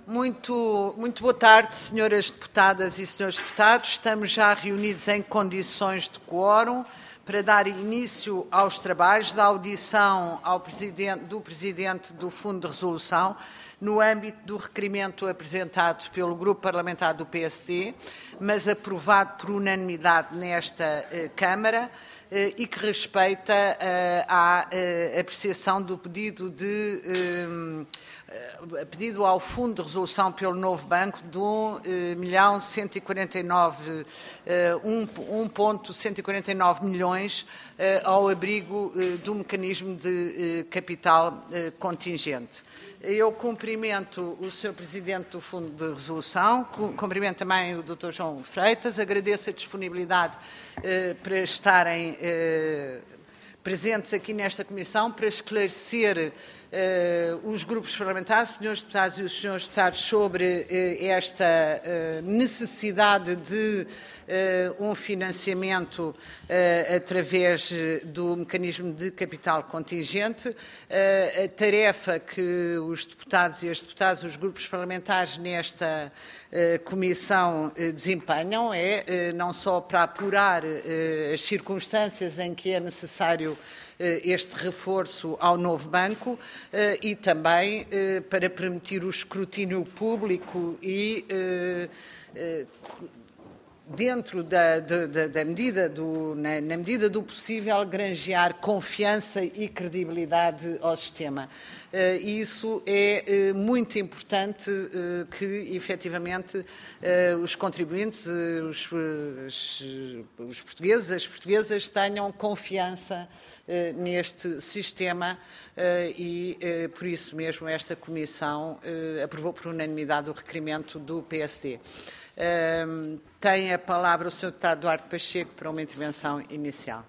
Muito boa tarde, senhoras deputadas e senhores deputados. Estamos já reunidos em condições de quórum para dar início aos trabalhos da audição do Presidente do Fundo de Resolução no âmbito do requerimento apresentado pelo Grupo Parlamentar do PSD, mas aprovado por unanimidade nesta Câmara, e que respeita à apreciação do pedido ao Fundo de Resolução pelo novo banco de 1.149 milhões ao abrigo do mecanismo de capital contingente. Eu cumprimento o Sr. Presidente do Fundo de Resolução, cumprimento também o Dr. João Freitas, agradeço a disponibilidade para estarem presentes aqui nesta comissão para esclarecer os grupos parlamentares, senhores deputados e os senhores deputados, sobre esta necessidade de um financiamento através do mecanismo de capital contingente. A tarefa que os deputados e as deputadas, os grupos parlamentares nesta comissão desempenham é não só para apurar as circunstâncias em que é necessário este reforço ao novo banco e também para permitir o escrutínio público e dentro na medida do possível, granjear confiança e credibilidade ao sistema. E isso é muito importante que, efetivamente, os contribuintes, os portugueses, as portuguesas, tenham confiança neste sistema e, por isso mesmo, esta Comissão aprovou por unanimidade o requerimento do PSD. Tem a palavra o Sr. Deputado Duarte Pacheco para uma intervenção inicial.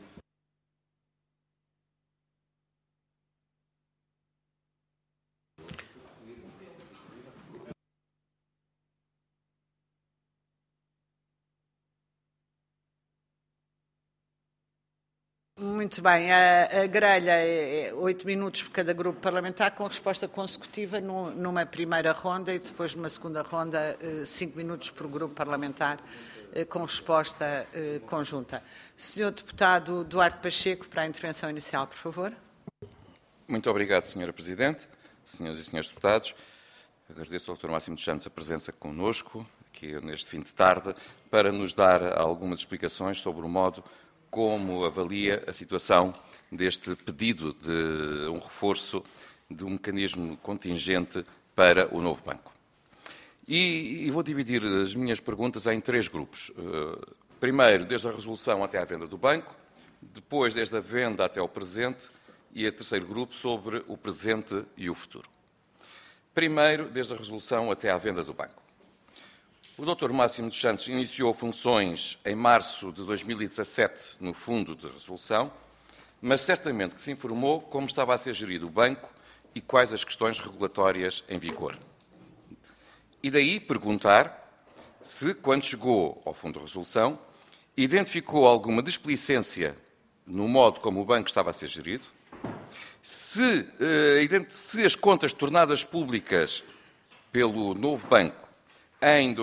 Muito bem. A grelha é 8 minutos por cada grupo parlamentar, com resposta consecutiva numa primeira ronda e depois numa segunda ronda 5 minutos por grupo parlamentar, com resposta conjunta. Sr. Deputado Duarte Pacheco, para a intervenção inicial, por favor. Muito obrigado, Sra. Presidente, senhoras e senhores deputados. Agradeço ao Dr. Máximo dos Santos a presença conosco, aqui neste fim de tarde, para nos dar algumas explicações sobre o modo como avalia a situação deste pedido de um reforço de um mecanismo contingente para o novo banco. E vou dividir as minhas perguntas em 3 grupos. Primeiro, desde a resolução até à venda do banco, depois desde a venda até ao presente e a terceiro grupo sobre o presente e o futuro. Primeiro, desde a resolução até à venda do banco. O Dr. Máximo dos Santos iniciou funções em março de 2017 no Fundo de Resolução, mas certamente que se informou como estava a ser gerido o banco e quais as questões regulatórias em vigor. E daí perguntar se, quando chegou ao Fundo de Resolução, identificou alguma displicência no modo como o banco estava a ser gerido, se as contas tornadas públicas pelo novo banco em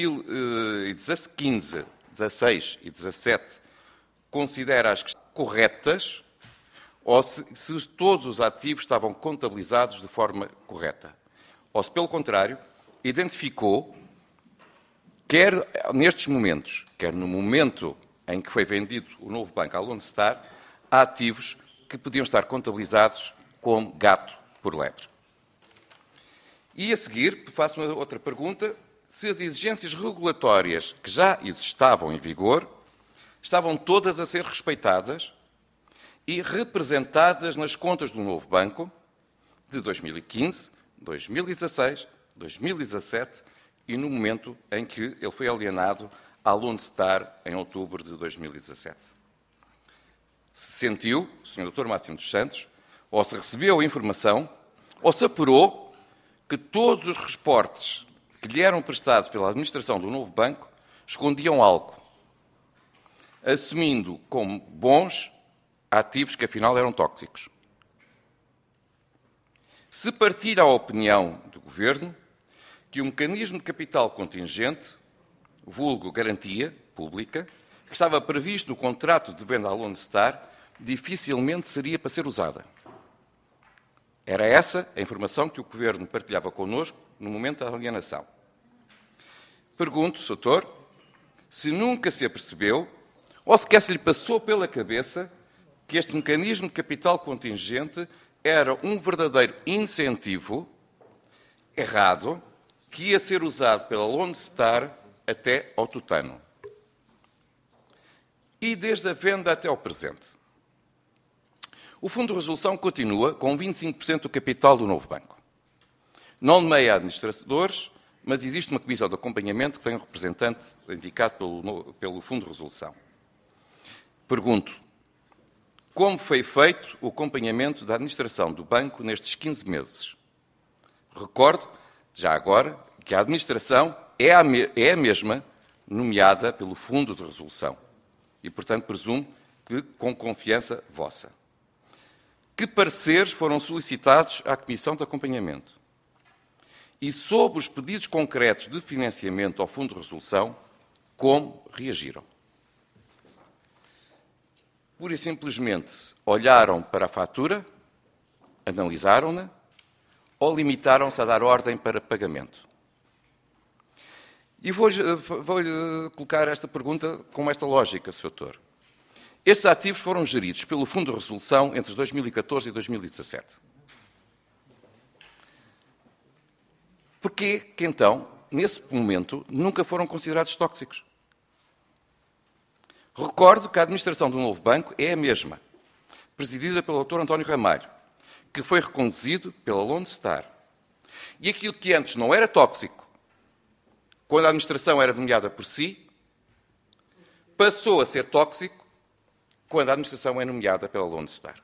2015, 16 e 17, considera-as corretas ou se todos os ativos estavam contabilizados de forma correta. Ou se, pelo contrário, identificou, quer nestes momentos, quer no momento em que foi vendido o novo banco à Lone Star, ativos que podiam estar contabilizados como gato por lebre. E a seguir, faço uma outra pergunta, se as exigências regulatórias que já estavam em vigor estavam todas a ser respeitadas e representadas nas contas do novo banco de 2015, 2016, 2017 e no momento em que ele foi alienado à Lone Star em outubro de 2017. Se sentiu, o Sr. Dr. Máximo dos Santos, ou se recebeu a informação, ou se apurou que todos os reportes que lhe eram prestados pela administração do novo banco escondiam algo, assumindo como bons ativos que afinal eram tóxicos. Se partilha a opinião do Governo, que o mecanismo de capital contingente, vulgo garantia pública, que estava previsto no contrato de venda à Lone Star, dificilmente seria para ser usada. Era essa a informação que o Governo partilhava connosco no momento da alienação. Pergunto, Sr. Doutor, se nunca se apercebeu, ou sequer se lhe passou pela cabeça, que este mecanismo de capital contingente era um verdadeiro incentivo errado que ia ser usado pela Lone Star até ao tutano. E desde a venda até ao presente. O Fundo de Resolução continua com 25% do capital do novo banco. Não nomeia administradores, mas existe uma comissão de acompanhamento que tem um representante indicado pelo Fundo de Resolução. Pergunto, como foi feito o acompanhamento da administração do banco nestes 15 meses? Recordo, já agora, que a administração é a mesma nomeada pelo Fundo de Resolução e, portanto, presumo que com confiança vossa. Que pareceres foram solicitados à Comissão de Acompanhamento? E sobre os pedidos concretos de financiamento ao Fundo de Resolução, como reagiram? Pura e simplesmente olharam para a fatura, analisaram-na ou limitaram-se a dar ordem para pagamento? E vou colocar esta pergunta com esta lógica, Sr. Doutor. Estes ativos foram geridos pelo Fundo de Resolução entre 2014 e 2017. Porquê que, então, nesse momento, nunca foram considerados tóxicos? Recordo que a administração do novo banco é a mesma, presidida pelo Dr. António Ramalho, que foi reconduzido pela Lone Star. E aquilo que antes não era tóxico, quando a administração era nomeada por si, passou a ser tóxico quando a administração é nomeada pela Lone Star.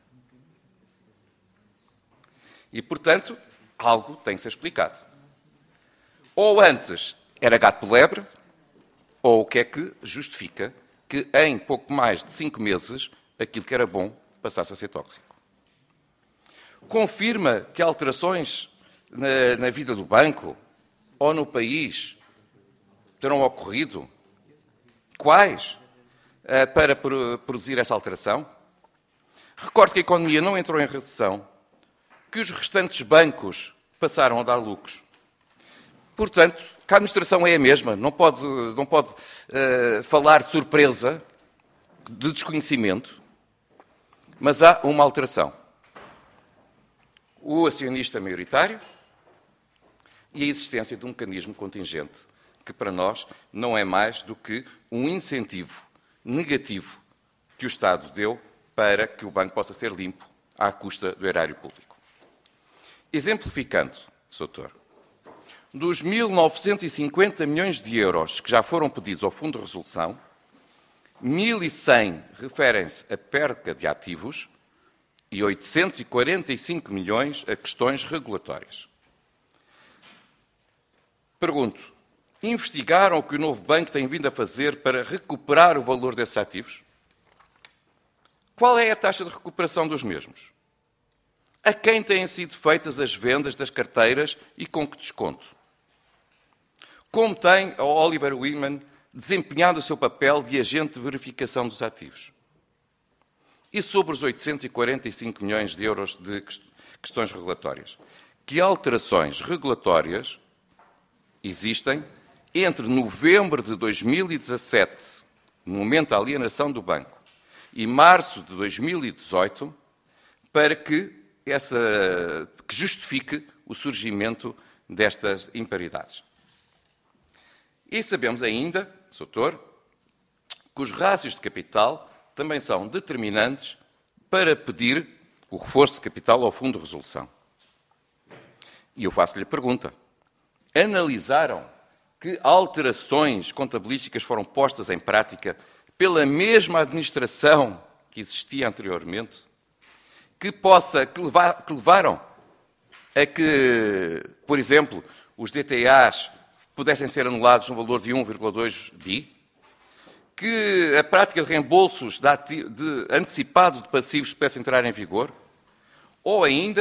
E, portanto, algo tem que ser explicado. Ou antes era gato por lebre, ou o que é que justifica que em pouco mais de 5 meses aquilo que era bom passasse a ser tóxico. Confirma que alterações na vida do banco ou no país terão ocorrido? Quais? Para produzir essa alteração? Recordo que a economia não entrou em recessão, que os restantes bancos passaram a dar lucros. Portanto, que a administração é a mesma, não pode falar de surpresa, de desconhecimento, mas há uma alteração. O acionista maioritário e a existência de um mecanismo contingente, que para nós não é mais do que um incentivo negativo que o Estado deu para que o banco possa ser limpo à custa do erário público. Exemplificando, Sr. Doutor, dos 1.950 milhões de euros que já foram pedidos ao Fundo de Resolução, 1.100 referem-se a perda de ativos e 845 milhões a questões regulatórias. Pergunto, investigaram o que o novo banco tem vindo a fazer para recuperar o valor desses ativos? Qual é a taxa de recuperação dos mesmos? A quem têm sido feitas as vendas das carteiras e com que desconto? Como tem a Oliver Wyman desempenhado o seu papel de agente de verificação dos ativos? E sobre os 845 milhões de euros de questões regulatórias? Que alterações regulatórias existem entre novembro de 2017, no momento da alienação do banco, e março de 2018, para que justifique o surgimento destas imparidades? E sabemos ainda, Sr. Doutor, que os rácios de capital também são determinantes para pedir o reforço de capital ao Fundo de Resolução. E eu faço-lhe a pergunta. Analisaram que alterações contabilísticas foram postas em prática pela mesma administração que existia anteriormente, que levaram a que, por exemplo, os DTAs pudessem ser anulados no valor de 1,2 bi, que a prática de reembolsos antecipados de passivos pudesse entrar em vigor, ou ainda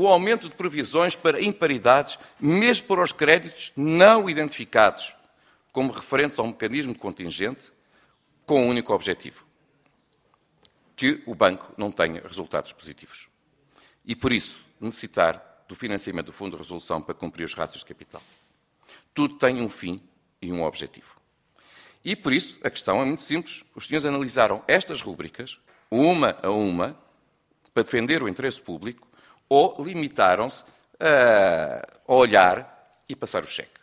o aumento de provisões para imparidades, mesmo para os créditos não identificados como referentes ao mecanismo de contingente, com um único objetivo: que o banco não tenha resultados positivos. E, por isso, necessitar do financiamento do Fundo de Resolução para cumprir os rácios de capital. Tudo tem um fim e um objetivo. E, por isso, a questão é muito simples. Os senhores analisaram estas rúbricas, uma a uma, para defender o interesse público, ou limitaram-se a olhar e passar o cheque.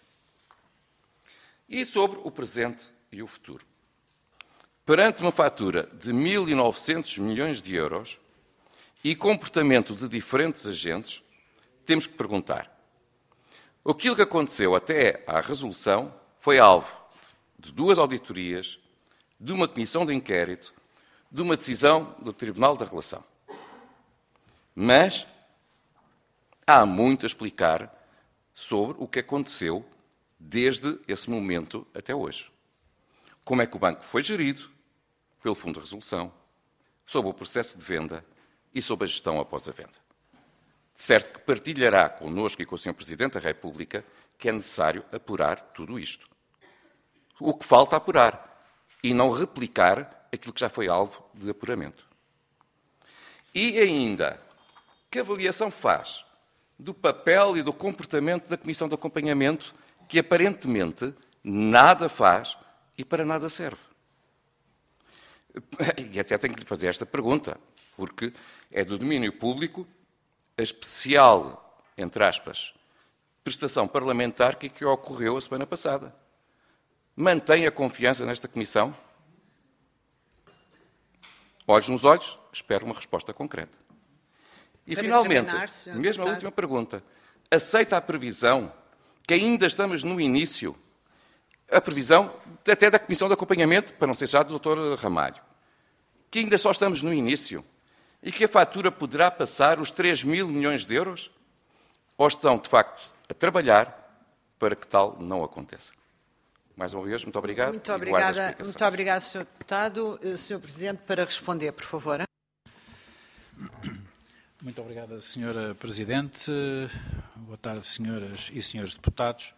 E sobre o presente e o futuro. Perante uma fatura de 1.900 milhões de euros e comportamento de diferentes agentes, temos que perguntar: aquilo que aconteceu até à resolução foi alvo de 2 auditorias, de uma comissão de inquérito, de uma decisão do Tribunal da Relação. Mas há muito a explicar sobre o que aconteceu desde esse momento até hoje. Como é que o banco foi gerido pelo Fundo de Resolução, sobre o processo de venda e sobre a gestão após a venda. De certo que partilhará connosco e com o Sr. Presidente da República que é necessário apurar tudo isto. O que falta apurar e não replicar aquilo que já foi alvo de apuramento. E ainda, que avaliação faz do papel e do comportamento da Comissão de Acompanhamento, que aparentemente nada faz e para nada serve? E até tenho que lhe fazer esta pergunta, porque é do domínio público a especial, entre aspas, prestação parlamentar que ocorreu a semana passada. Mantém a confiança nesta Comissão? Olhos nos olhos, espero uma resposta concreta. E, finalmente, mesmo a última pergunta. Aceita a previsão que ainda estamos no início, a previsão até da Comissão de Acompanhamento, para não ser já do Dr. Ramalho, que ainda só estamos no início e que a fatura poderá passar os 3.000 milhões de euros? Ou estão, de facto, a trabalhar para que tal não aconteça? Mais uma vez, muito obrigado. Muito obrigada, Sr. Deputado. Sr. Presidente, para responder, por favor. Muito obrigada, Sra. Presidente. Boa tarde, senhoras e senhores deputados.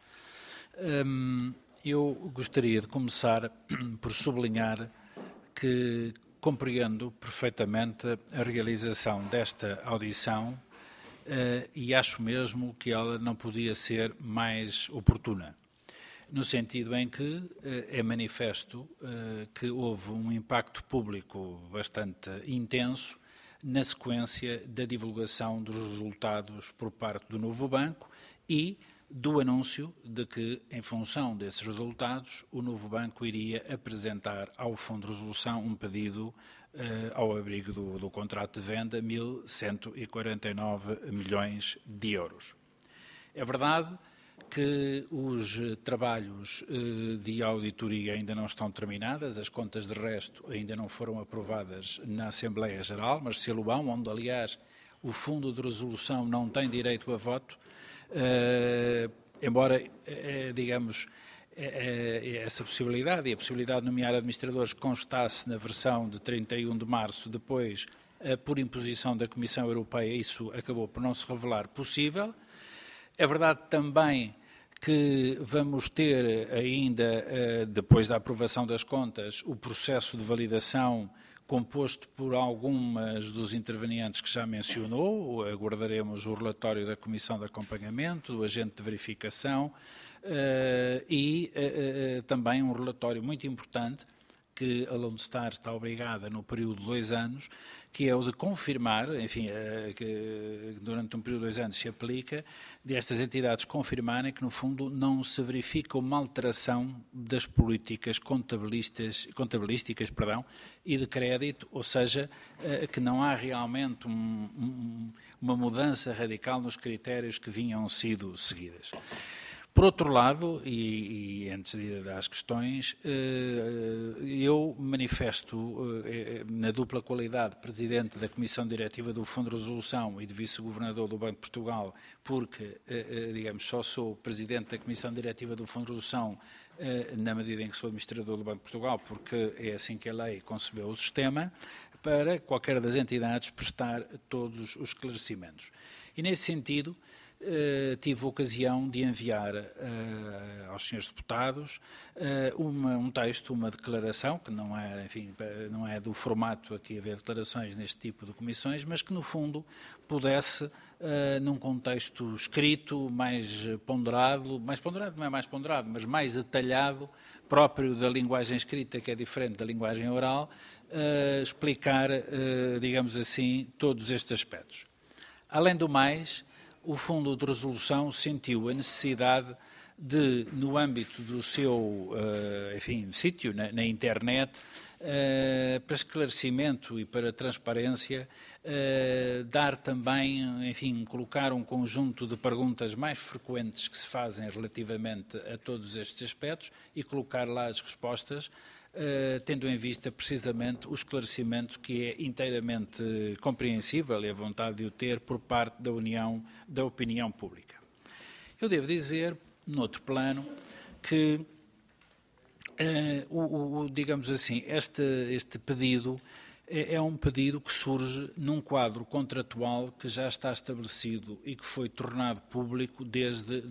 Eu gostaria de começar por sublinhar que compreendo perfeitamente a realização desta audição e acho mesmo que ela não podia ser mais oportuna, no sentido em que é manifesto que houve um impacto público bastante intenso na sequência da divulgação dos resultados por parte do novo banco e do anúncio de que, em função desses resultados, o novo banco iria apresentar ao Fundo de Resolução um pedido ao abrigo do contrato de venda, 1.149 milhões de euros. É verdade que os trabalhos de auditoria ainda não estão terminados, as contas de resto ainda não foram aprovadas na Assembleia Geral, mas se lo-ão, onde, aliás, o Fundo de Resolução não tem direito a voto, embora, digamos, essa possibilidade e a possibilidade de nomear administradores constasse na versão de 31 de março, depois, por imposição da Comissão Europeia, isso acabou por não se revelar possível. É verdade também que vamos ter ainda, depois da aprovação das contas, o processo de validação composto por algumas dos intervenientes que já mencionou. Aguardaremos o relatório da Comissão de Acompanhamento, do agente de verificação e também um relatório muito importante que a Lone Star está obrigada no período de 2 anos, que é o de confirmar, enfim, que durante um período de 2 anos se aplica, destas entidades confirmarem que, no fundo, não se verifica uma alteração das políticas contabilísticas e de crédito, ou seja, que não há realmente uma mudança radical nos critérios que vinham sido seguidas. Por outro lado, e antes de ir às questões, eu manifesto, na dupla qualidade de Presidente da Comissão Diretiva do Fundo de Resolução e de Vice-Governador do Banco de Portugal, porque, digamos, só sou Presidente da Comissão Diretiva do Fundo de Resolução na medida em que sou Administrador do Banco de Portugal, porque é assim que a lei concebeu o sistema, para qualquer das entidades prestar todos os esclarecimentos. E, nesse sentido, tive a ocasião de enviar aos senhores deputados um texto, uma declaração, que não é, enfim, não é do formato aqui haver declarações neste tipo de comissões, mas que, no fundo, pudesse, num contexto escrito, mais ponderado, não é mais ponderado, mas mais detalhado, próprio da linguagem escrita, que é diferente da linguagem oral, explicar, digamos assim, todos estes aspectos. Além do mais, o Fundo de Resolução sentiu a necessidade de, no âmbito do seu, sítio, na internet, para esclarecimento e para transparência, dar também, enfim, colocar um conjunto de perguntas mais frequentes que se fazem relativamente a todos estes aspectos e colocar lá as respostas, tendo em vista precisamente o esclarecimento que é inteiramente compreensível e a vontade de o ter por parte da opinião pública. Eu devo dizer, noutro plano, que, digamos assim, este pedido é um pedido que surge num quadro contratual que já está estabelecido e que foi tornado público desde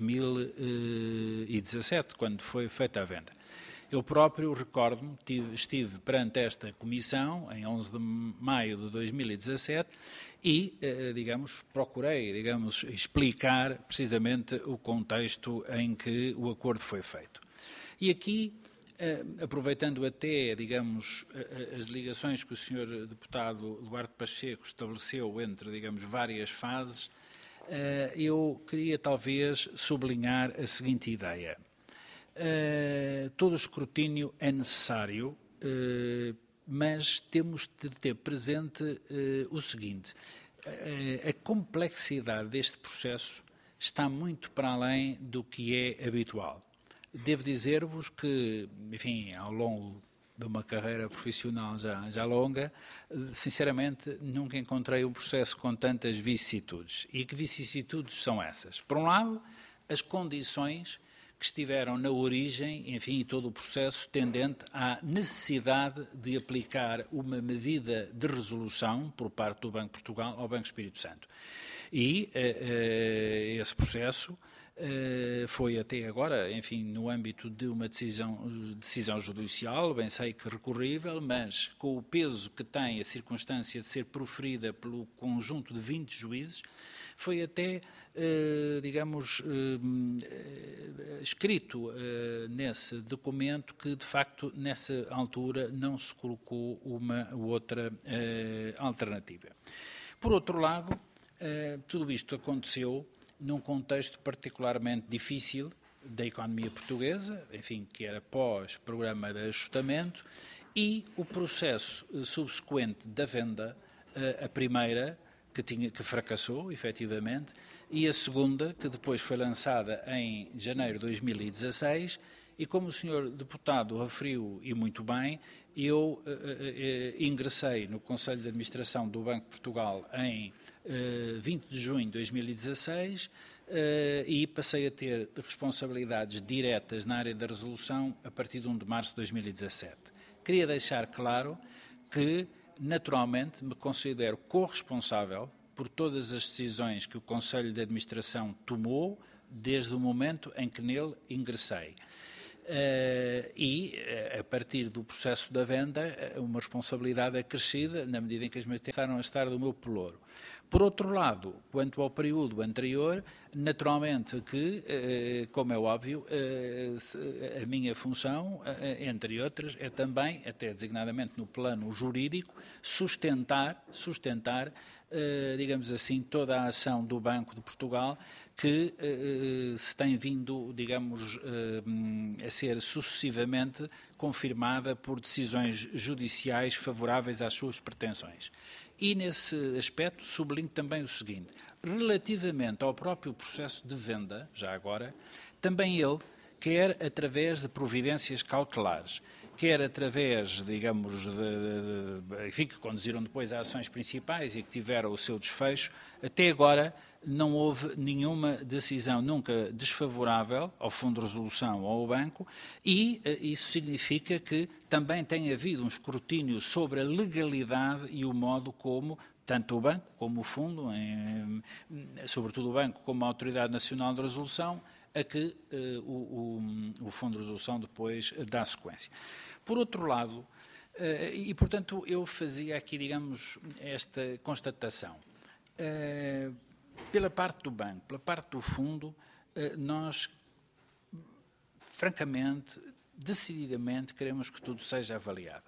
2017, quando foi feita a venda. Eu próprio, recordo-me, estive perante esta comissão em 11 de maio de 2017 e, procurei, explicar precisamente o contexto em que o acordo foi feito. E aqui, aproveitando até, as ligações que o Sr. Deputado Duarte Pacheco estabeleceu entre, várias fases, eu queria talvez sublinhar a seguinte ideia. Todo o escrutínio é necessário, mas temos de ter presente o seguinte: a complexidade deste processo está muito para além do que é habitual. Devo dizer-vos que, enfim, ao longo de uma carreira profissional já longa, sinceramente nunca encontrei um processo com tantas vicissitudes. E que vicissitudes são essas? Por um lado, as condições que estiveram na origem, enfim, e todo o processo tendente à necessidade de aplicar uma medida de resolução por parte do Banco de Portugal ao Banco Espírito Santo. E esse processo foi até agora, enfim, no âmbito de uma decisão judicial, bem sei que recorrível, mas com o peso que tem a circunstância de ser proferida pelo conjunto de 20 juízes, foi até, escrito nesse documento que, de facto, nessa altura não se colocou uma ou outra alternativa. Por outro lado, tudo isto aconteceu num contexto particularmente difícil da economia portuguesa, enfim, que era pós-programa de ajustamento, e o processo subsequente da venda, a primeira, que fracassou, efetivamente, e a segunda, que depois foi lançada em janeiro de 2016, e como o Sr. Deputado referiu, e muito bem, eu ingressei no Conselho de Administração do Banco de Portugal em 20 de junho de 2016 e passei a ter responsabilidades diretas na área da resolução a partir de 1 de março de 2017. Queria deixar claro que, naturalmente, me considero corresponsável por todas as decisões que o Conselho de Administração tomou desde o momento em que nele ingressei. A partir do processo da venda, uma responsabilidade acrescida na medida em que as matérias passaram a estar do meu pelouro. Por outro lado, quanto ao período anterior, naturalmente que, como é óbvio, a minha função, entre outras, é também, até designadamente no plano jurídico, sustentar, digamos assim, toda a ação do Banco de Portugal que se tem vindo, digamos, a ser sucessivamente confirmada por decisões judiciais favoráveis às suas pretensões. E, nesse aspecto, sublinho também o seguinte: relativamente ao próprio processo de venda, já agora, também ele, quer através de providências cautelares, quer através, digamos, enfim, que conduziram depois a ações principais e que tiveram o seu desfecho, até agora não houve nenhuma decisão nunca desfavorável ao Fundo de Resolução ou ao Banco, e isso significa que também tem havido um escrutínio sobre a legalidade e o modo como tanto o banco como o fundo, sobretudo o banco como a Autoridade Nacional de Resolução, a que o Fundo de Resolução depois dá sequência. Por outro lado, e portanto eu fazia aqui, digamos, esta constatação. Pela parte do banco, pela parte do fundo, nós, francamente, decididamente, queremos que tudo seja avaliado.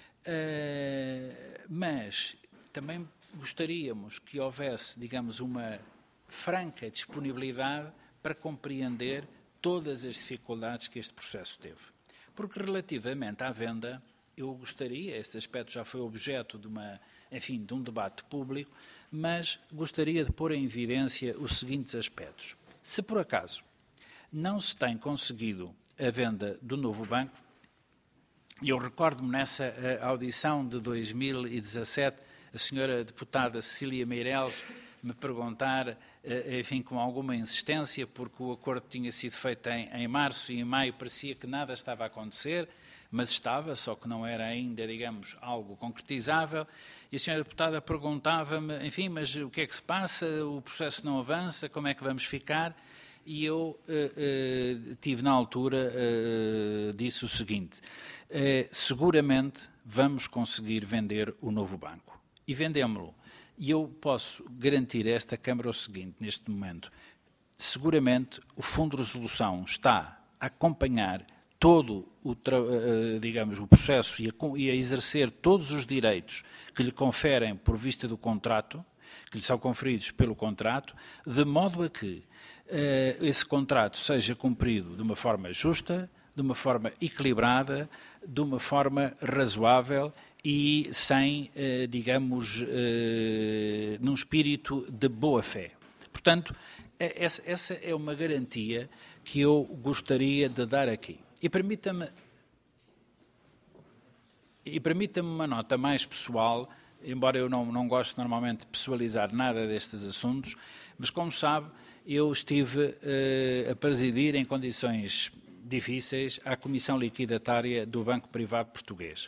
Mas também gostaríamos que houvesse, digamos, uma franca disponibilidade para compreender todas as dificuldades que este processo teve. Porque relativamente à venda, eu gostaria, este aspecto já foi objeto de de um debate público, mas gostaria de pôr em evidência os seguintes aspectos. Se por acaso não se tem conseguido a venda do novo banco, eu recordo-me nessa audição de 2017, a senhora deputada Cecília Meireles me perguntar, com alguma insistência, porque o acordo tinha sido feito em março e em maio parecia que nada estava a acontecer, mas estava, só que não era ainda, digamos, algo concretizável. E a senhora deputada perguntava-me, mas o que é que se passa? O processo não avança, como é que vamos ficar? E eu tive na altura, disse o seguinte, seguramente vamos conseguir vender o novo banco. E vendemos-lo. E eu posso garantir a esta Câmara o seguinte, neste momento, seguramente o Fundo de Resolução está a acompanhar todo o processo e a exercer todos os direitos que lhe conferem por vista do contrato, que lhe são conferidos pelo contrato, de modo a que esse contrato seja cumprido de uma forma justa, de uma forma equilibrada, de uma forma razoável e sem, num espírito de boa-fé. Portanto, essa é uma garantia que eu gostaria de dar aqui. E permita-me uma nota mais pessoal, embora eu não goste normalmente de pessoalizar nada destes assuntos, mas como sabe, eu estive a presidir em condições difíceis a Comissão Liquidatária do Banco Privado Português.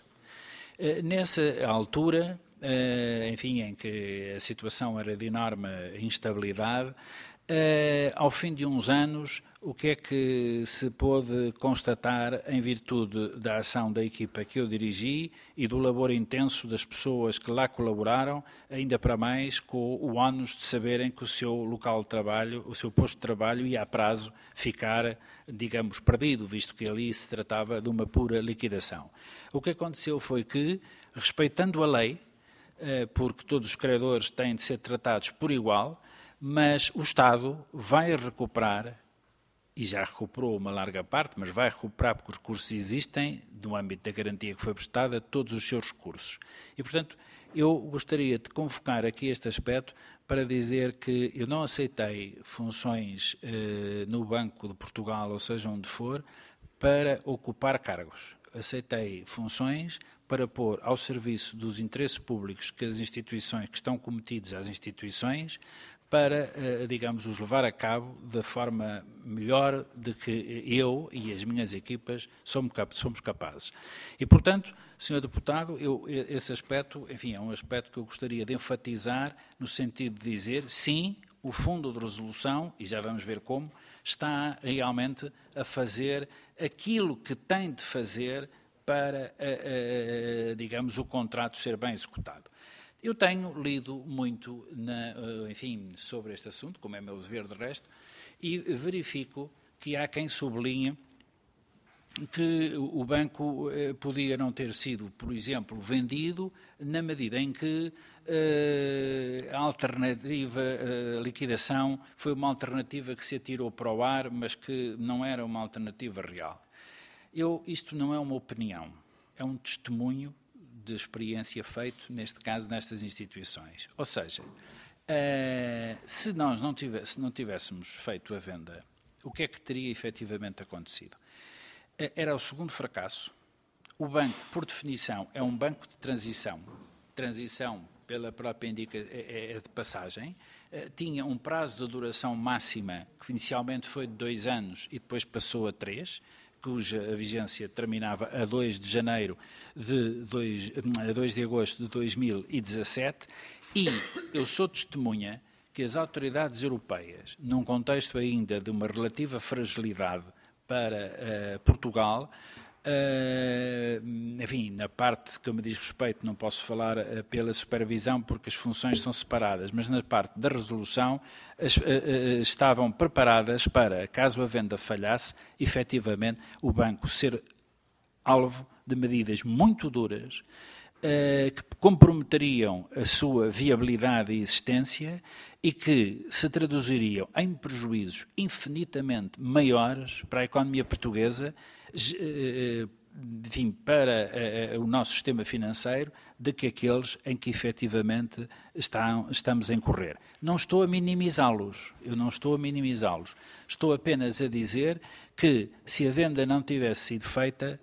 Nessa altura, em que a situação era de enorme instabilidade, ao fim de uns anos, o que é que se pôde constatar em virtude da ação da equipa que eu dirigi e do labor intenso das pessoas que lá colaboraram, ainda para mais com o ónus de saberem que o seu local de trabalho, o seu posto de trabalho ia a prazo ficar, digamos, perdido, visto que ali se tratava de uma pura liquidação. O que aconteceu foi que, respeitando a lei, porque todos os credores têm de ser tratados por igual, mas o Estado vai recuperar, e já recuperou uma larga parte, mas vai recuperar porque os recursos existem, no âmbito da garantia que foi prestada, todos os seus recursos. E, portanto, eu gostaria de convocar aqui este aspecto para dizer que eu não aceitei funções no Banco de Portugal, ou seja, onde for, para ocupar cargos. Aceitei funções para pôr ao serviço dos interesses públicos que as instituições, que estão cometidos às instituições, para, os levar a cabo da forma melhor de que eu e as minhas equipas somos capazes. E, portanto, Sr. Deputado, esse aspecto, é um aspecto que eu gostaria de enfatizar no sentido de dizer, sim, o Fundo de Resolução, e já vamos ver como, está realmente a fazer aquilo que tem de fazer para, o contrato ser bem executado. Eu tenho lido muito, sobre este assunto, como é meu dever de resto, e verifico que há quem sublinhe que o banco podia não ter sido, por exemplo, vendido na medida em que a alternativa, a liquidação, foi uma alternativa que se atirou para o ar, mas que não era uma alternativa real. Isto não é uma opinião, é um testemunho de experiência feito, neste caso, nestas instituições. Ou seja, se nós não tivéssemos feito a venda, o que é que teria efetivamente acontecido? Era o segundo fracasso. O banco, por definição, é um banco de transição. Transição, pela própria indica, é de passagem. Tinha um prazo de duração máxima, que inicialmente foi de 2 anos e depois passou a 3, cuja vigência terminava a 2 de agosto de 2017, E eu sou testemunha que as autoridades europeias, num contexto ainda de uma relativa fragilidade para Portugal, enfim, na parte que me diz respeito não posso falar pela supervisão porque as funções são separadas, mas na parte da resolução estavam preparadas para, caso a venda falhasse, efetivamente o banco ser alvo de medidas muito duras que comprometeriam a sua viabilidade e existência e que se traduziriam em prejuízos infinitamente maiores para a economia portuguesa, enfim, para o nosso sistema financeiro, de que aqueles em que efetivamente estamos a incorrer. Não estou a minimizá-los, eu não estou a minimizá-los. Estou apenas a dizer que se a venda não tivesse sido feita,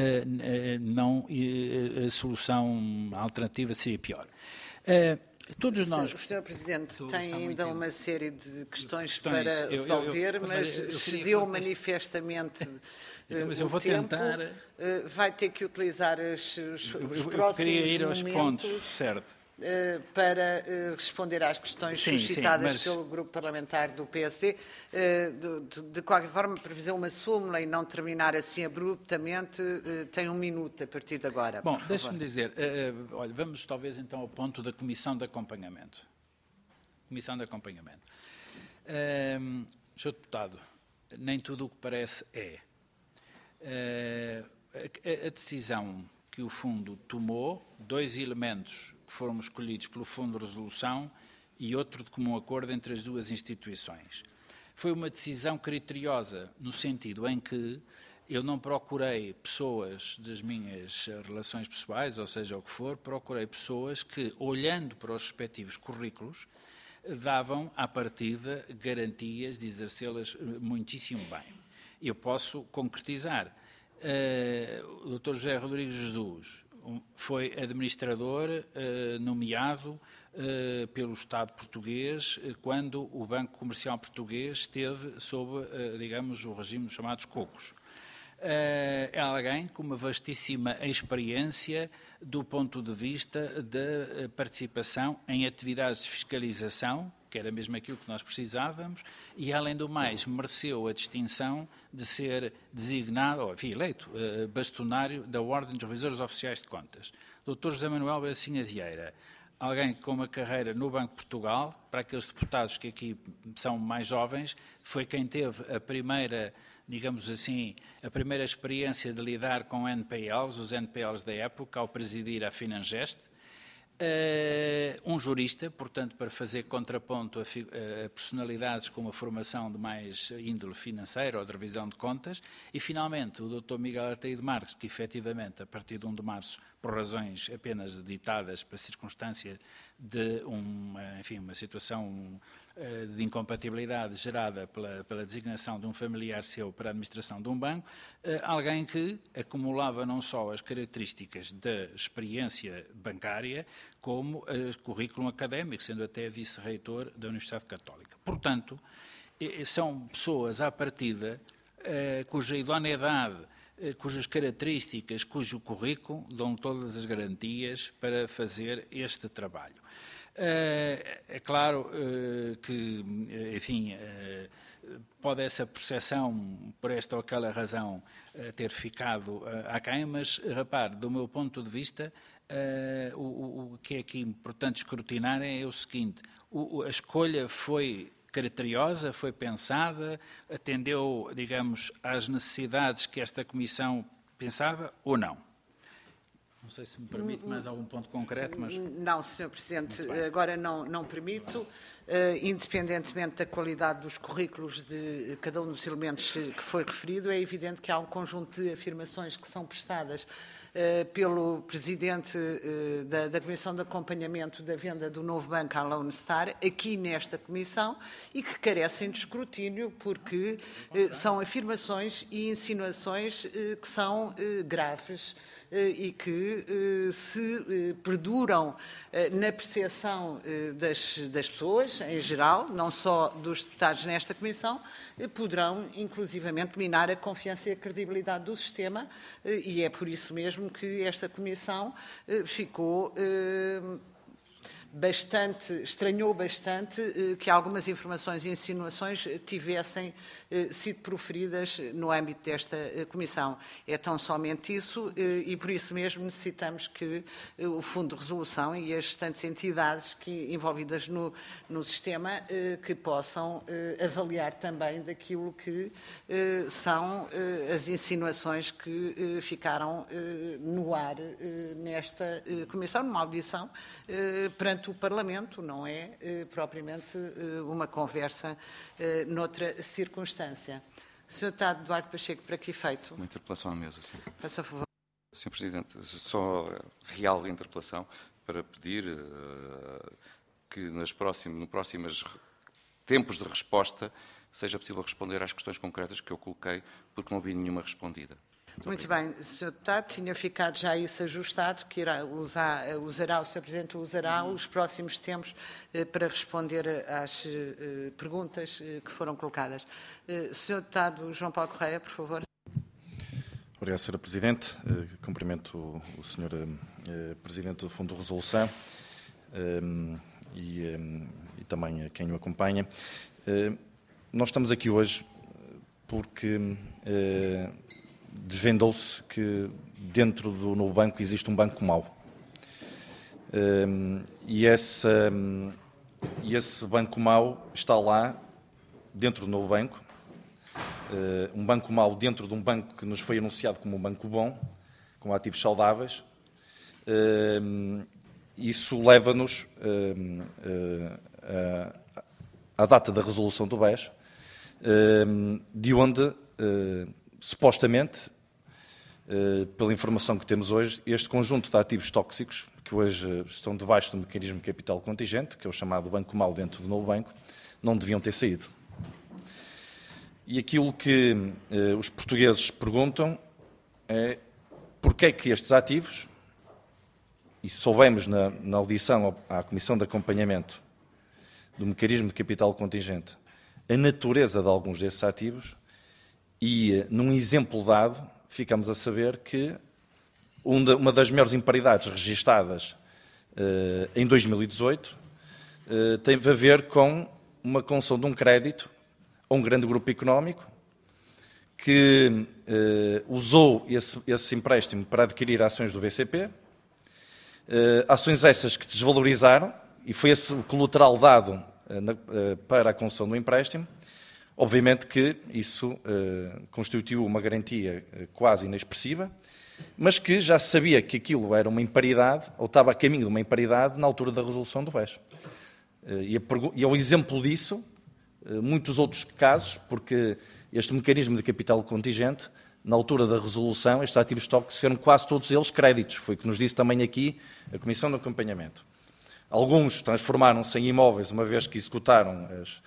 a solução alternativa seria pior. Todos nós... O Sr. Presidente tem ainda uma série de questões para resolver, mas cedeu manifestamente mas eu vou tempo. tentar... Vai ter que utilizar os próximos queria ir aos momentos pontos, certo. Para responder às questões suscitadas pelo grupo parlamentar do PSD. De qualquer forma, para fazer uma súmula e não terminar assim abruptamente, tem 1 minuto a partir de agora. Bom, deixe-me dizer, olha, vamos talvez então ao ponto da Comissão de Acompanhamento. Comissão de Acompanhamento. Sr. Deputado, nem tudo o que parece é. A decisão que o Fundo tomou, 2 elementos que foram escolhidos pelo Fundo de Resolução e outro de comum acordo entre as duas instituições. Foi uma decisão criteriosa, no sentido em que eu não procurei pessoas das minhas relações pessoais, ou seja, o que for, procurei pessoas que, olhando para os respectivos currículos, davam, à partida, garantias de exercê-las muitíssimo bem. Eu posso concretizar. O Dr. José Rodrigues Jesus foi administrador nomeado pelo Estado português quando o Banco Comercial Português esteve sob, digamos, o regime dos chamados cocos. É alguém com uma vastíssima experiência do ponto de vista da participação em atividades de fiscalização, que era mesmo aquilo que nós precisávamos, e, além do mais, mereceu a distinção de ser designado, ou enfim, eleito, bastonário da Ordem dos Revisores Oficiais de Contas. Dr. José Manuel Bracinha Vieira, alguém com uma carreira no Banco de Portugal, para aqueles deputados que aqui são mais jovens, foi quem teve a primeira, digamos assim, a primeira experiência de lidar com NPLs, os NPLs da época, ao presidir a Finangest. Um jurista, portanto, para fazer contraponto a personalidades com uma formação de mais índole financeira ou de revisão de contas, e, finalmente, o Dr. Miguel Artaíde Marques, que, efetivamente, a partir de 1 de março, por razões apenas ditadas para circunstância de uma situação de incompatibilidade gerada pela designação de um familiar seu para a administração de um banco, alguém que acumulava não só as características da experiência bancária, como currículo académico, sendo até vice-reitor da Universidade Católica. Portanto, são pessoas à partida cuja idoneidade, cujas características, cujo currículo dão todas as garantias para fazer este trabalho. É claro que, enfim, pode essa percepção, por esta ou aquela razão, ter ficado aquém, mas, repare, do meu ponto de vista, o que é aqui importante escrutinar é o seguinte: a escolha foi criteriosa, foi pensada, atendeu, digamos, às necessidades que esta Comissão pensava ou não? Não sei se me permite mais algum ponto concreto, mas... Não, Sr. Presidente, agora não permito. Independentemente da qualidade dos currículos de cada um dos elementos que foi referido, é evidente que há um conjunto de afirmações que são prestadas pelo Presidente da Comissão de Acompanhamento da Venda do Novo Banco à Lone Star, aqui nesta Comissão, e que carecem de escrutínio, porque são afirmações e insinuações que são graves e que, se perduram na percepção das pessoas, em geral, não só dos deputados nesta Comissão, poderão, inclusivamente, minar a confiança e a credibilidade do sistema, e é por isso mesmo que esta Comissão ficou estranhou bastante que algumas informações e insinuações tivessem sido proferidas no âmbito desta Comissão. É tão somente isso e por isso mesmo necessitamos que o Fundo de Resolução e as restantes entidades envolvidas no sistema que possam avaliar também daquilo que são as insinuações que ficaram no ar nesta Comissão, numa audição perante o Parlamento, não é propriamente uma conversa noutra circunstância. Sr. Deputado Duarte Pacheco, para que efeito? Uma interpelação à mesa, sim. Faça a favor. Sr. Presidente, só real interpelação para pedir que nos próximos tempos de resposta seja possível responder às questões concretas que eu coloquei, porque não vi nenhuma respondida. Muito bem, Sr. Deputado, tinha ficado já isso ajustado, que o Sr. Presidente usará os próximos tempos para responder às perguntas que foram colocadas. Sr. Deputado João Paulo Correia, por favor. Obrigado, Sra. Presidente. Cumprimento o Sr. Presidente do Fundo de Resolução e também a quem o acompanha. Nós estamos aqui hoje porque desvendou-se que dentro do novo banco existe um banco mau. E esse banco mau está lá, dentro do novo banco. Um banco mau dentro de um banco que nos foi anunciado como um banco bom, com ativos saudáveis. Isso leva-nos à data da resolução do BES, de onde, supostamente, pela informação que temos hoje, este conjunto de ativos tóxicos, que hoje estão debaixo do mecanismo de capital contingente, que é o chamado banco mau dentro do novo banco, não deviam ter saído. E aquilo que os portugueses perguntam é porque é que estes ativos, e soubemos na audição à Comissão de Acompanhamento do mecanismo de capital contingente, a natureza de alguns desses ativos, e num exemplo dado, ficamos a saber que uma das maiores imparidades registadas em 2018 teve a ver com uma concessão de um crédito a um grande grupo económico que usou esse empréstimo para adquirir ações do BCP, ações essas que desvalorizaram, e foi esse o colateral dado para a concessão do empréstimo. Obviamente que isso constituiu uma garantia quase inexpressiva, mas que já se sabia que aquilo era uma imparidade, ou estava a caminho de uma imparidade, na altura da resolução do BES. E é um exemplo disso, muitos outros casos, porque este mecanismo de capital contingente, na altura da resolução, estes ativos tóxicos eram quase todos eles créditos, foi o que nos disse também aqui a Comissão de Acompanhamento. Alguns transformaram-se em imóveis, uma vez que executaram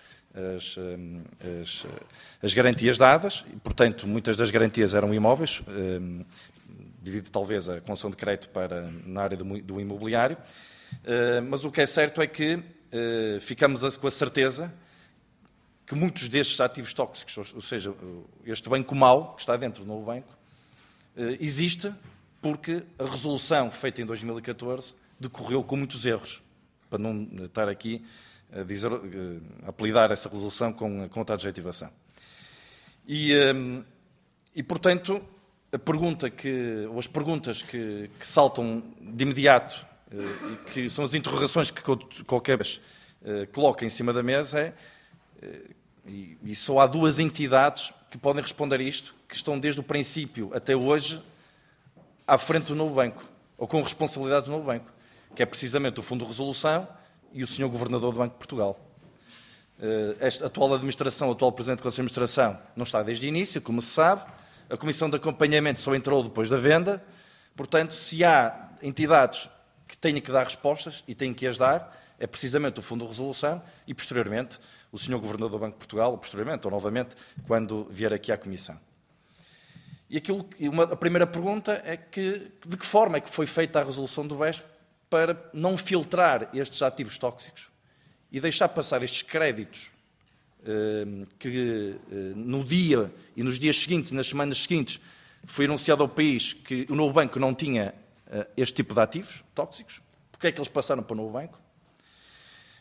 as garantias dadas, e, portanto, muitas das garantias eram imóveis, devido talvez à concessão de crédito na área do imobiliário, mas o que é certo é que ficamos com a certeza que muitos destes ativos tóxicos, ou seja, este banco mau, que está dentro do novo banco, existe porque a resolução feita em 2014 decorreu com muitos erros, para não estar aqui a apelidar essa resolução com outra adjetivação. E, portanto, as perguntas que saltam de imediato, e que são as interrogações que qualquer vez coloca em cima da mesa, e só há duas entidades que podem responder a isto, que estão desde o princípio até hoje à frente do novo banco, ou com responsabilidade do novo banco, que é precisamente o Fundo de Resolução e o Sr. Governador do Banco de Portugal. Esta atual administração, o atual Presidente do Conselho de Administração, não está desde o início, como se sabe. A Comissão de Acompanhamento só entrou depois da venda. Portanto, se há entidades que têm que dar respostas e têm que as dar, é precisamente o Fundo de Resolução e, posteriormente, o Sr. Governador do Banco de Portugal, ou posteriormente, ou novamente, quando vier aqui à Comissão. E a primeira pergunta é de que forma é que foi feita a resolução do BES para não filtrar estes ativos tóxicos e deixar passar estes créditos que no dia e nos dias seguintes e nas semanas seguintes foi anunciado ao país que o novo banco não tinha este tipo de ativos tóxicos. Porque é que eles passaram para o novo banco?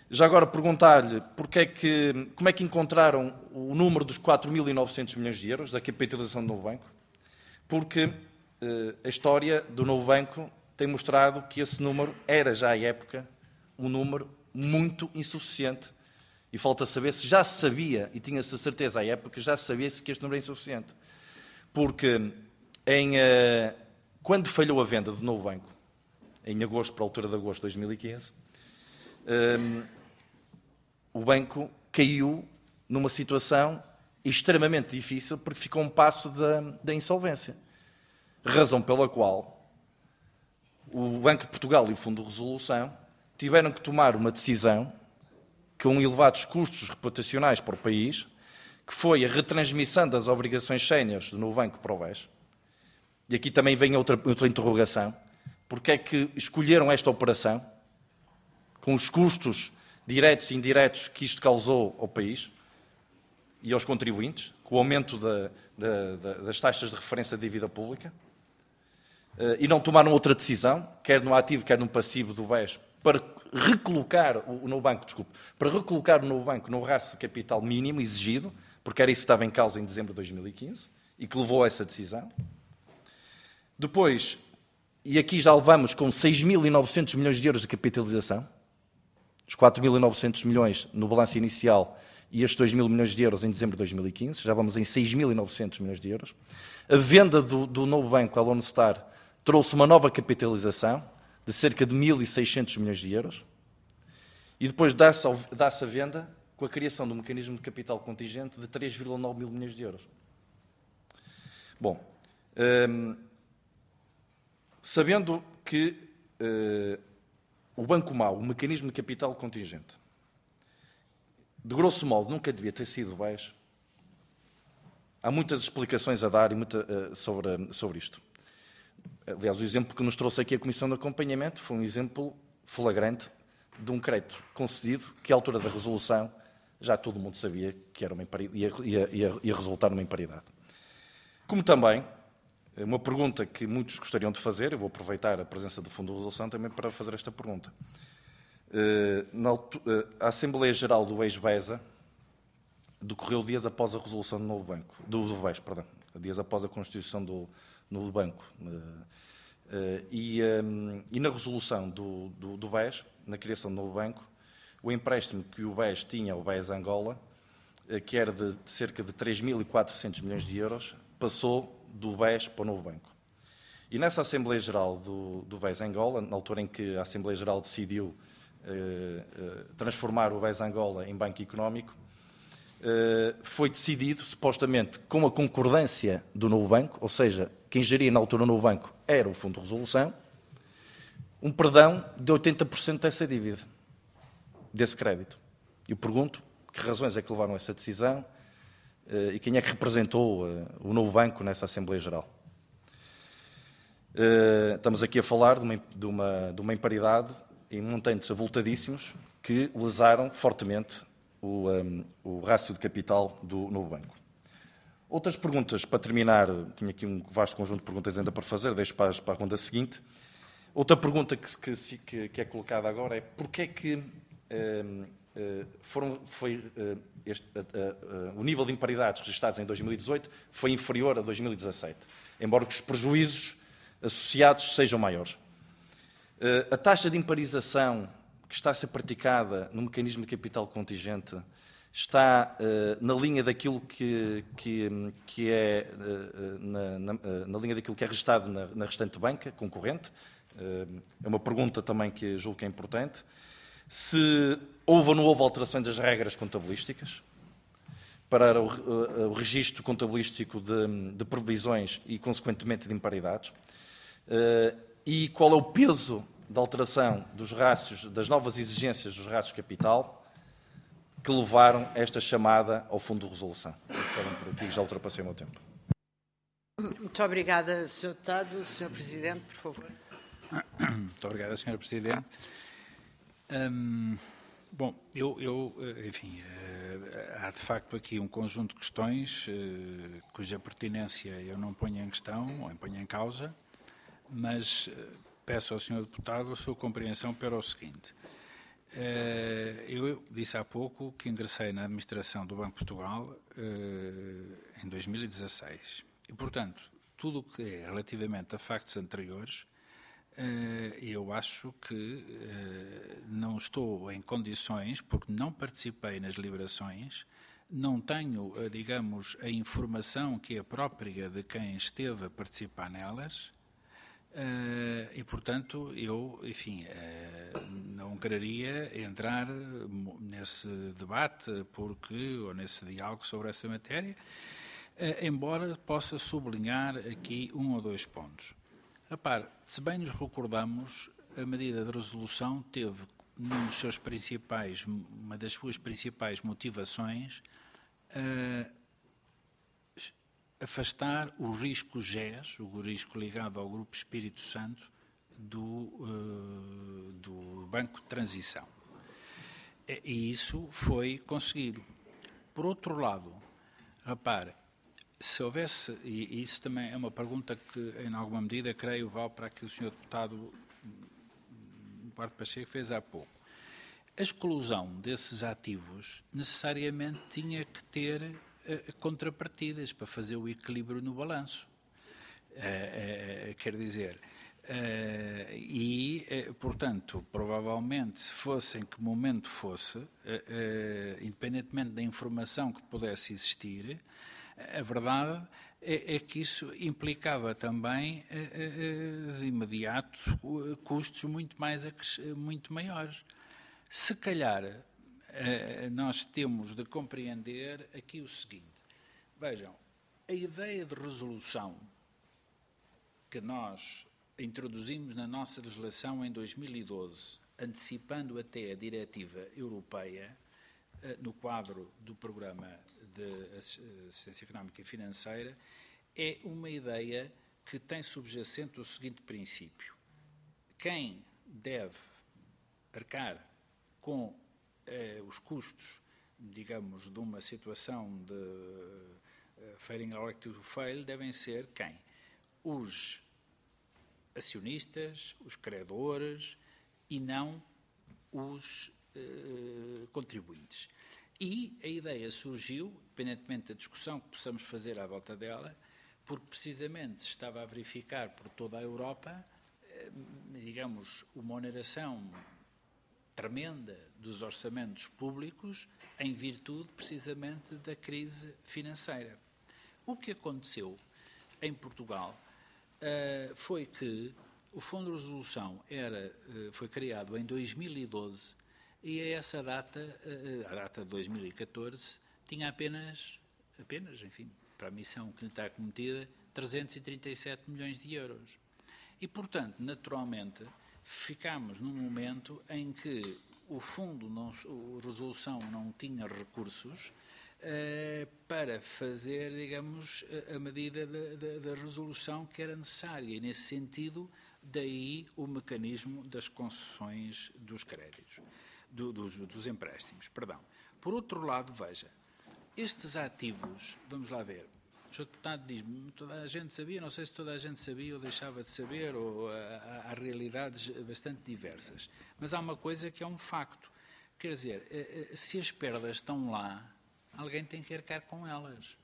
Já agora perguntar-lhe como é que encontraram o número dos 4.900 milhões de euros da capitalização do Novo Banco, porque a história do Novo Banco tem mostrado que esse número era já à época um número muito insuficiente. E falta saber se já se sabia, e tinha-se a certeza à época, já se sabia que este número é insuficiente. Porque quando falhou a venda do Novo Banco, em agosto, para a altura de agosto de 2015, o banco caiu numa situação extremamente difícil porque ficou a um passo da insolvência. Razão pela qual o Banco de Portugal e o Fundo de Resolução tiveram que tomar uma decisão com elevados custos reputacionais para o país, que foi a retransmissão das obrigações séniores do Novo Banco para o BES. E aqui também vem outra interrogação. Porque é que escolheram esta operação, com os custos diretos e indiretos que isto causou ao país e aos contribuintes, com o aumento das taxas de referência da dívida pública, e não tomaram outra decisão, quer no ativo, quer no passivo do BES, para recolocar o Novo Banco, para recolocar o Novo Banco no rácio de capital mínimo exigido, porque era isso que estava em causa em dezembro de 2015, e que levou a essa decisão. Depois, e aqui já levamos com 6.900 milhões de euros de capitalização, os 4.900 milhões no balanço inicial e estes 2.000 milhões de euros em dezembro de 2015, já vamos em 6.900 milhões de euros. A venda do Novo Banco à Lone Star trouxe uma nova capitalização de cerca de 1.600 milhões de euros e depois dá-se a venda com a criação de um mecanismo de capital contingente de 3,9 mil milhões de euros. Bom, sabendo que o Banco Mau, o mecanismo de capital contingente, de grosso modo nunca devia ter sido baixo, há muitas explicações a dar sobre isto. Aliás, o exemplo que nos trouxe aqui a Comissão de Acompanhamento foi um exemplo flagrante de um crédito concedido que, à altura da resolução, já todo mundo sabia que era ia resultar numa imparidade. Como também, uma pergunta que muitos gostariam de fazer, eu vou aproveitar a presença do Fundo de Resolução também para fazer esta pergunta. A Assembleia Geral do ex-BESA decorreu dias após a resolução do Novo Banco, do BES, perdão, dias após a constituição do Novo Banco. E na resolução do BES, na criação do Novo Banco, o empréstimo que o BES tinha ao BES Angola, que era de cerca de 3.400 milhões de euros, passou do BES para o Novo Banco. E nessa Assembleia Geral do BES Angola, na altura em que a Assembleia Geral decidiu transformar o BES Angola em banco económico, foi decidido, supostamente, com a concordância do Novo Banco, ou seja, quem geria na altura o Novo Banco era o Fundo de Resolução, um perdão de 80% dessa dívida, desse crédito. Eu pergunto que razões é que levaram a essa decisão e quem é que representou o Novo Banco nessa Assembleia Geral. Estamos aqui a falar de uma imparidade em montantes avultadíssimos que lesaram fortemente o rácio de capital do Novo Banco. Outras perguntas, para terminar, tinha aqui um vasto conjunto de perguntas ainda para fazer, deixo para a ronda seguinte. Outra pergunta que é colocada agora é porquê é que o nível de imparidades registrados em 2018 foi inferior a 2017, embora os prejuízos associados sejam maiores. A taxa de imparização que está a ser praticada no mecanismo de capital contingente está na linha daquilo que é na linha daquilo que é registado na restante banca concorrente. É uma pergunta também que julgo que é importante. Se houve ou não houve alterações das regras contabilísticas para o registro contabilístico de previsões e, consequentemente, de imparidades. E qual é o peso da alteração dos rácios, das novas exigências dos rácios de capital que levaram a esta chamada ao Fundo de Resolução. Ficaram por aqui, já ultrapassei o meu tempo. Muito obrigada, Sr. Deputado. Sr. Presidente, por favor. Muito obrigado, Sra. Presidente. Bom, enfim, há de facto aqui um conjunto de questões cuja pertinência eu não ponho em questão, ou ponho em causa, mas peço ao Sr. Deputado a sua compreensão para o seguinte. Eu disse há pouco que ingressei na administração do Banco de Portugal em 2016. E, portanto, tudo o que é relativamente a factos anteriores, eu acho que não estou em condições, porque não participei nas deliberações, não tenho, digamos, a informação que é própria de quem esteve a participar nelas, e, portanto, eu, enfim, não quereria entrar nesse debate ou nesse diálogo sobre essa matéria, embora possa sublinhar aqui um ou dois pontos. Repare, se bem nos recordamos, a medida de resolução teve uma das suas principais motivações afastar o risco GES, o risco ligado ao Grupo Espírito Santo, do Banco de Transição. E isso foi conseguido. Por outro lado, repare, se houvesse, e isso também é uma pergunta que, em alguma medida, creio, vale para aquilo que o Sr. Deputado Duarte Pacheco fez há pouco. A exclusão desses ativos necessariamente tinha que ter contrapartidas para fazer o equilíbrio no balanço. Quer dizer, portanto, provavelmente, fosse em que momento fosse, independentemente da informação que pudesse existir, a verdade é que isso implicava também, de imediato, custos muito maiores. Se calhar, nós temos de compreender aqui o seguinte. Vejam, a ideia de resolução que nós introduzimos na nossa legislação em 2012, antecipando até a diretiva europeia, no quadro do Programa de Assistência Económica e Financeira, é uma ideia que tem subjacente o seguinte princípio. Quem deve arcar com os custos, digamos, de uma situação de failing likely to fail, devem ser quem? Os acionistas, os credores e não os contribuintes. E a ideia surgiu, independentemente da discussão que possamos fazer à volta dela, porque precisamente se estava a verificar por toda a Europa, digamos, uma oneração tremenda dos orçamentos públicos em virtude precisamente da crise financeira. O que aconteceu em Portugal foi que o Fundo de Resolução foi criado em 2012 e a essa data, a data de 2014, tinha apenas, enfim, para a missão que lhe está cometida, 337 milhões de euros. E, portanto, naturalmente, ficámos num momento em que o Fundo de Resolução não tinha recursos para fazer, digamos, a medida da resolução que era necessária. E, nesse sentido, daí o mecanismo das concessões dos créditos, dos empréstimos. Perdão. Por outro lado, veja, estes ativos, vamos lá ver, o Sr. Deputado diz-me, toda a gente sabia, não sei se toda a gente sabia ou deixava de saber, ou há realidades bastante diversas. Mas há uma coisa que é um facto. Quer dizer, se as perdas estão lá, alguém tem que arcar com elas.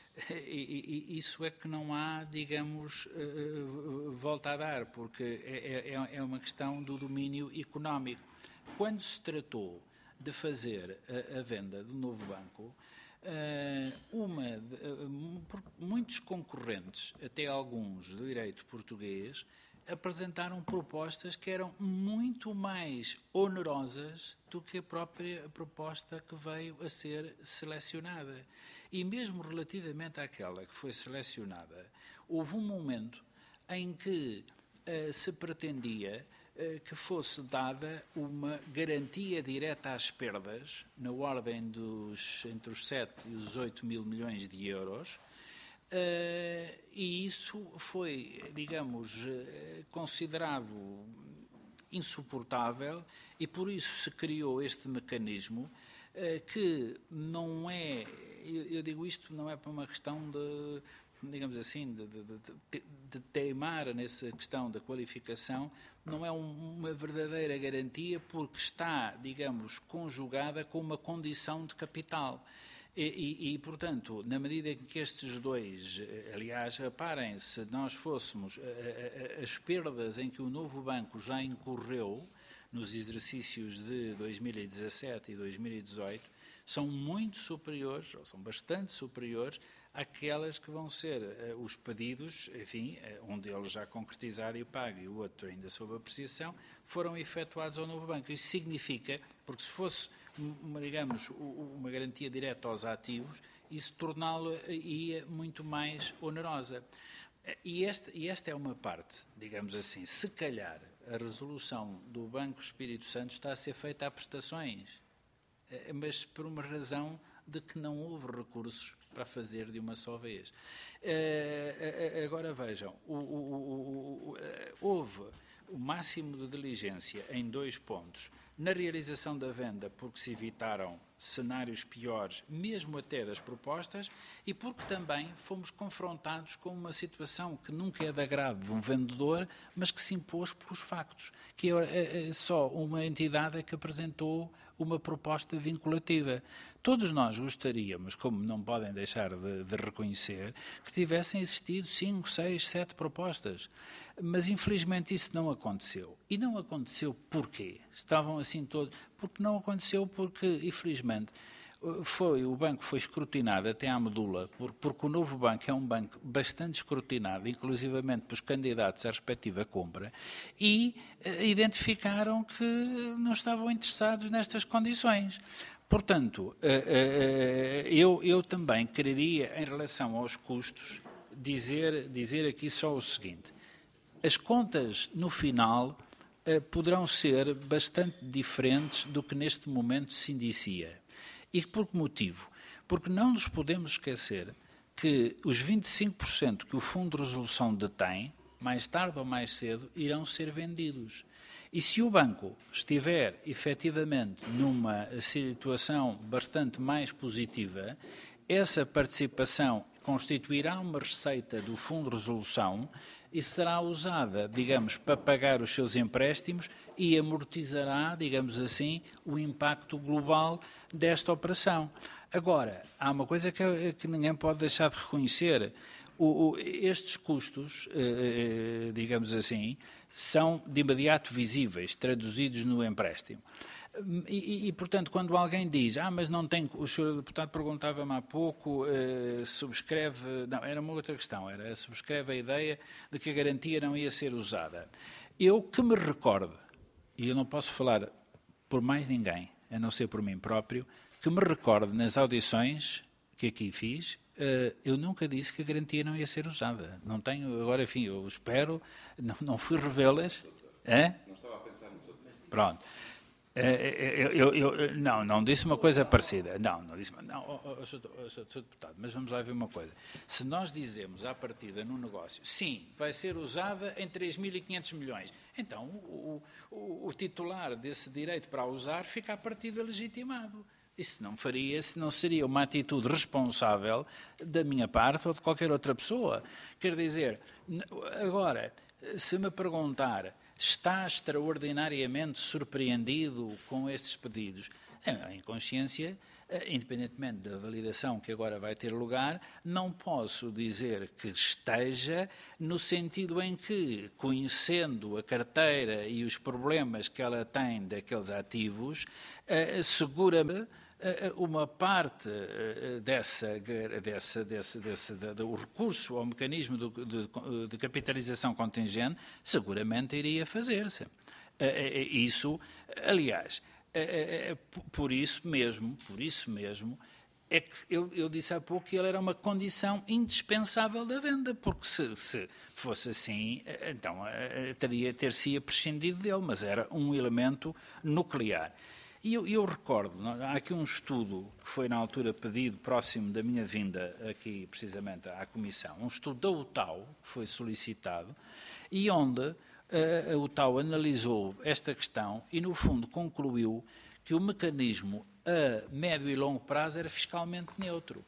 E isso é que não há, digamos, volta a dar, porque é uma questão do domínio económico. Quando se tratou de fazer a venda do novo banco, muitos concorrentes, até alguns de direito português, apresentaram propostas que eram muito mais onerosas do que a própria proposta que veio a ser selecionada. E mesmo relativamente àquela que foi selecionada, houve um momento em que se pretendia que fosse dada uma garantia direta às perdas, na ordem entre os 7 e os 8 mil milhões de euros, e isso foi, digamos, considerado insuportável e por isso se criou este mecanismo que não é, eu digo isto, não é para uma questão digamos assim, de teimar nessa questão da qualificação, não é uma verdadeira garantia, porque está, digamos, conjugada com uma condição de capital. E, portanto, na medida em que estes dois, aliás, reparem, se nós fôssemos as perdas em que o novo banco já incorreu nos exercícios de 2017 e 2018, são muito superiores, ou são bastante superiores, àquelas que vão ser os pedidos, enfim, um deles já concretizado e pago e o outro ainda sob apreciação, foram efetuados ao novo banco. Isso significa, porque se fosse, digamos, uma garantia direta aos ativos, isso torná-lo-ia muito mais onerosa. E esta é uma parte, digamos assim, se calhar a resolução do Banco Espírito Santo está a ser feita a prestações, mas por uma razão de que não houve recursos para fazer de uma só vez. Agora vejam, houve o máximo de diligência em 2 pontos. Na realização da venda, porque se evitaram cenários piores, mesmo até das propostas, e porque também fomos confrontados com uma situação que nunca é de agrado de um vendedor, mas que se impôs pelos factos, que é só uma entidade que apresentou uma proposta vinculativa. Todos nós gostaríamos, como não podem deixar de reconhecer, que tivessem existido 5, 6, 7 propostas. Mas, infelizmente, isso não aconteceu. E não aconteceu porquê? Estavam assim todos... Porque não aconteceu porque, infelizmente, o banco foi escrutinado até à medula, porque o novo banco é um banco bastante escrutinado, inclusivamente pelos candidatos à respectiva compra, e identificaram que não estavam interessados nestas condições. Portanto, eu também quereria, em relação aos custos, dizer aqui só o seguinte. As contas, no final, poderão ser bastante diferentes do que neste momento se indicia. E por que motivo? Porque não nos podemos esquecer que os 25% que o Fundo de Resolução detém, mais tarde ou mais cedo, irão ser vendidos. E se o banco estiver, efetivamente, numa situação bastante mais positiva, essa participação constituirá uma receita do Fundo de Resolução e será usada, digamos, para pagar os seus empréstimos e amortizará, digamos assim, o impacto global desta operação. Agora, há uma coisa que ninguém pode deixar de reconhecer. Estes custos, digamos assim, são de imediato visíveis, traduzidos no empréstimo. E, portanto, quando alguém diz, mas não tem, o senhor deputado perguntava-me há pouco, subscreve, não, era uma outra questão, era subscreve a ideia de que a garantia não ia ser usada. Eu que me recordo, e eu não posso falar por mais ninguém, a não ser por mim próprio, que me recordo nas audições que aqui fiz, eu nunca disse que a garantia não ia ser usada. Não tenho, agora, enfim, eu espero, não fui revê-las. Não estava a pensar nisso. Pronto. Não disse uma coisa parecida. Não disse. Sr. Deputado, mas vamos lá ver uma coisa. Se nós dizemos à partida no negócio, sim, vai ser usada em 3.500 milhões, então o titular desse direito para a usar fica à partida legitimado. Isso não seria uma atitude responsável da minha parte ou de qualquer outra pessoa. Quer dizer, agora, se me perguntar, está extraordinariamente surpreendido com estes pedidos? Em consciência, independentemente da validação que agora vai ter lugar, não posso dizer que esteja no sentido em que, conhecendo a carteira e os problemas que ela tem daqueles ativos, segura-me uma parte do recurso ao mecanismo de capitalização contingente seguramente iria fazer-se. Isso, aliás, por isso mesmo, é que eu disse há pouco que ele era uma condição indispensável da venda, porque se fosse assim, então ter-se-ia prescindido dele, mas era um elemento nuclear. E eu recordo, há aqui um estudo que foi na altura pedido, próximo da minha vinda aqui precisamente à Comissão, um estudo da UTAU, que foi solicitado, e onde a UTAU analisou esta questão e, no fundo, concluiu que o mecanismo a médio e longo prazo era fiscalmente neutro.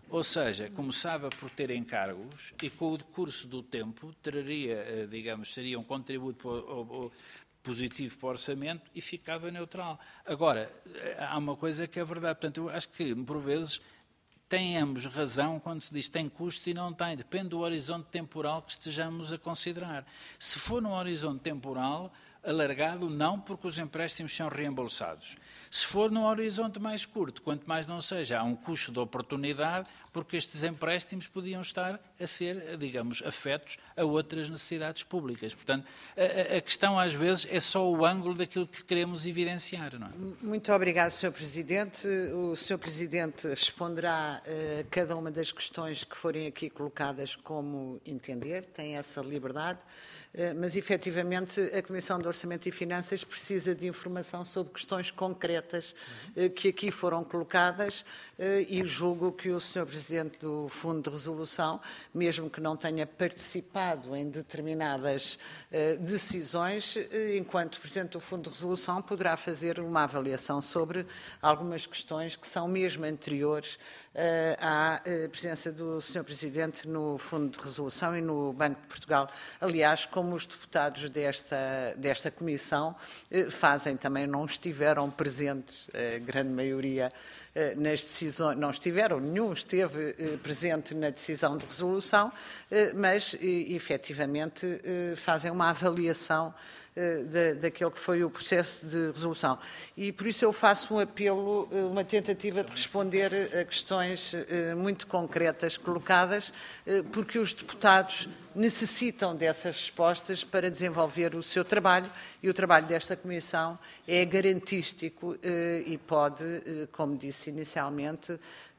Ou seja, começava por ter encargos e com o decurso do tempo teria, digamos, seria um contributo positivo para o orçamento e ficava neutral. Agora, há uma coisa que é verdade, portanto, eu acho que, por vezes, tem ambos razão quando se diz que tem custos e não tem. Depende do horizonte temporal que estejamos a considerar. Se for num horizonte temporal alargado, não, porque os empréstimos são reembolsados. Se for num horizonte mais curto, quanto mais não seja, há um custo de oportunidade, porque estes empréstimos podiam estar a ser, digamos, afetos a outras necessidades públicas. Portanto, a questão às vezes é só o ângulo daquilo que queremos evidenciar, não é? Muito obrigado, Sr. Presidente. O Sr. Presidente responderá a cada uma das questões que forem aqui colocadas como entender, tem essa liberdade, mas efetivamente a Comissão de Orçamento e Finanças precisa de informação sobre questões concretas que aqui foram colocadas e julgo que o Sr. Presidente do Fundo de Resolução, mesmo que não tenha participado em determinadas decisões, enquanto Presidente do Fundo de Resolução, poderá fazer uma avaliação sobre algumas questões que são mesmo anteriores à presença do Sr. Presidente no Fundo de Resolução e no Banco de Portugal. Aliás, como os deputados desta Comissão fazem também, não estiveram presentes, a grande maioria nas decisões, não estiveram, nenhum esteve presente na decisão de resolução, mas efetivamente fazem uma avaliação daquele que foi o processo de resolução. E por isso eu faço um apelo, uma tentativa de responder a questões muito concretas colocadas, porque os deputados necessitam dessas respostas para desenvolver o seu trabalho e o trabalho desta Comissão é garantístico e pode, como disse inicialmente,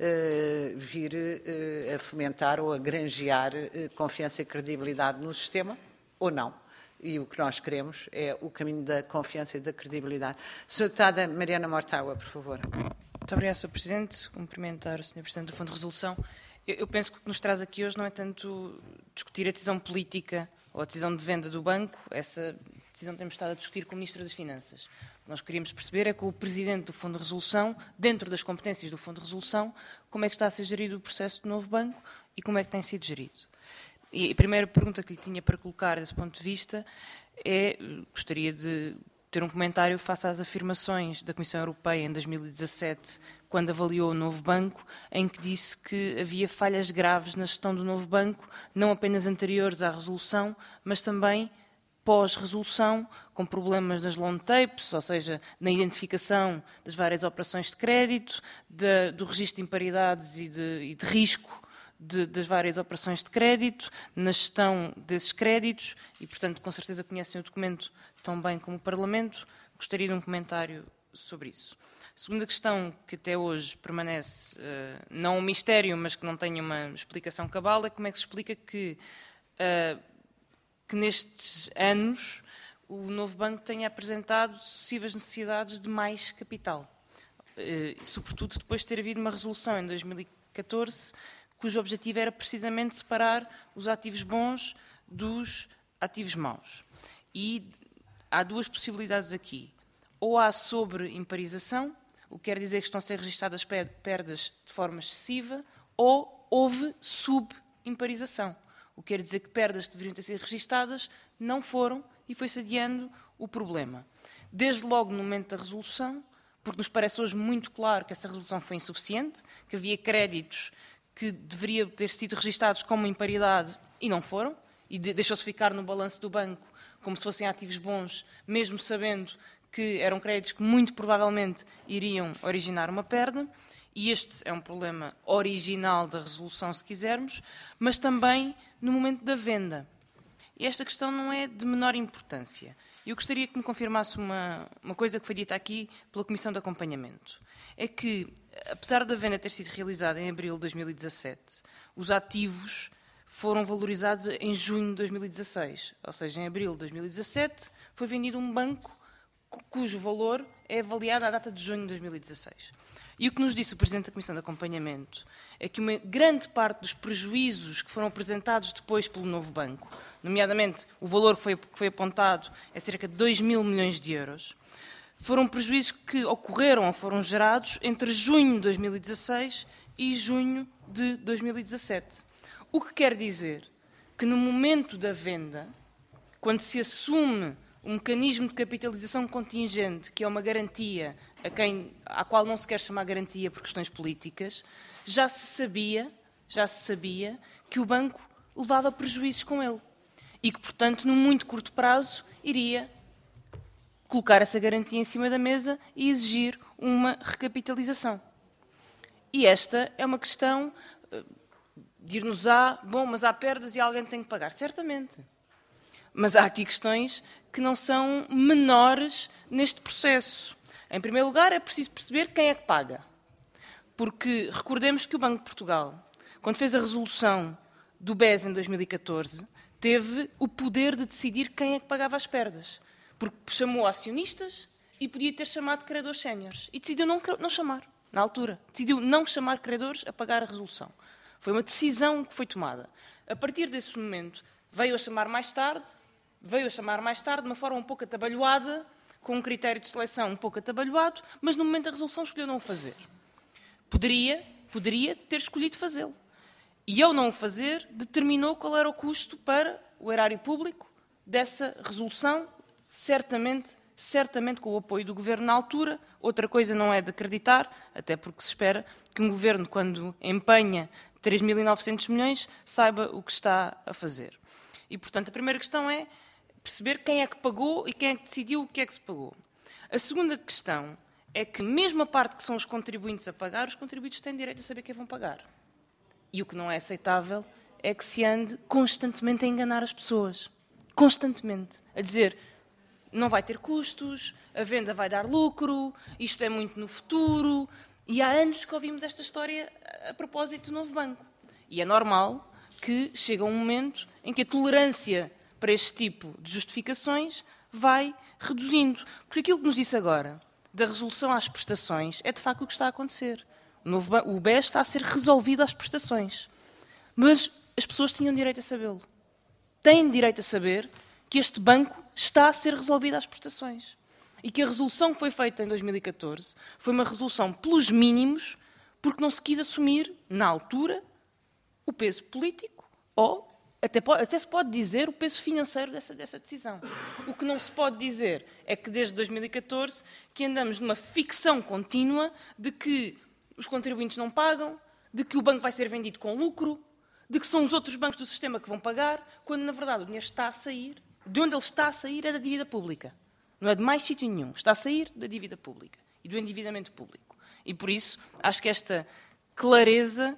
vir a fomentar ou a granjear confiança e credibilidade no sistema ou não. E o que nós queremos é o caminho da confiança e da credibilidade. Sra. Deputada Mariana Mortágua, por favor. Muito obrigada, Sr. Presidente. Cumprimentar o Sr. Presidente do Fundo de Resolução. Eu penso que o que nos traz aqui hoje não é tanto discutir a decisão política ou a decisão de venda do banco. Essa decisão temos estado a discutir com o Ministro das Finanças. O que nós queríamos perceber é com o Presidente do Fundo de Resolução, dentro das competências do Fundo de Resolução, como é que está a ser gerido o processo do novo banco e como é que tem sido gerido. E a primeira pergunta que lhe tinha para colocar desse ponto de vista é, gostaria de ter um comentário face às afirmações da Comissão Europeia em 2017, quando avaliou o novo banco, em que disse que havia falhas graves na gestão do novo banco, não apenas anteriores à resolução, mas também pós-resolução, com problemas nas loan tapes, ou seja, na identificação das várias operações de crédito, do registro de imparidades e de risco das várias operações de crédito, na gestão desses créditos e, portanto, com certeza conhecem o documento tão bem como o Parlamento. Gostaria de um comentário sobre isso. A segunda questão, que até hoje permanece não um mistério, mas que não tem uma explicação cabal, é como é que se explica que nestes anos o novo banco tenha apresentado sucessivas necessidades de mais capital. Sobretudo depois de ter havido uma resolução em 2014 cujo objetivo era precisamente separar os ativos bons dos ativos maus. E há duas possibilidades aqui. Ou há sobreimparização, o que quer dizer que estão a ser registadas perdas de forma excessiva, ou houve subimparização, o que quer dizer que perdas que deveriam ter sido registadas não foram e foi-se adiando o problema. Desde logo no momento da resolução, porque nos parece hoje muito claro que essa resolução foi insuficiente, que havia créditos que deveriam ter sido registados como imparidade e não foram, e deixou-se ficar no balanço do banco como se fossem ativos bons, mesmo sabendo que eram créditos que muito provavelmente iriam originar uma perda, e este é um problema original da resolução, se quisermos, mas também no momento da venda. E esta questão não é de menor importância. Eu gostaria que me confirmasse uma coisa que foi dita aqui pela Comissão de Acompanhamento. É que, apesar da venda ter sido realizada em abril de 2017, os ativos foram valorizados em junho de 2016. Ou seja, em abril de 2017 foi vendido um banco cujo valor é avaliado à data de junho de 2016. E o que nos disse o Presidente da Comissão de Acompanhamento é que uma grande parte dos prejuízos que foram apresentados depois pelo novo banco, nomeadamente o valor que foi apontado é cerca de 2 mil milhões de euros, foram prejuízos que ocorreram ou foram gerados entre junho de 2016 e junho de 2017. O que quer dizer que no momento da venda, quando se assume um mecanismo de capitalização contingente, que é uma garantia à qual não se quer chamar garantia por questões políticas, já se sabia que o banco levava prejuízos com ele e que, portanto, num muito curto prazo, iria colocar essa garantia em cima da mesa e exigir uma recapitalização. E esta é uma questão dir-nos-á, bom, mas há perdas e alguém tem que pagar. Certamente. Mas há aqui questões que não são menores neste processo. Em primeiro lugar, é preciso perceber quem é que paga. Porque recordemos que o Banco de Portugal, quando fez a resolução do BES em 2014, teve o poder de decidir quem é que pagava as perdas. Porque chamou acionistas e podia ter chamado credores séniores. E decidiu não chamar, na altura. Decidiu não chamar credores a pagar a resolução. Foi uma decisão que foi tomada. A partir desse momento, veio a chamar mais tarde, de uma forma um pouco atabalhoada, com um critério de seleção um pouco atabalhoado, mas no momento da resolução escolheu não o fazer. Poderia ter escolhido fazê-lo. E ao não o fazer, determinou qual era o custo para o erário público dessa resolução, certamente com o apoio do Governo na altura. Outra coisa não é de acreditar, até porque se espera que um Governo, quando empenha 3.900 milhões, saiba o que está a fazer. E, portanto, a primeira questão é perceber quem é que pagou e quem é que decidiu o que é que se pagou. A segunda questão é que, mesmo a parte que são os contribuintes a pagar, os contribuintes têm direito a saber quem vão pagar. E o que não é aceitável é que se ande constantemente a enganar as pessoas. Constantemente. A dizer, não vai ter custos, a venda vai dar lucro, isto é muito no futuro. E há anos que ouvimos esta história a propósito do novo banco. E é normal que chega um momento em que a tolerância para este tipo de justificações vai reduzindo. Porque aquilo que nos disse agora, da resolução às prestações, é de facto o que está a acontecer. O BES está a ser resolvido às prestações. Mas as pessoas tinham direito a sabê-lo. Têm direito a saber que este banco está a ser resolvido às prestações. E que a resolução que foi feita em 2014 foi uma resolução pelos mínimos, porque não se quis assumir, na altura, o peso político ou, até se pode dizer, o peso financeiro dessa decisão. O que não se pode dizer é que desde 2014 que andamos numa ficção contínua de que os contribuintes não pagam, de que o banco vai ser vendido com lucro, de que são os outros bancos do sistema que vão pagar, quando, na verdade, o dinheiro está a sair. De onde ele está a sair é da dívida pública. Não é de mais sítio nenhum. Está a sair da dívida pública e do endividamento público. E, por isso, acho que esta clareza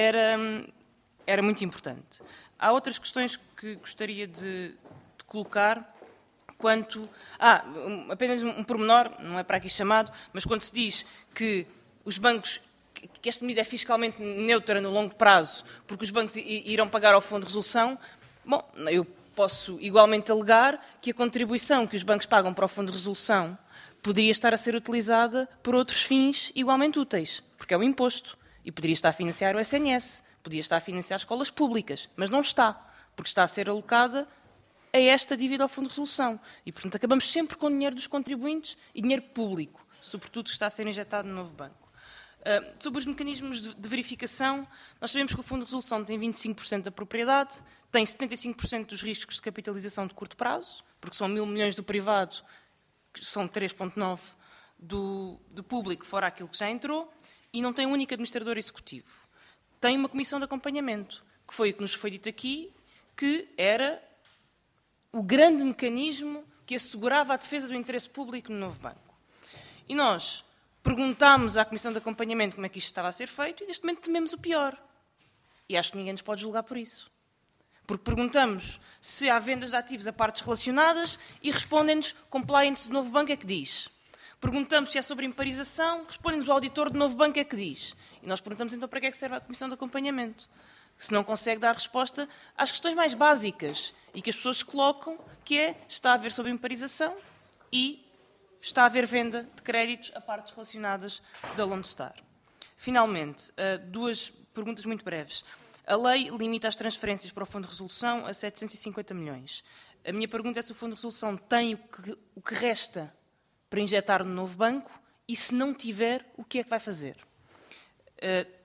era muito importante. Há outras questões que gostaria de colocar quanto... apenas um pormenor, não é para aqui chamado, mas quando se diz que os bancos, que esta medida é fiscalmente neutra no longo prazo, porque os bancos irão pagar ao Fundo de Resolução, bom, eu posso igualmente alegar que a contribuição que os bancos pagam para o Fundo de Resolução poderia estar a ser utilizada por outros fins igualmente úteis, porque é o imposto, e poderia estar a financiar o SNS, poderia estar a financiar escolas públicas, mas não está, porque está a ser alocada a esta dívida ao Fundo de Resolução. E, portanto, acabamos sempre com dinheiro dos contribuintes e dinheiro público, sobretudo que está a ser injetado no novo banco. Sobre os mecanismos de verificação, nós sabemos que o Fundo de Resolução tem 25% da propriedade, tem 75% dos riscos de capitalização de curto prazo, porque são 1.000 milhões do privado, que são 3,9 do público, fora aquilo que já entrou, e não tem um único administrador executivo. Tem uma comissão de acompanhamento, que foi o que nos foi dito aqui, que era o grande mecanismo que assegurava a defesa do interesse público no novo banco. E nós perguntámos à comissão de acompanhamento como é que isto estava a ser feito e, neste momento, tememos o pior. E acho que ninguém nos pode julgar por isso. Porque perguntamos se há vendas de ativos a partes relacionadas e respondem-nos compliance do novo banco é que diz. Perguntamos se é sobre imparização, respondem-nos o auditor do novo banco é que diz. E nós perguntamos então para que é que serve a comissão de acompanhamento. Se não consegue dar resposta às questões mais básicas e que as pessoas se colocam, que é, está a haver sobre imparização e está a haver venda de créditos a partes relacionadas da Lone Star. Finalmente, duas perguntas muito breves. A lei limita as transferências para o Fundo de Resolução a 750 milhões. A minha pergunta é se o Fundo de Resolução tem o que resta para injetar no novo banco e, se não tiver, o que é que vai fazer?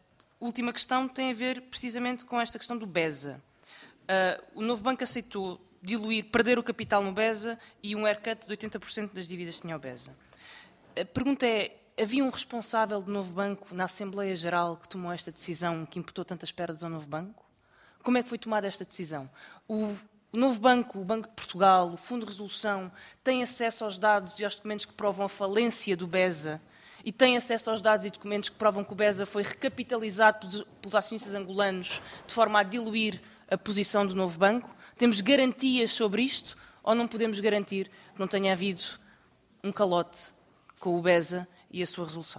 última questão tem a ver precisamente com esta questão do BESA. O novo banco aceitou perder o capital no BESA e um haircut de 80% das dívidas que tinha o BESA. A pergunta é, havia um responsável do novo banco na Assembleia Geral que tomou esta decisão, que imputou tantas perdas ao novo banco? Como é que foi tomada esta decisão? O novo banco, o Banco de Portugal, o Fundo de Resolução, tem acesso aos dados e aos documentos que provam a falência do BESA e tem acesso aos dados e documentos que provam que o BESA foi recapitalizado pelos acionistas angolanos de forma a diluir a posição do novo banco? Temos garantias sobre isto ou não podemos garantir que não tenha havido um calote com o BESA e a sua resolução?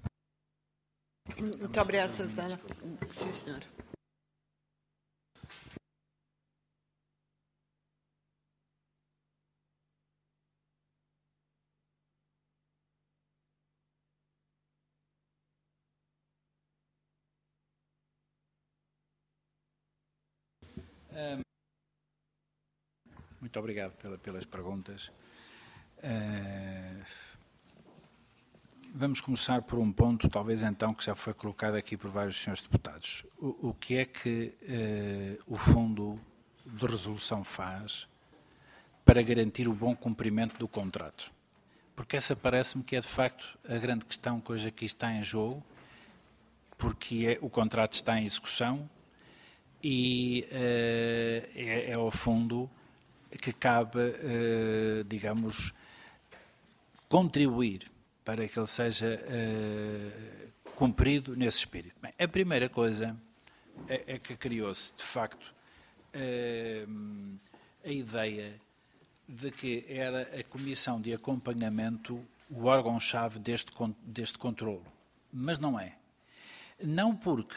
Muito obrigada, Sra. Deputada. Sim, senhora. Muito obrigado pelas perguntas. Vamos começar por um ponto, talvez então, que já foi colocado aqui por vários senhores deputados. O que é que o Fundo de Resolução faz para garantir o bom cumprimento do contrato? Porque essa parece-me que é, de facto, a grande questão que hoje aqui está em jogo, porque o contrato está em execução e é ao Fundo que cabe, digamos, contribuir para que ele seja cumprido nesse espírito. Bem, a primeira coisa é que criou-se, de facto, a ideia de que era a Comissão de Acompanhamento o órgão-chave deste controlo. Mas não é. Não porque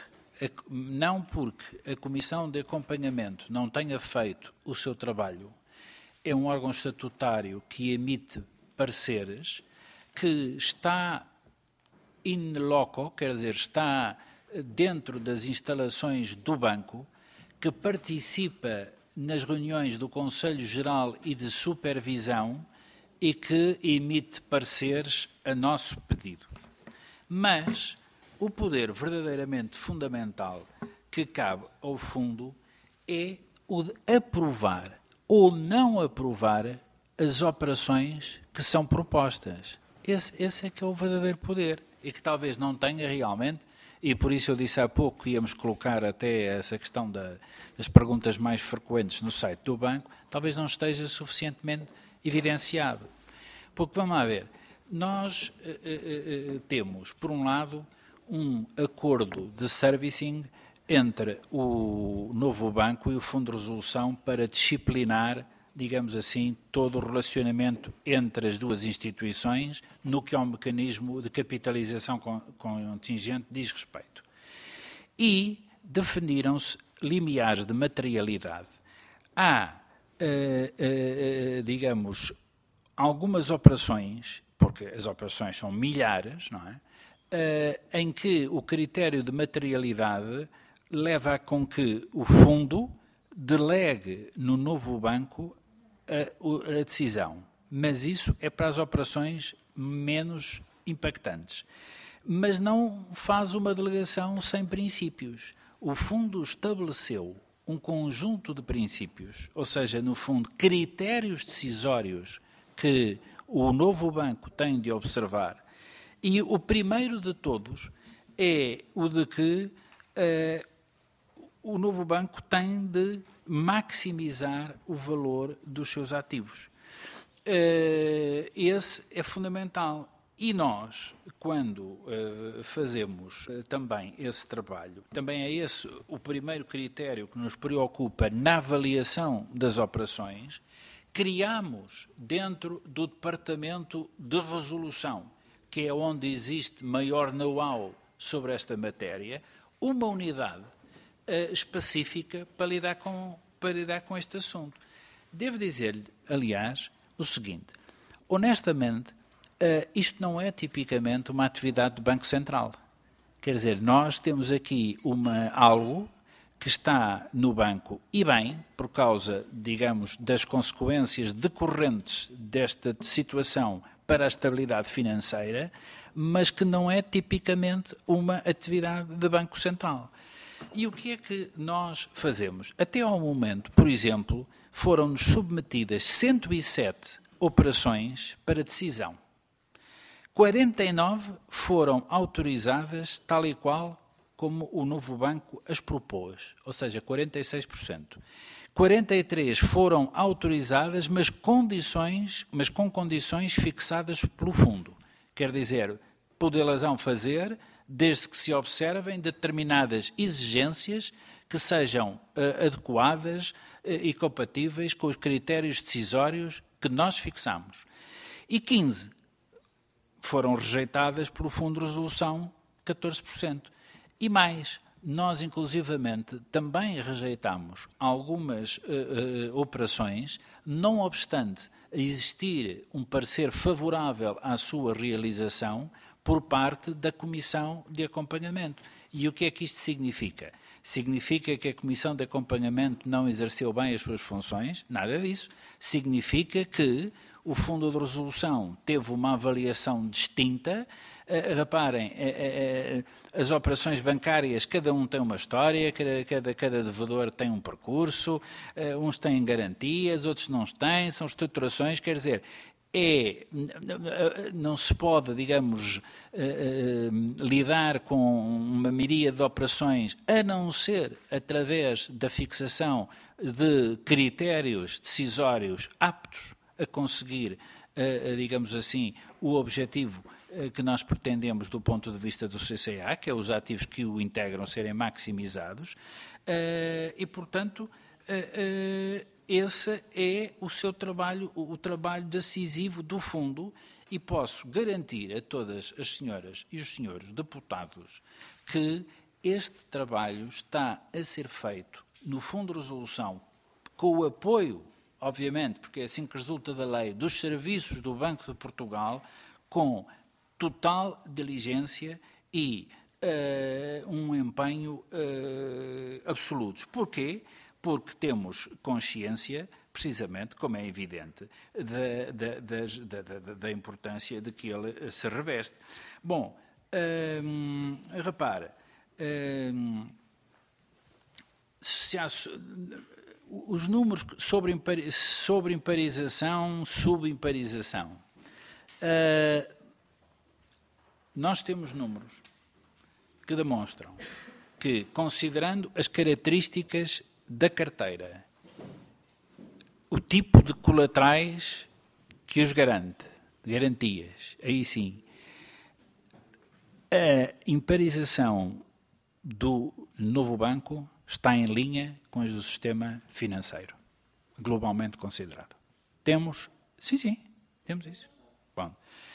a Comissão de Acompanhamento não tenha feito o seu trabalho, é um órgão estatutário que emite pareceres, que está in loco, quer dizer, está dentro das instalações do banco, que participa nas reuniões do Conselho Geral e de Supervisão e que emite pareceres a nosso pedido. Mas o poder verdadeiramente fundamental que cabe ao Fundo é o de aprovar ou não aprovar as operações que são propostas. Esse é que é o verdadeiro poder e que talvez não tenha realmente, e por isso eu disse há pouco que íamos colocar até essa questão das perguntas mais frequentes no site do banco, talvez não esteja suficientemente evidenciado. Porque, vamos lá ver, nós temos, por um lado, um acordo de servicing entre o novo banco e o Fundo de Resolução para disciplinar, digamos assim, todo o relacionamento entre as duas instituições no que ao mecanismo de capitalização contingente diz respeito. E definiram-se limiares de materialidade. Há, digamos, algumas operações, porque as operações são milhares, não é? Em que o critério de materialidade leva a com que o fundo delegue no novo banco a decisão. Mas isso é para as operações menos impactantes. Mas não faz uma delegação sem princípios. O fundo estabeleceu um conjunto de princípios, ou seja, no fundo, critérios decisórios que o novo banco tem de observar. E o primeiro de todos é o de que o novo banco tem de maximizar o valor dos seus ativos. Esse é fundamental. E nós, quando fazemos também esse trabalho, também é esse o primeiro critério que nos preocupa na avaliação das operações, criamos dentro do Departamento de Resolução, que é onde existe maior know-how sobre esta matéria, uma unidade específica para lidar com este assunto. Devo dizer-lhe, aliás, o seguinte, honestamente, isto não é tipicamente uma atividade do Banco Central. Quer dizer, nós temos aqui algo que está no banco, e bem, por causa, digamos, das consequências decorrentes desta situação para a estabilidade financeira, mas que não é tipicamente uma atividade de Banco Central. E o que é que nós fazemos? Até ao momento, por exemplo, foram-nos submetidas 107 operações para decisão. 49 foram autorizadas tal e qual como o novo banco as propôs, ou seja, 46%. 43 foram autorizadas, mas com condições fixadas pelo fundo. Quer dizer, podê-las fazer desde que se observem determinadas exigências que sejam adequadas e compatíveis com os critérios decisórios que nós fixamos. E 15 foram rejeitadas pelo Fundo de Resolução, 14%. E mais, nós inclusivamente também rejeitamos algumas operações, não obstante existir um parecer favorável à sua realização por parte da Comissão de Acompanhamento. E o que é que isto significa? Significa que a Comissão de Acompanhamento não exerceu bem as suas funções? Nada disso. Significa que o Fundo de Resolução teve uma avaliação distinta. Reparem, as operações bancárias, cada um tem uma história, cada devedor tem um percurso, uns têm garantias, outros não têm, são estruturações, quer dizer, não se pode, digamos, lidar com uma miríade de operações, a não ser através da fixação de critérios decisórios aptos a conseguir, digamos assim, o objetivo que nós pretendemos do ponto de vista do CCA, que é os ativos que o integram serem maximizados, e, portanto, esse é o seu trabalho, o trabalho decisivo do Fundo, e posso garantir a todas as senhoras e os senhores deputados que este trabalho está a ser feito no Fundo de Resolução com o apoio, obviamente, porque é assim que resulta da lei, dos serviços do Banco de Portugal, com total diligência e um empenho absolutos. Porquê? Porque temos consciência, precisamente, como é evidente, da importância de que ele se reveste. Bom, repara, os números sobre imparização, subimparização. Nós temos números que demonstram que, considerando as características da carteira, o tipo de colaterais que os garante, garantias, aí sim, a imparização do novo banco está em linha com as do sistema financeiro, globalmente considerado. Temos? Sim, temos isso. Bom,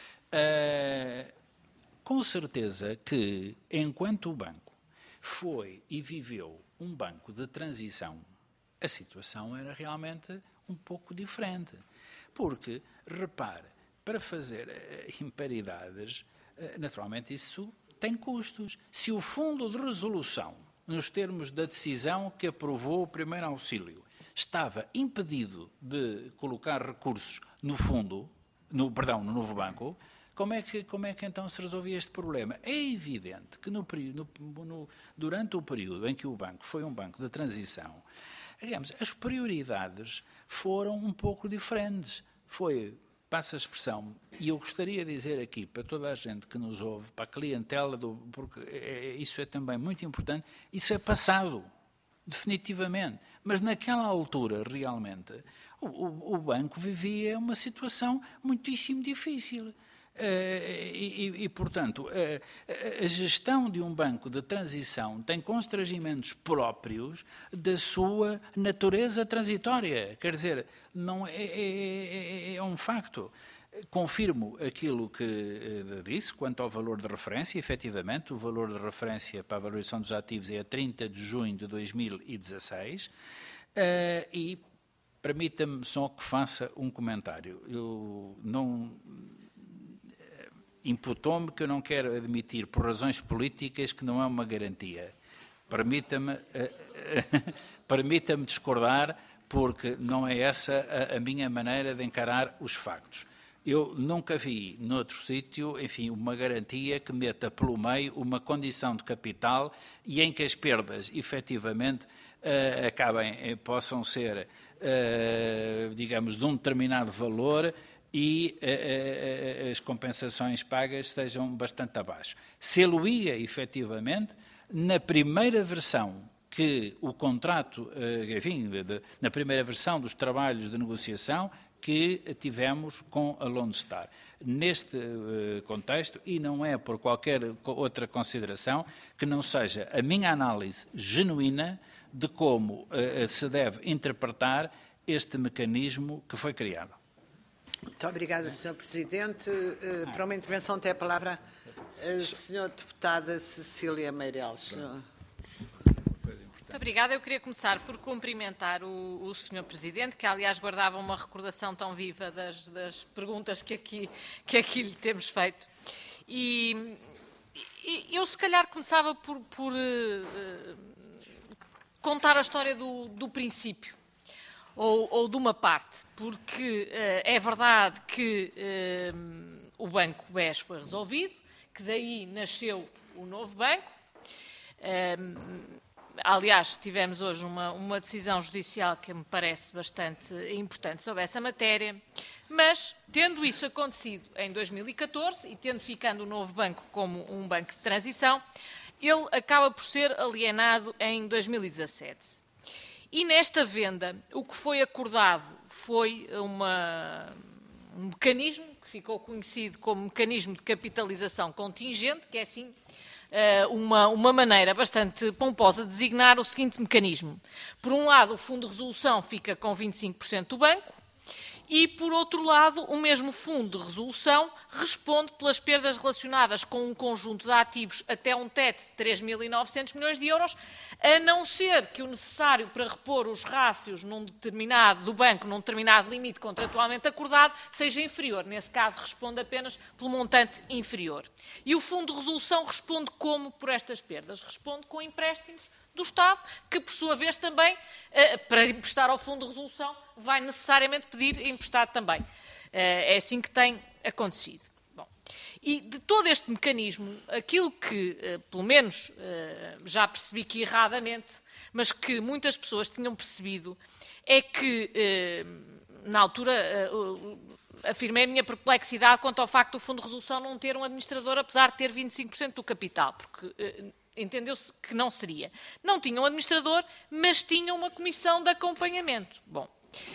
com certeza que, enquanto o banco foi e viveu um banco de transição, a situação era realmente um pouco diferente. Porque, repare, para fazer imparidades, naturalmente isso tem custos. Se o Fundo de Resolução, nos termos da decisão que aprovou o primeiro auxílio, estava impedido de colocar recursos no fundo, no novo banco, como é que então se resolvia este problema? É evidente que durante o período em que o banco foi um banco de transição, digamos, as prioridades foram um pouco diferentes. Passa a expressão, e eu gostaria de dizer aqui para toda a gente que nos ouve, para a clientela, porque isso é também muito importante, isso é passado, definitivamente. Mas naquela altura, realmente, o banco vivia uma situação muitíssimo difícil. Portanto, a gestão de um banco de transição tem constrangimentos próprios da sua natureza transitória. Quer dizer, não é um facto. Confirmo aquilo que disse quanto ao valor de referência. Efetivamente, o valor de referência para a valorização dos ativos é a 30 de junho de 2016 e permita-me só que faça um comentário. Eu não... Imputou-me que eu não quero admitir, por razões políticas, que não é uma garantia. Permita-me discordar, porque não é essa a minha maneira de encarar os factos. Eu nunca vi, noutro sítio, enfim, uma garantia que meta pelo meio uma condição de capital e em que as perdas, efetivamente, possam ser, digamos, de um determinado valor e as compensações pagas sejam bastante abaixo. Se-lo-ia, efetivamente, na primeira versão que o contrato, enfim, na primeira versão dos trabalhos de negociação que tivemos com a Lone Star. Neste contexto, e não é por qualquer outra consideração, que não seja a minha análise genuína de como se deve interpretar este mecanismo que foi criado. Muito obrigada, Sr. Presidente. Para uma intervenção tem a palavra a Sra. Deputada Cecília Meireles. Muito obrigada. Eu queria começar por cumprimentar o Sr. Presidente, que aliás guardava uma recordação tão viva das perguntas que aqui lhe temos feito. E eu se calhar começava por contar a história do princípio, ou de uma parte, porque é verdade que o Banco BES foi resolvido, que daí nasceu o novo banco. Aliás, tivemos hoje uma decisão judicial que me parece bastante importante sobre essa matéria, mas, tendo isso acontecido em 2014 e tendo ficado o novo banco como um banco de transição, ele acaba por ser alienado em 2017. E nesta venda, o que foi acordado foi um mecanismo que ficou conhecido como mecanismo de capitalização contingente, que é assim uma maneira bastante pomposa de designar o seguinte mecanismo. Por um lado, o Fundo de Resolução fica com 25% do banco e, por outro lado, o mesmo Fundo de Resolução responde pelas perdas relacionadas com um conjunto de ativos até um teto de 3.900 milhões de euros, a não ser que o necessário para repor os rácios do banco num determinado limite contratualmente acordado seja inferior. Nesse caso, responde apenas pelo montante inferior. E o Fundo de Resolução responde como por estas perdas? Responde com empréstimos do Estado, que, por sua vez, também, para emprestar ao Fundo de Resolução, vai necessariamente pedir emprestado também. É assim que tem acontecido. Bom, e de todo este mecanismo, aquilo que, pelo menos, já percebi que erradamente, mas que muitas pessoas tinham percebido, é que, na altura, afirmei a minha perplexidade quanto ao facto do Fundo de Resolução não ter um administrador, apesar de ter 25% do capital, porque entendeu-se que não seria. Não tinha um administrador, mas tinha uma comissão de acompanhamento. Bom,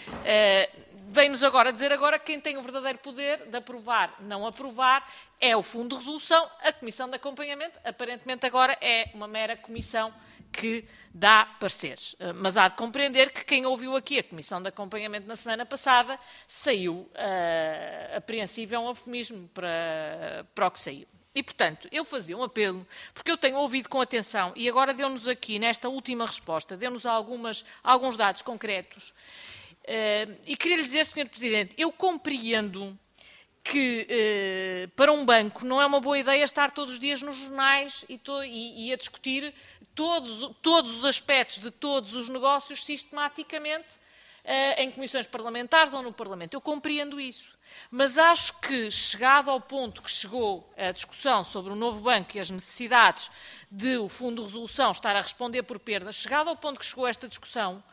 vem-nos agora dizer que quem tem o verdadeiro poder de aprovar, não aprovar, é o Fundo de Resolução. A comissão de acompanhamento, aparentemente agora, é uma mera comissão que dá pareceres. Mas há de compreender que quem ouviu aqui a comissão de acompanhamento na semana passada saiu apreensivo, é um eufemismo para o que saiu. E, portanto, eu fazia um apelo, porque eu tenho ouvido com atenção, e agora deu-nos aqui, nesta última resposta, deu-nos alguns dados concretos. E queria lhe dizer, Sr. Presidente, eu compreendo que para um banco não é uma boa ideia estar todos os dias nos jornais e a discutir todos os aspectos de todos os negócios sistematicamente em comissões parlamentares ou no Parlamento. Eu compreendo isso. Mas acho que, chegado ao ponto que chegou a discussão sobre o novo banco e as necessidades de o Fundo de Resolução estar a responder por perdas, chegado ao ponto que chegou esta discussão,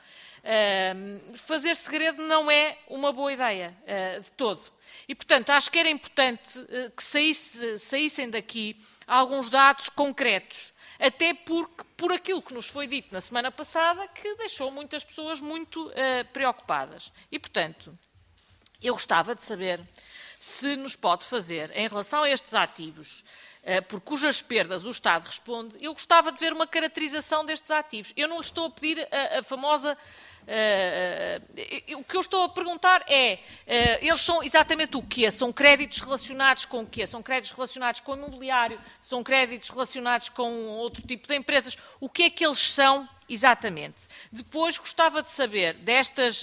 fazer segredo não é uma boa ideia de todo. E, portanto, acho que era importante que saíssem daqui alguns dados concretos, até porque, por aquilo que nos foi dito na semana passada, que deixou muitas pessoas muito preocupadas. E, portanto, eu gostava de saber se nos pode fazer, em relação a estes ativos, por cujas perdas o Estado responde, eu gostava de ver uma caracterização destes ativos. Eu não lhe estou a pedir a famosa... o que eu estou a perguntar é, eles são exatamente o quê? São créditos relacionados com o quê? São créditos relacionados com o imobiliário? São créditos relacionados com outro tipo de empresas? O que é que eles são exatamente? Depois gostava de saber destas...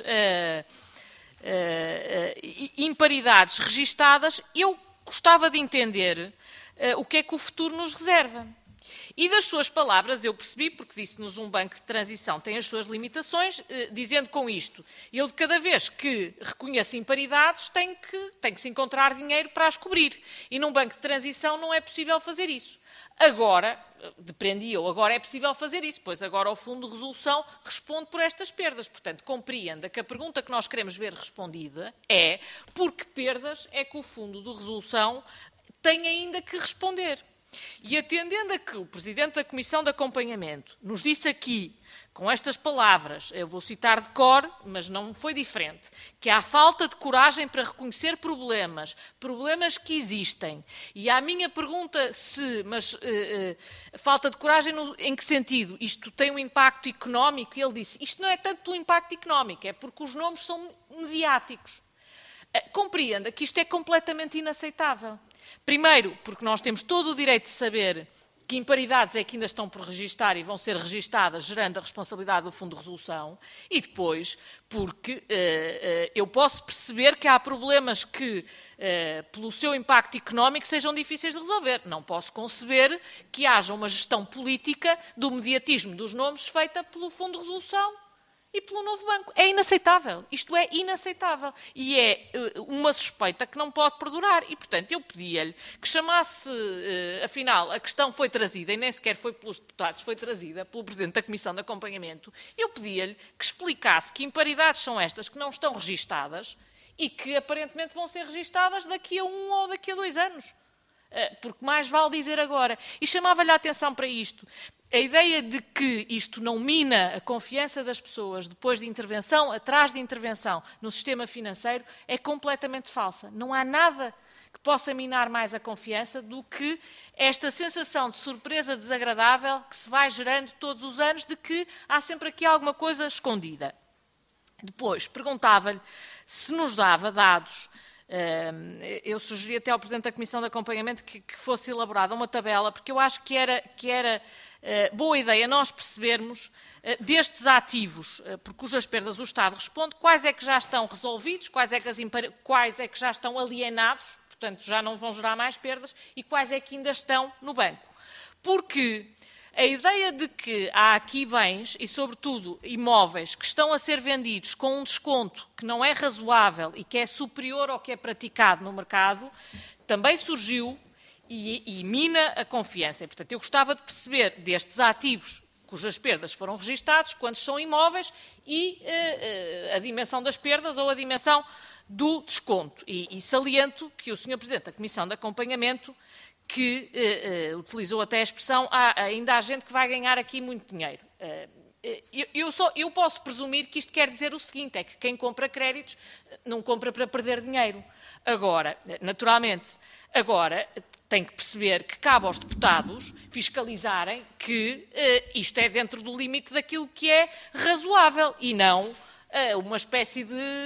imparidades registadas, eu gostava de entender o que é que o futuro nos reserva. E das suas palavras eu percebi, porque disse-nos um banco de transição tem as suas limitações, dizendo com isto, eu de cada vez que reconheço imparidades tenho que se encontrar dinheiro para as cobrir. E num banco de transição não é possível fazer isso. Agora, depreendi eu, agora é possível fazer isso, pois agora o Fundo de Resolução responde por estas perdas. Portanto, compreenda que a pergunta que nós queremos ver respondida é por que perdas é que o Fundo de Resolução tem ainda que responder. E atendendo a que o Presidente da Comissão de Acompanhamento nos disse aqui, com estas palavras, eu vou citar de cor, mas não foi diferente, que há falta de coragem para reconhecer problemas que existem. E à minha pergunta falta de coragem em que sentido? Isto tem um impacto económico? E ele disse, isto não é tanto pelo impacto económico, é porque os nomes são mediáticos. Compreenda que isto é completamente inaceitável. Primeiro, porque nós temos todo o direito de saber que imparidades é que ainda estão por registar e vão ser registadas, gerando a responsabilidade do Fundo de Resolução, e depois, porque eu posso perceber que há problemas que, pelo seu impacto económico, sejam difíceis de resolver. Não posso conceber que haja uma gestão política do mediatismo dos nomes feita pelo Fundo de Resolução e pelo novo banco. É inaceitável. Isto é inaceitável. E é uma suspeita que não pode perdurar. E, portanto, eu pedia-lhe que chamasse, afinal, a questão foi trazida, e nem sequer foi pelos deputados, foi trazida pelo Presidente da Comissão de Acompanhamento, eu pedia-lhe que explicasse que imparidades são estas que não estão registadas e que, aparentemente, vão ser registadas daqui a 1 ou daqui a 2 anos. Porque mais vale dizer agora. E chamava-lhe a atenção para isto. A ideia de que isto não mina a confiança das pessoas depois de intervenção, atrás de intervenção no sistema financeiro, é completamente falsa. Não há nada que possa minar mais a confiança do que esta sensação de surpresa desagradável que se vai gerando todos os anos de que há sempre aqui alguma coisa escondida. Depois, perguntava-lhe se nos dava dados. Eu sugeri até ao Presidente da Comissão de Acompanhamento que fosse elaborada uma tabela, porque eu acho que era boa ideia nós percebermos destes ativos por cujas perdas o Estado responde, quais é que já estão resolvidos, quais é que já estão alienados, portanto já não vão gerar mais perdas, e quais é que ainda estão no banco. Porque a ideia de que há aqui bens, e sobretudo imóveis, que estão a ser vendidos com um desconto que não é razoável e que é superior ao que é praticado no mercado, também surgiu e mina a confiança. E, portanto, eu gostava de perceber destes ativos cujas perdas foram registados, quantos são imóveis e a dimensão das perdas ou a dimensão do desconto. E saliento que o Sr. Presidente da Comissão de Acompanhamento que utilizou até a expressão ainda há gente que vai ganhar aqui muito dinheiro. Eu posso presumir que isto quer dizer o seguinte, é que quem compra créditos não compra para perder dinheiro. Agora, naturalmente, tem que perceber que cabe aos deputados fiscalizarem que isto é dentro do limite daquilo que é razoável e não uma espécie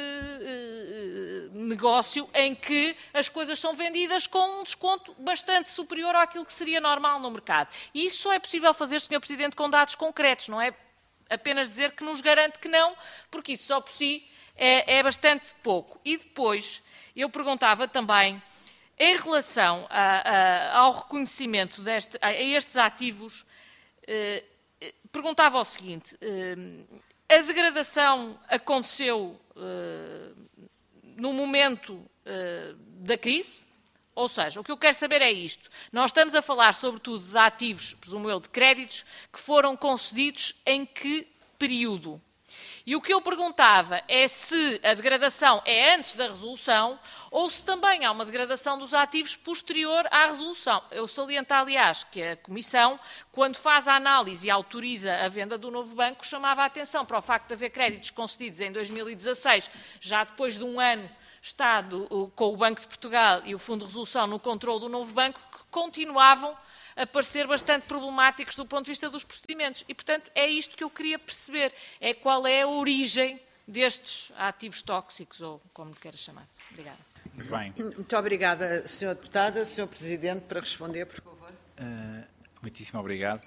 de negócio em que as coisas são vendidas com um desconto bastante superior àquilo que seria normal no mercado. E isso só é possível fazer, Sr. Presidente, com dados concretos, não é apenas dizer que nos garante que não, porque isso só por si é bastante pouco. E depois, eu perguntava também, em relação ao reconhecimento a estes ativos, perguntava o seguinte, a degradação aconteceu no momento da crise? Ou seja, o que eu quero saber é isto. Nós estamos a falar, sobretudo, de ativos, presumo eu, de créditos, que foram concedidos em que período? E o que eu perguntava é se a degradação é antes da resolução ou se também há uma degradação dos ativos posterior à resolução. Eu saliento, aliás, que a Comissão, quando faz a análise e autoriza a venda do novo banco, chamava a atenção para o facto de haver créditos concedidos em 2016, já depois de um ano Estado com o Banco de Portugal e o Fundo de Resolução no controle do novo banco, que continuavam a parecer bastante problemáticos do ponto de vista dos procedimentos. E, portanto, é isto que eu queria perceber, é qual é a origem destes ativos tóxicos, ou como lhe queiras chamar. Obrigada. Muito bem. Muito obrigada, Sra. Deputada. Sr. Presidente, para responder, por favor. Muitíssimo obrigado.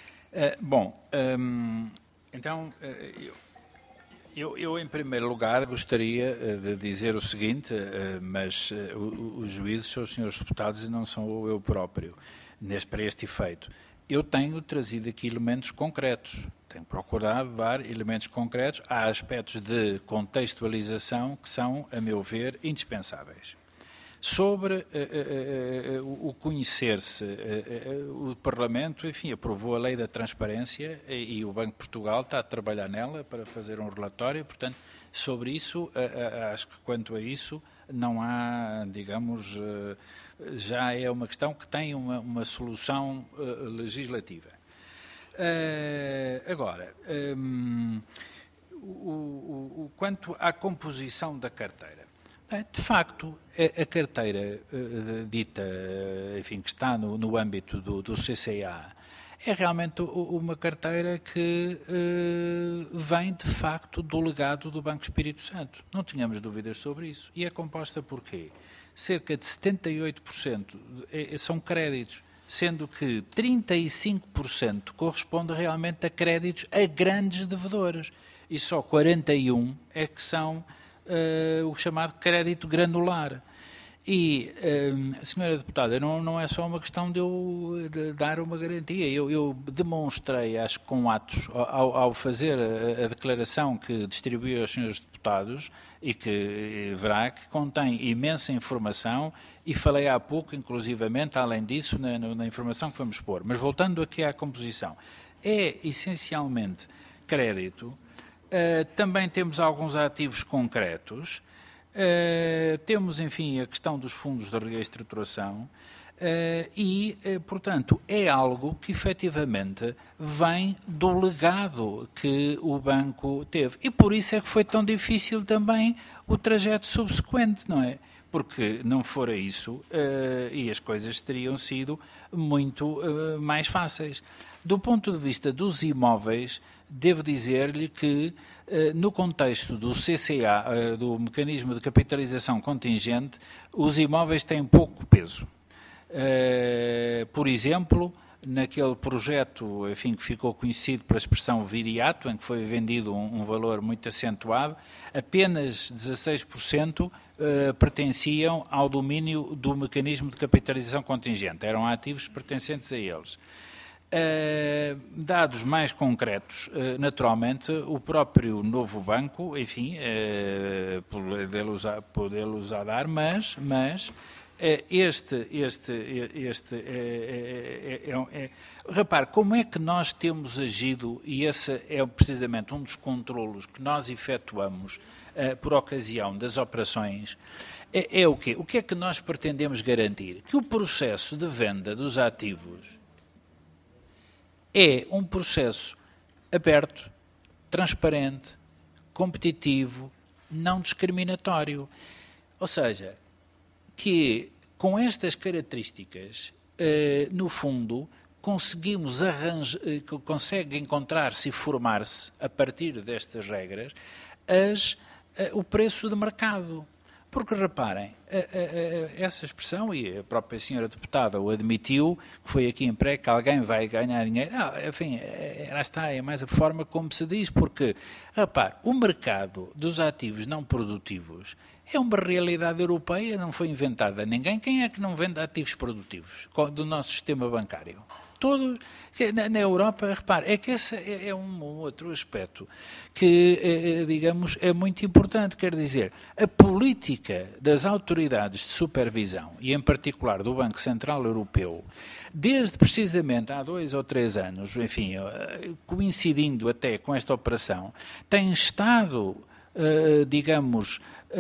Então, eu, em primeiro lugar, gostaria de dizer o seguinte, mas os juízes são os senhores deputados e não sou eu próprio, para este efeito. eu tenho trazido aqui elementos concretos. Tenho procurado dar elementos concretos. Há aspectos de contextualização que são, a meu ver, indispensáveis. Sobre o conhecer-se, o Parlamento, enfim, aprovou a Lei da Transparência e o Banco de Portugal está a trabalhar nela para fazer um relatório. Portanto, sobre isso, acho que quanto a isso, não há, digamos, já é uma questão que tem uma solução legislativa. Agora, quanto à composição da carteira, de facto, a carteira dita, enfim, que está no âmbito do CCA, é realmente uma carteira que vem, de facto, do legado do Banco Espírito Santo. Não tínhamos dúvidas sobre isso. E é composta por quê? Cerca de 78% são créditos, sendo que 35% corresponde realmente a créditos a grandes devedores. E só 41% é que são o chamado crédito granular. E, senhora deputada, não é só uma questão de eu dar uma garantia. Eu demonstrei, acho que com atos, ao fazer a declaração que distribuí aos senhores deputados, e que verá que contém imensa informação, e falei há pouco, inclusivamente, além disso, na informação que vamos pôr. Mas voltando aqui à composição, é essencialmente crédito, também temos alguns ativos concretos, temos, enfim, a questão dos fundos de reestruturação e, portanto, é algo que efetivamente vem do legado que o banco teve. E por isso é que foi tão difícil também o trajeto subsequente, não é? Porque não fora isso e as coisas teriam sido muito mais fáceis. Do ponto de vista dos imóveis, devo dizer-lhe que no contexto do CCA, do Mecanismo de Capitalização Contingente, os imóveis têm pouco peso. Por exemplo, naquele projeto, enfim, que ficou conhecido pela expressão viriato, em que foi vendido um valor muito acentuado, apenas 16% pertenciam ao domínio do Mecanismo de Capitalização Contingente. Eram ativos pertencentes a eles. Dados mais concretos, naturalmente, o próprio novo banco, enfim, podê-los a dar, mas repare, como é que nós temos agido, e esse é precisamente um dos controlos que nós efetuamos por ocasião das operações, é o quê? O que é que nós pretendemos garantir? Que o processo de venda dos ativos é um processo aberto, transparente, competitivo, não discriminatório. Ou seja, que com estas características, no fundo, consegue encontrar-se e formar-se, a partir destas regras, o preço de mercado. Porque, reparem, essa expressão, e a própria senhora deputada o admitiu, que foi aqui emprego, que alguém vai ganhar dinheiro. Enfim, lá está, é mais a forma como se diz, porque, repare, o mercado dos ativos não produtivos é uma realidade europeia, não foi inventada a ninguém. Quem é que não vende ativos produtivos do nosso sistema bancário? Todos, na Europa, repare, é que esse é um outro aspecto que, digamos, é muito importante. Quer dizer, a política das autoridades de supervisão, e em particular do Banco Central Europeu, desde precisamente há 2 ou 3 anos, enfim, coincidindo até com esta operação, tem estado, digamos,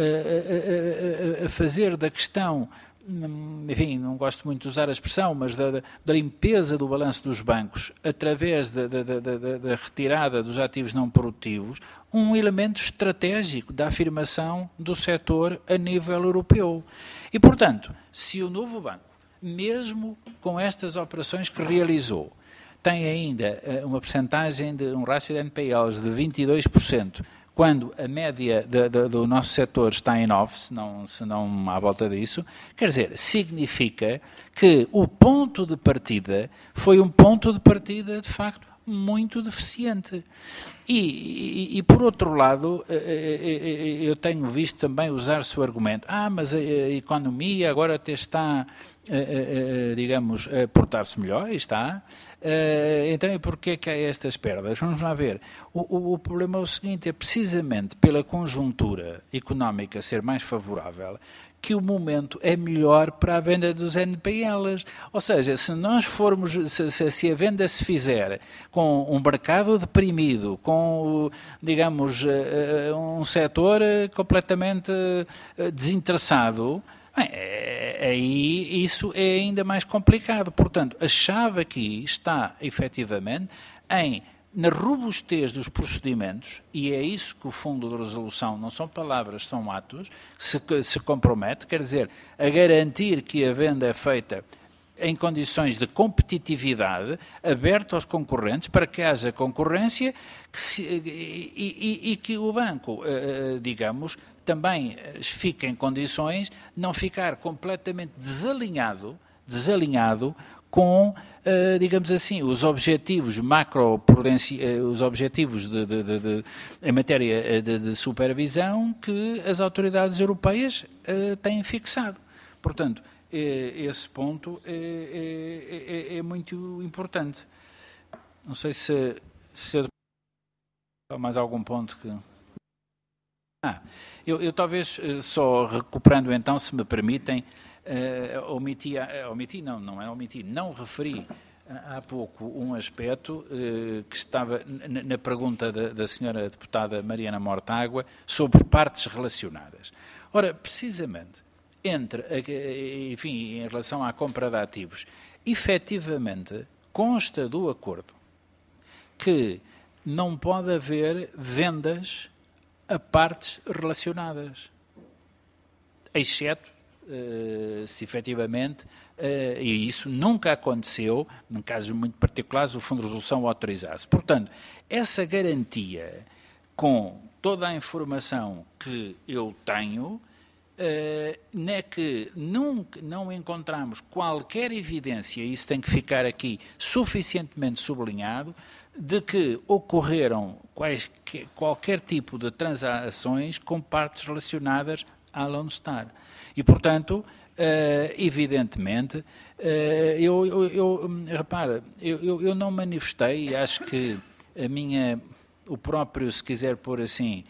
a fazer da questão, enfim, não gosto muito de usar a expressão, mas da limpeza do balanço dos bancos através da retirada dos ativos não produtivos, um elemento estratégico da afirmação do setor a nível europeu. E, portanto, se o novo banco, mesmo com estas operações que realizou, tem ainda uma percentagem de um rácio de NPLs de 22%, quando a média do nosso setor está em 9%, se não à volta disso, quer dizer, significa que o ponto de partida foi um ponto de partida, de facto, muito deficiente. E por outro lado, eu tenho visto também usar-se o argumento, mas a economia agora até está, digamos, a portar-se melhor, e está. Então, e porquê que há estas perdas? Vamos lá ver. O problema é o seguinte, é precisamente pela conjuntura económica ser mais favorável que o momento é melhor para a venda dos NPLs. Ou seja, se nós formos, se a venda se fizer com um mercado deprimido, com, digamos, um setor completamente desinteressado, aí isso é ainda mais complicado. Portanto, a chave aqui está, efetivamente, na robustez dos procedimentos, e é isso que o Fundo de Resolução, não são palavras, são atos, se compromete, quer dizer, a garantir que a venda é feita em condições de competitividade, aberto aos concorrentes, para que haja concorrência e que o banco, digamos, também fique em condições de não ficar completamente desalinhado com, digamos assim, os objetivos os objetivos em matéria de supervisão que as autoridades europeias têm fixado. Portanto, esse ponto é muito importante. Não sei se há mais algum ponto que... Eu talvez, só recuperando então, se me permitem, não referi há pouco um aspecto que estava na pergunta da senhora deputada Mariana Mortágua sobre partes relacionadas. Ora, precisamente, em relação à compra de ativos, efetivamente consta do acordo que não pode haver vendas a partes relacionadas, exceto se efetivamente, e isso nunca aconteceu, em casos muito particulares, o Fundo de Resolução o autorizasse. Portanto, essa garantia, com toda a informação que eu tenho, é que não encontramos qualquer evidência, e isso tem que ficar aqui suficientemente sublinhado, de que ocorreram qualquer tipo de transações com partes relacionadas à Lone Star. E, portanto, evidentemente, repara, eu não manifestei, acho que o próprio, se quiser pôr assim,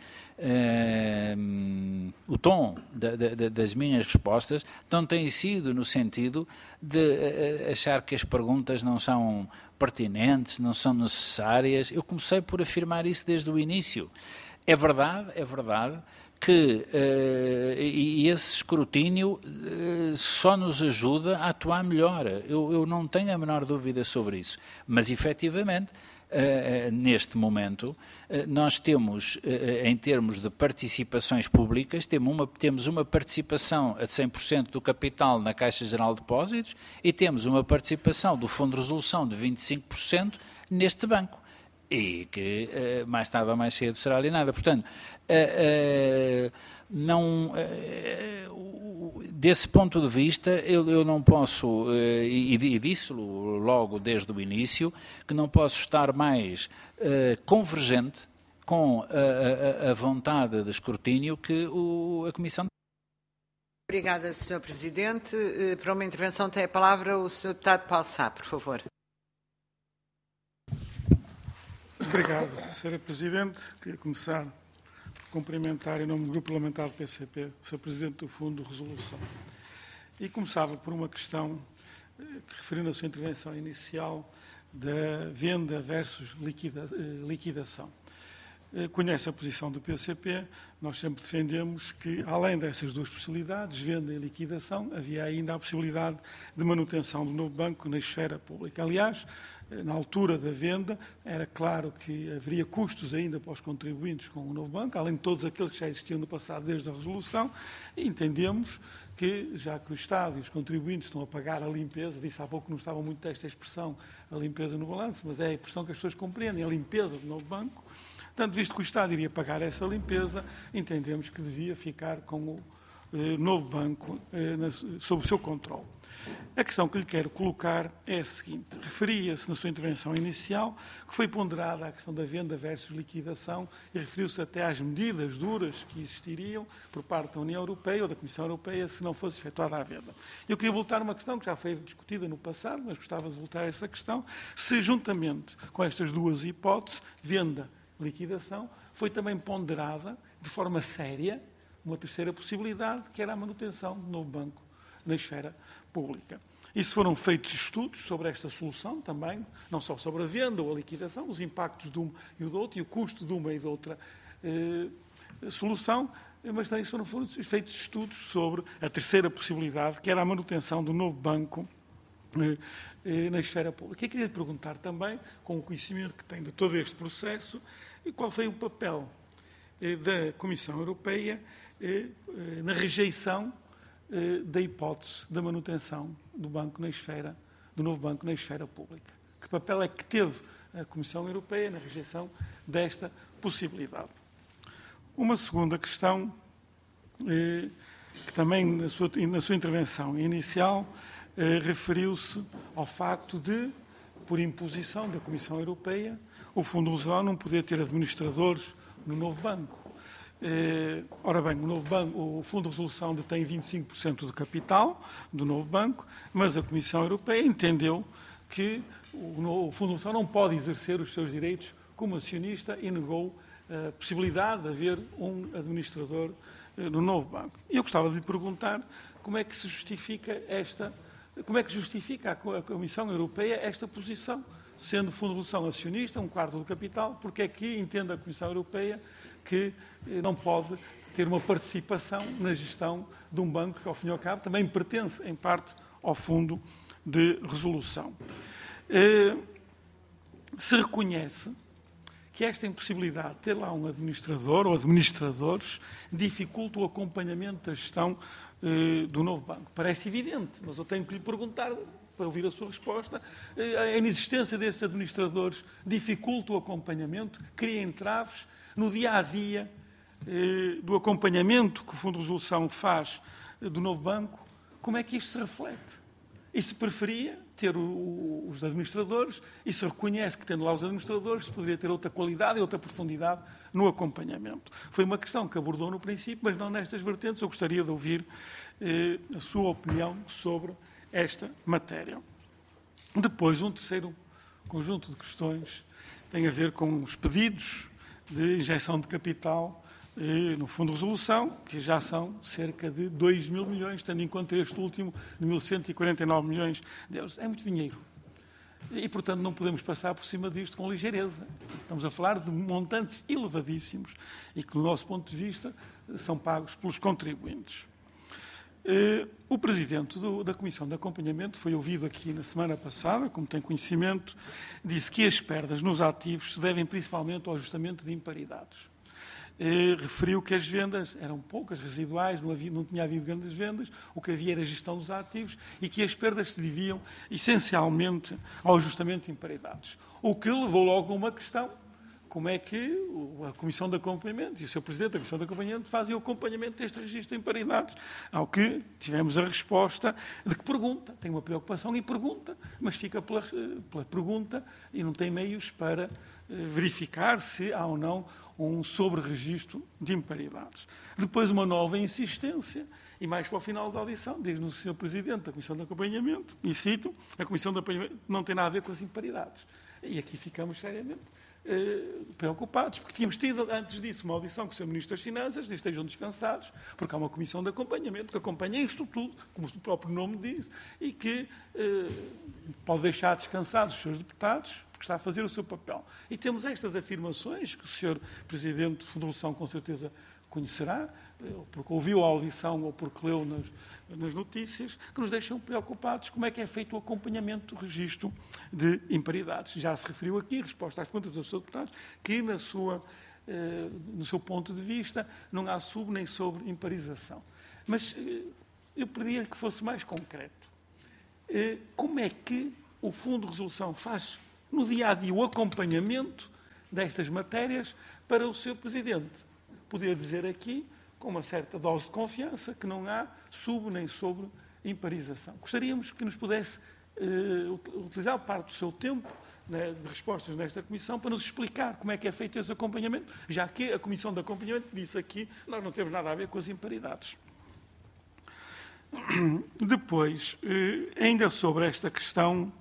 o tom das minhas respostas não tem sido no sentido de achar que as perguntas não são pertinentes, não são necessárias. Eu comecei por afirmar isso desde o início. É verdade que esse escrutínio só nos ajuda a atuar melhor. Eu não tenho a menor dúvida sobre isso. Mas, efetivamente, neste momento, nós temos, em termos de participações públicas, temos uma participação a 100% do capital na Caixa Geral de Depósitos e temos uma participação do Fundo de Resolução de 25% neste banco. E que mais tarde ou mais cedo será alienada. Portanto, desse ponto de vista, eu não posso, e disse-lo logo desde o início, que não posso estar mais convergente com a vontade de escrutínio que a Comissão. Obrigada, Sr. Presidente. Para uma intervenção tem a palavra o Sr. Deputado Paulo Sá, por favor. Obrigado, Sra. Presidente. Queria começar por cumprimentar, em nome do Grupo Parlamentar do PCP, o Sr. Presidente do Fundo de Resolução. E começava por uma questão que, referindo a sua intervenção inicial, da venda versus liquidação. Conhece a posição do PCP, nós sempre defendemos que, além dessas duas possibilidades, venda e liquidação, havia ainda a possibilidade de manutenção do novo banco na esfera pública. Aliás, na altura da venda, era claro que haveria custos ainda para os contribuintes com o novo banco, além de todos aqueles que já existiam no passado desde a resolução, e entendemos que, já que o Estado e os contribuintes estão a pagar a limpeza, disse há pouco que não estava muito desta expressão, a limpeza no balanço, mas é a expressão que as pessoas compreendem, a limpeza do novo banco. Portanto, visto que o Estado iria pagar essa limpeza, entendemos que devia ficar com novo banco sob o seu controle. A questão que lhe quero colocar é a seguinte. Referia-se na sua intervenção inicial que foi ponderada a questão da venda versus liquidação e referiu-se até às medidas duras que existiriam por parte da União Europeia ou da Comissão Europeia se não fosse efetuada a venda. Eu queria voltar a uma questão que já foi discutida no passado, mas gostava de voltar a essa questão, se juntamente com estas duas hipóteses, venda e liquidação, foi também ponderada de forma séria uma terceira possibilidade, que era a manutenção do novo banco na esfera pública. E se foram feitos estudos sobre esta solução também, não só sobre a venda ou a liquidação, os impactos de uma e do outro e o custo de uma e de outra solução, mas também foram feitos estudos sobre a terceira possibilidade, que era a manutenção do novo banco na esfera pública. E queria lhe perguntar também, com o conhecimento que tem de todo este processo, qual foi o papel da Comissão Europeia na rejeição da hipótese da manutenção do novo banco na esfera pública. Que papel é que teve a Comissão Europeia na rejeição desta possibilidade? Uma segunda questão, que também na sua intervenção inicial referiu-se ao facto de, por imposição da Comissão Europeia, o Fundo Resolução não poder ter administradores no novo banco. Ora bem, o Fundo de Resolução detém 25% do capital do novo banco, mas a Comissão Europeia entendeu que o Fundo de Resolução não pode exercer os seus direitos como acionista e negou a possibilidade de haver um administrador do novo banco. E eu gostava de lhe perguntar como é que se justifica a Comissão Europeia esta posição, sendo o Fundo de Resolução acionista, um quarto do capital, porque é que entende a Comissão Europeia que não pode ter uma participação na gestão de um banco que, ao fim e ao cabo, também pertence, em parte, ao Fundo de Resolução. Se reconhece que esta impossibilidade de ter lá um administrador ou administradores dificulta o acompanhamento da gestão do novo banco. Parece evidente, mas eu tenho que lhe perguntar, para ouvir a sua resposta, a inexistência destes administradores dificulta o acompanhamento, cria entraves no dia-a-dia do acompanhamento que o Fundo de Resolução faz do novo banco. Como é que isto se reflete? E se preferia ter os administradores, e se reconhece que, tendo lá os administradores, se poderia ter outra qualidade e outra profundidade no acompanhamento. Foi uma questão que abordou no princípio, mas não nestas vertentes. Eu gostaria de ouvir a sua opinião sobre esta matéria. Depois, um terceiro conjunto de questões tem a ver com os pedidos de injeção de capital no Fundo de Resolução, que já são cerca de 2 mil milhões, tendo em conta este último de 1.149 milhões de euros. É muito dinheiro. E, portanto, não podemos passar por cima disto com ligeireza. Estamos a falar de montantes elevadíssimos e que, do nosso ponto de vista, são pagos pelos contribuintes. O Presidente da Comissão de Acompanhamento foi ouvido aqui na semana passada, como tem conhecimento, disse que as perdas nos ativos se devem principalmente ao ajustamento de imparidades. Referiu que as vendas eram poucas, residuais, não tinha havido grandes vendas, o que havia era a gestão dos ativos e que as perdas se deviam essencialmente ao ajustamento de imparidades. O que levou logo a uma questão: como é que a Comissão de Acompanhamento e o Sr. Presidente da Comissão de Acompanhamento fazem o acompanhamento deste registro de imparidades? Ao que tivemos a resposta de que pergunta, tem uma preocupação e pergunta, mas fica pela pergunta e não tem meios para verificar se há ou não um sobre-registro de imparidades. Depois, uma nova insistência, e mais para o final da audição, diz-nos o Sr. Presidente da Comissão de Acompanhamento, e cito, a Comissão de Acompanhamento não tem nada a ver com as imparidades. E aqui ficamos seriamente preocupados, porque tínhamos tido antes disso uma audição com o Sr. Ministro das Finanças, e estejam descansados, porque há uma Comissão de Acompanhamento que acompanha isto tudo, como o próprio nome diz, e que pode deixar descansados os seus deputados, porque está a fazer o seu papel. E temos estas afirmações que o Sr. Presidente de Fundo de Resolução com certeza conhecerá, ou porque ouviu a audição ou porque leu nas notícias, que nos deixam preocupados como é que é feito o acompanhamento do registro de imparidades. Já se referiu aqui, em resposta às perguntas dos seus deputados, que no seu ponto de vista não há sub nem sobre imparização. Mas eu pedia-lhe que fosse mais concreto. Como é que o Fundo de Resolução faz no dia-a-dia o acompanhamento destas matérias para o Sr. Presidente poder dizer aqui com uma certa dose de confiança, que não há sub nem sobre imparização. Gostaríamos que nos pudesse utilizar parte do seu tempo, né, de respostas nesta Comissão para nos explicar como é que é feito esse acompanhamento, já que a Comissão de Acompanhamento disse aqui que nós não temos nada a ver com as imparidades. Depois, ainda sobre esta questão,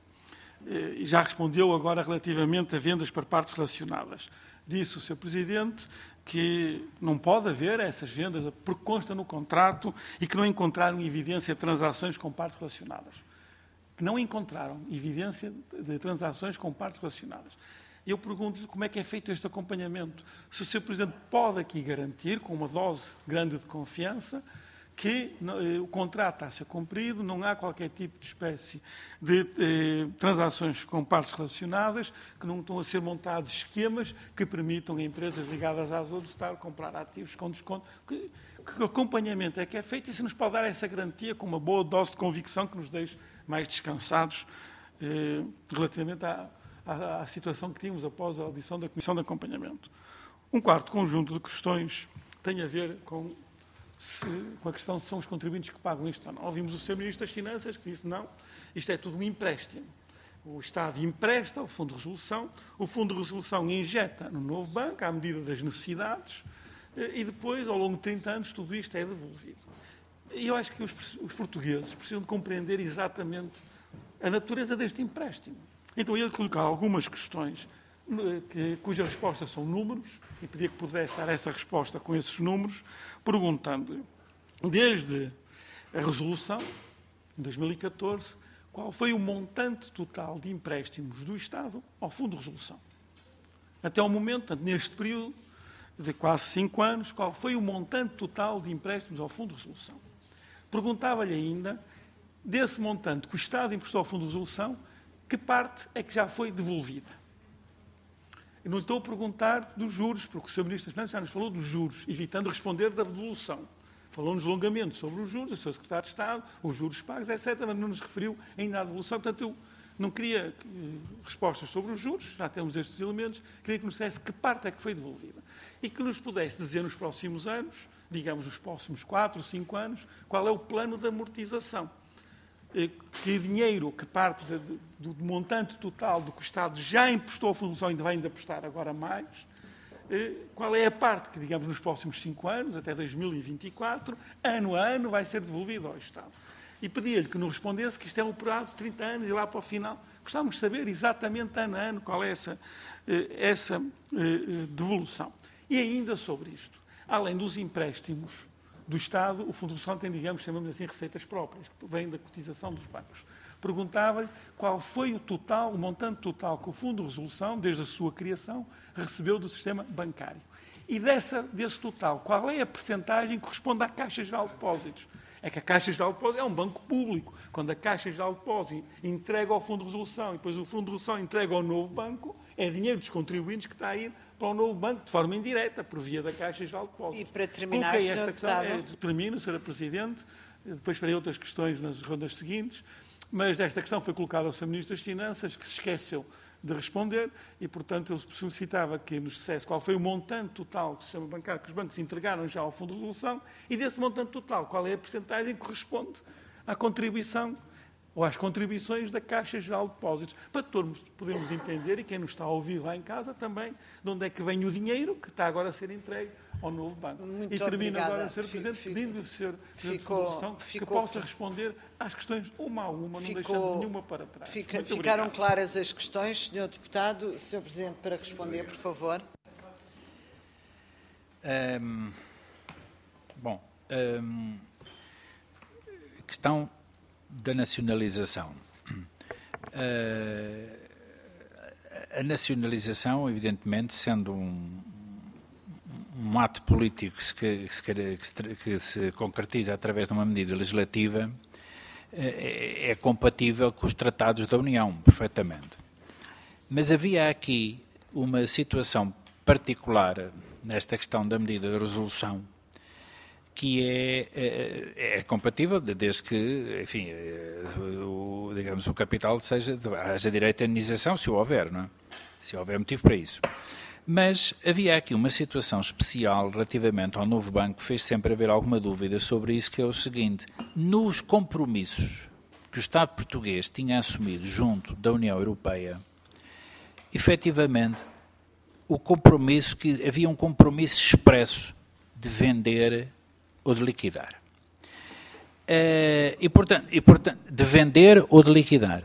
já respondeu agora relativamente a vendas para partes relacionadas. Disse o Sr. Presidente que não pode haver essas vendas porque consta no contrato e que não encontraram evidência de transações com partes relacionadas. Que não encontraram evidência de transações com partes relacionadas. Eu pergunto-lhe como é que é feito este acompanhamento. Se o Sr. Presidente pode aqui garantir, com uma dose grande de confiança, que o contrato está a ser cumprido, não há qualquer tipo de espécie de transações com partes relacionadas, que não estão a ser montados esquemas que permitam a empresas ligadas às outras estar a comprar ativos com desconto. Que acompanhamento é que é feito e se nos pode dar essa garantia com uma boa dose de convicção que nos deixe mais descansados relativamente à situação que tínhamos após a audição da Comissão de Acompanhamento. Um quarto conjunto de questões tem a ver com a questão se são os contribuintes que pagam isto ou não. Ouvimos o Sr. Ministro das Finanças que disse não, isto é tudo um empréstimo. O Estado empresta ao Fundo de Resolução, o Fundo de Resolução injeta no novo banco à medida das necessidades e depois, ao longo de 30 anos, tudo isto é devolvido. E eu acho que os portugueses precisam de compreender exatamente a natureza deste empréstimo. Então, eu ia colocar algumas questões cujas respostas são números, e pedia que pudesse dar essa resposta com esses números, perguntando-lhe, desde a resolução, em 2014, qual foi o montante total de empréstimos do Estado ao Fundo de Resolução. Até ao momento, portanto, neste período de quase 5 anos, qual foi o montante total de empréstimos ao Fundo de Resolução. Perguntava-lhe ainda, desse montante que o Estado emprestou ao Fundo de Resolução, que parte é que já foi devolvida. Eu não estou a perguntar dos juros, porque o Sr. Ministro das Finanças já nos falou dos juros, evitando responder da devolução. Falou-nos longamente sobre os juros, o Sr. Secretário de Estado, os juros pagos, etc., mas não nos referiu ainda à devolução. Portanto, eu não queria respostas sobre os juros, já temos estes elementos, queria que nos dissesse que parte é que foi devolvida. E que nos pudesse dizer nos próximos anos, digamos nos próximos 4 ou 5 anos, qual é o plano de amortização. Que dinheiro, que parte do montante total do que o Estado já emprestou à Fundo de Resolução ainda vai ainda prestar agora mais, qual é a parte que, digamos, nos próximos 5 anos, até 2024, ano a ano, vai ser devolvida ao Estado. E pedia-lhe que nos respondesse que isto é um prazo de 30 anos e lá para o final. Gostávamos de saber exatamente ano a ano qual é essa devolução. E ainda sobre isto, além dos empréstimos do Estado, o Fundo de Resolução tem, digamos, chamamos assim, receitas próprias, que vêm da cotização dos bancos. Perguntava-lhe qual foi o montante total que o Fundo de Resolução, desde a sua criação, recebeu do sistema bancário. E desse total, qual é a percentagem que corresponde à Caixa Geral de Depósitos? É que a Caixa Geral de Depósitos é um banco público. Quando a Caixa Geral de Depósitos entrega ao Fundo de Resolução e depois o Fundo de resolução entrega ao novo banco, é dinheiro dos contribuintes que está a ir para o novo banco, de forma indireta, por via da Caixa Geral de Depósitos. E para terminar, coloquei esta questão, termino, Sra. Presidente, depois farei outras questões nas rondas seguintes, mas esta questão foi colocada ao Sr. Ministro das Finanças, que se esqueceu de responder, e, portanto, eu solicitava que nos dissesse qual foi o montante total do sistema bancário que os bancos entregaram já ao Fundo de Resolução, e desse montante total, qual é a percentagem que corresponde à contribuição ou às contribuições da Caixa Geral de Depósitos, para todos podermos entender, e quem nos está a ouvir lá em casa também, de onde é que vem o dinheiro que está agora a ser entregue ao novo banco. Muito e termino obrigada. agora, Sr. Presidente, pedindo ao Sr. Presidente da Resolução que possa responder às questões uma a uma, não deixando nenhuma para trás. Ficaram claras as questões, Sr. Deputado. Sr. Presidente, para responder, por favor. Questão da nacionalização. A nacionalização, evidentemente, sendo um ato político que se concretiza através de uma medida legislativa, é compatível com os tratados da União, perfeitamente. Mas havia aqui uma situação particular nesta questão da medida de resolução que é compatível, desde que, enfim, digamos, o capital haja direito à indenização, se o houver, não é? Se houver motivo para isso. Mas havia aqui uma situação especial relativamente ao novo banco que fez sempre haver alguma dúvida sobre isso, que é o seguinte: nos compromissos que o Estado português tinha assumido junto da União Europeia, efetivamente, havia um compromisso expresso de vender ou de liquidar. E, portanto, de vender ou de liquidar.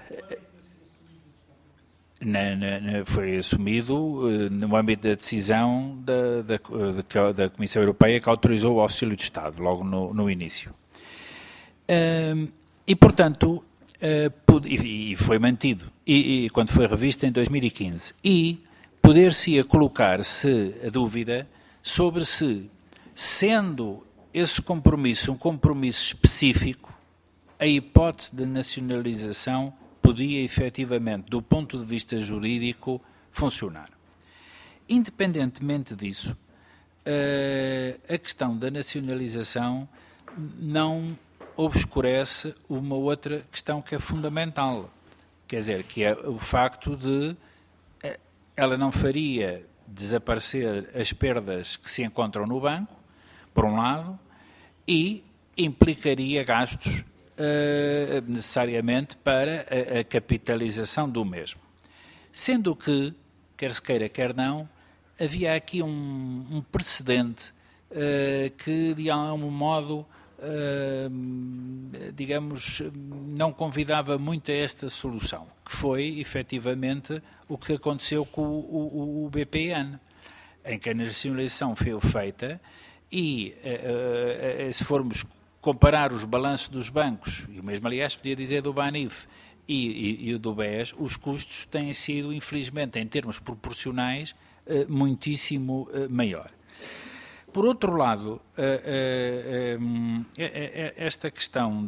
Foi assumido no âmbito da decisão da Comissão Europeia, que autorizou o auxílio de Estado, logo no início. E, portanto, e foi mantido, e quando foi revisto em 2015. E poder-se-ia colocar-se a dúvida sobre se, sendo esse compromisso um compromisso específico, a hipótese de nacionalização podia efetivamente, do ponto de vista jurídico, funcionar. Independentemente disso, a questão da nacionalização não obscurece uma outra questão que é fundamental, quer dizer, que é o facto de ela não faria desaparecer as perdas que se encontram no banco, por um lado, e implicaria gastos necessariamente para a capitalização do mesmo. Sendo que, quer se queira, quer não, havia aqui um precedente que, de algum modo, digamos, não convidava muito a esta solução, que foi, efetivamente, o que aconteceu com o BPN, em que a nacionalização foi feita e, se formos comparar os balanços dos bancos, e mesmo, aliás, podia dizer do BANIF e o do BES, os custos têm sido, infelizmente, em termos proporcionais, muitíssimo maior. Por outro lado, esta questão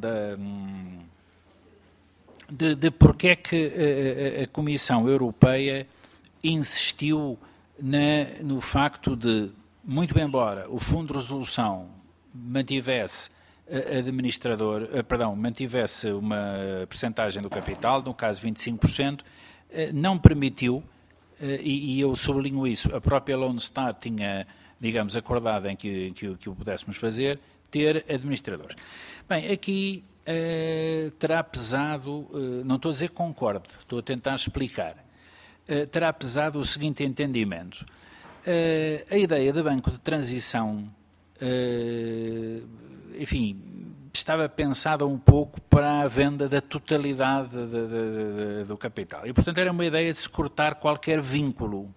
de porque é que a Comissão Europeia insistiu no facto de, muito embora o Fundo de Resolução mantivesse mantivesse uma percentagem do capital, no caso 25%, não permitiu, e eu sublinho isso, a própria Lone Star tinha, digamos, acordado em que o pudéssemos fazer, ter administradores. Bem, aqui terá pesado, não estou a dizer que concordo, estou a tentar explicar, terá pesado o seguinte entendimento. A ideia de banco de transição, enfim, estava pensada um pouco para a venda da totalidade do capital. E, portanto, era uma ideia de se cortar qualquer vínculo.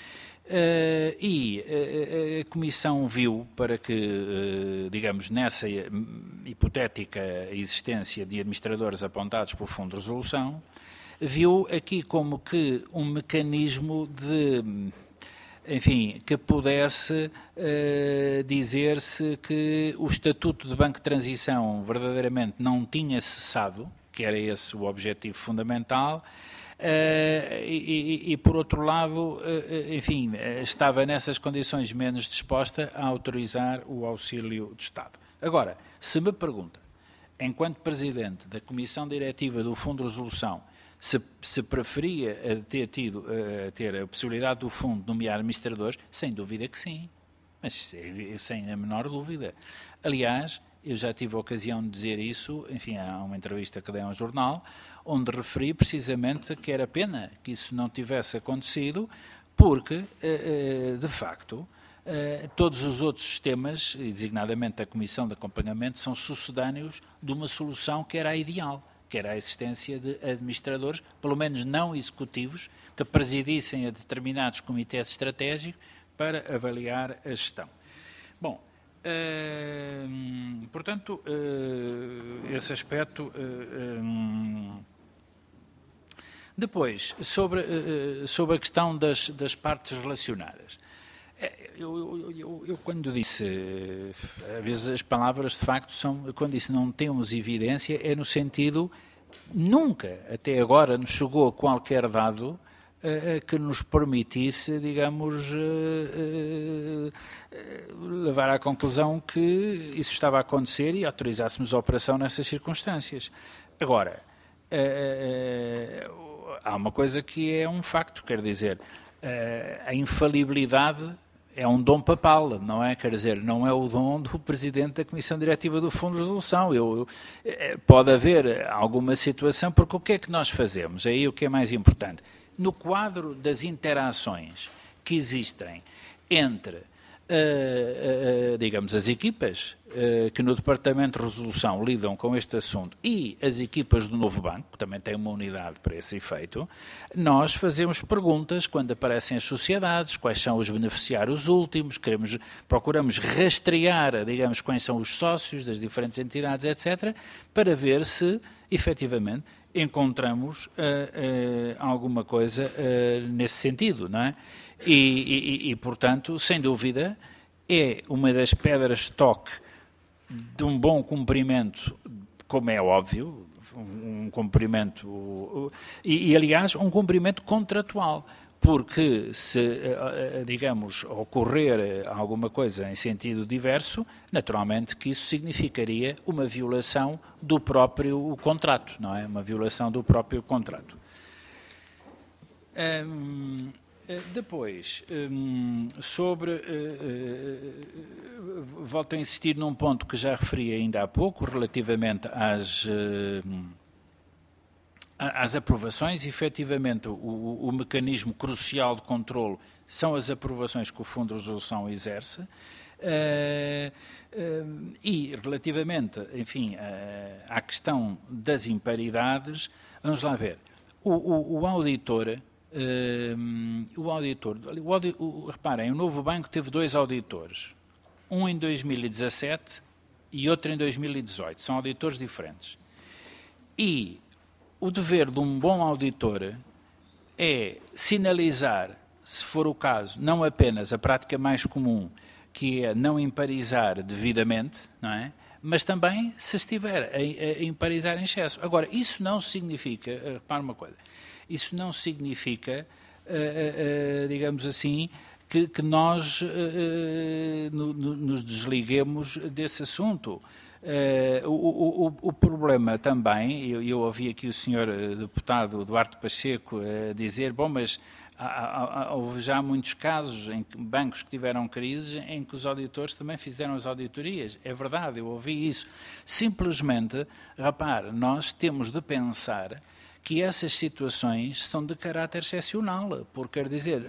E a Comissão viu para que, digamos, nessa hipotética existência de administradores apontados pelo Fundo de Resolução, viu aqui como que um mecanismo de, enfim, que pudesse dizer-se que o Estatuto de Banco de Transição verdadeiramente não tinha cessado, que era esse o objetivo fundamental, e por outro lado, enfim, estava nessas condições menos disposta a autorizar o auxílio do Estado. Agora, se me pergunta, enquanto Presidente da Comissão Diretiva do Fundo de Resolução, se preferia ter a possibilidade do Fundo de nomear administradores, sem dúvida que sim, mas sem a menor dúvida. Aliás, eu já tive a ocasião de dizer isso, enfim, há uma entrevista que dei a um jornal, onde referi precisamente que era pena que isso não tivesse acontecido, porque, de facto, todos os outros sistemas, e designadamente a Comissão de Acompanhamento, são sucedâneos de uma solução que era a ideal, que era a existência de administradores, pelo menos não executivos, que presidissem a determinados comitês estratégicos para avaliar a gestão. Bom, portanto, esse aspecto. Depois, sobre a questão das partes relacionadas. Eu quando disse, às vezes as palavras de facto são, quando disse não temos evidência, é no sentido, nunca até agora nos chegou a qualquer dado que nos permitisse, digamos, levar à conclusão que isso estava a acontecer e autorizássemos a operação nessas circunstâncias. Agora, há uma coisa que é um facto, quer dizer, a infalibilidade é um dom papal, não é? Quer dizer, não é o dom do Presidente da Comissão Diretiva do Fundo de Resolução. Pode haver alguma situação, porque o que é que nós fazemos? Aí o que é mais importante. No quadro das interações que existem entre, digamos, as equipas que no Departamento de Resolução lidam com este assunto e as equipas do novo banco, que também tem uma unidade para esse efeito, nós fazemos perguntas quando aparecem as sociedades, quais são os beneficiários últimos, procuramos rastrear, digamos, quais são os sócios das diferentes entidades, etc., para ver se, efetivamente, encontramos alguma coisa nesse sentido, não é? E, portanto, sem dúvida, é uma das pedras de toque de um bom cumprimento, como é óbvio, um cumprimento, aliás, um cumprimento contratual, porque se, digamos, ocorrer alguma coisa em sentido diverso, naturalmente que isso significaria uma violação do próprio contrato, não é? Uma violação do próprio contrato. Depois, volto a insistir num ponto que já referi ainda há pouco, relativamente às aprovações. Efetivamente, o mecanismo crucial de controlo são as aprovações que o Fundo de Resolução exerce. E, relativamente, enfim, à questão das imparidades, vamos lá ver. O auditor... reparem, o novo banco teve 2 auditores, um em 2017 e outro em 2018, são auditores diferentes. E o dever de um bom auditor é sinalizar, se for o caso, não apenas a prática mais comum, que é não imparizar devidamente, não é? Mas também se estiver a imparizar em excesso. Agora, isso não significa, repare uma coisa, isso não significa, digamos assim, que nós nos desliguemos desse assunto. O problema também, eu ouvi aqui o senhor deputado Duarte Pacheco dizer, bom, mas houve já muitos casos em bancos que tiveram crises em que os auditores também fizeram as auditorias. É verdade, eu ouvi isso. Simplesmente, repare, nós temos de pensar que essas situações são de caráter excepcional, porque quer dizer...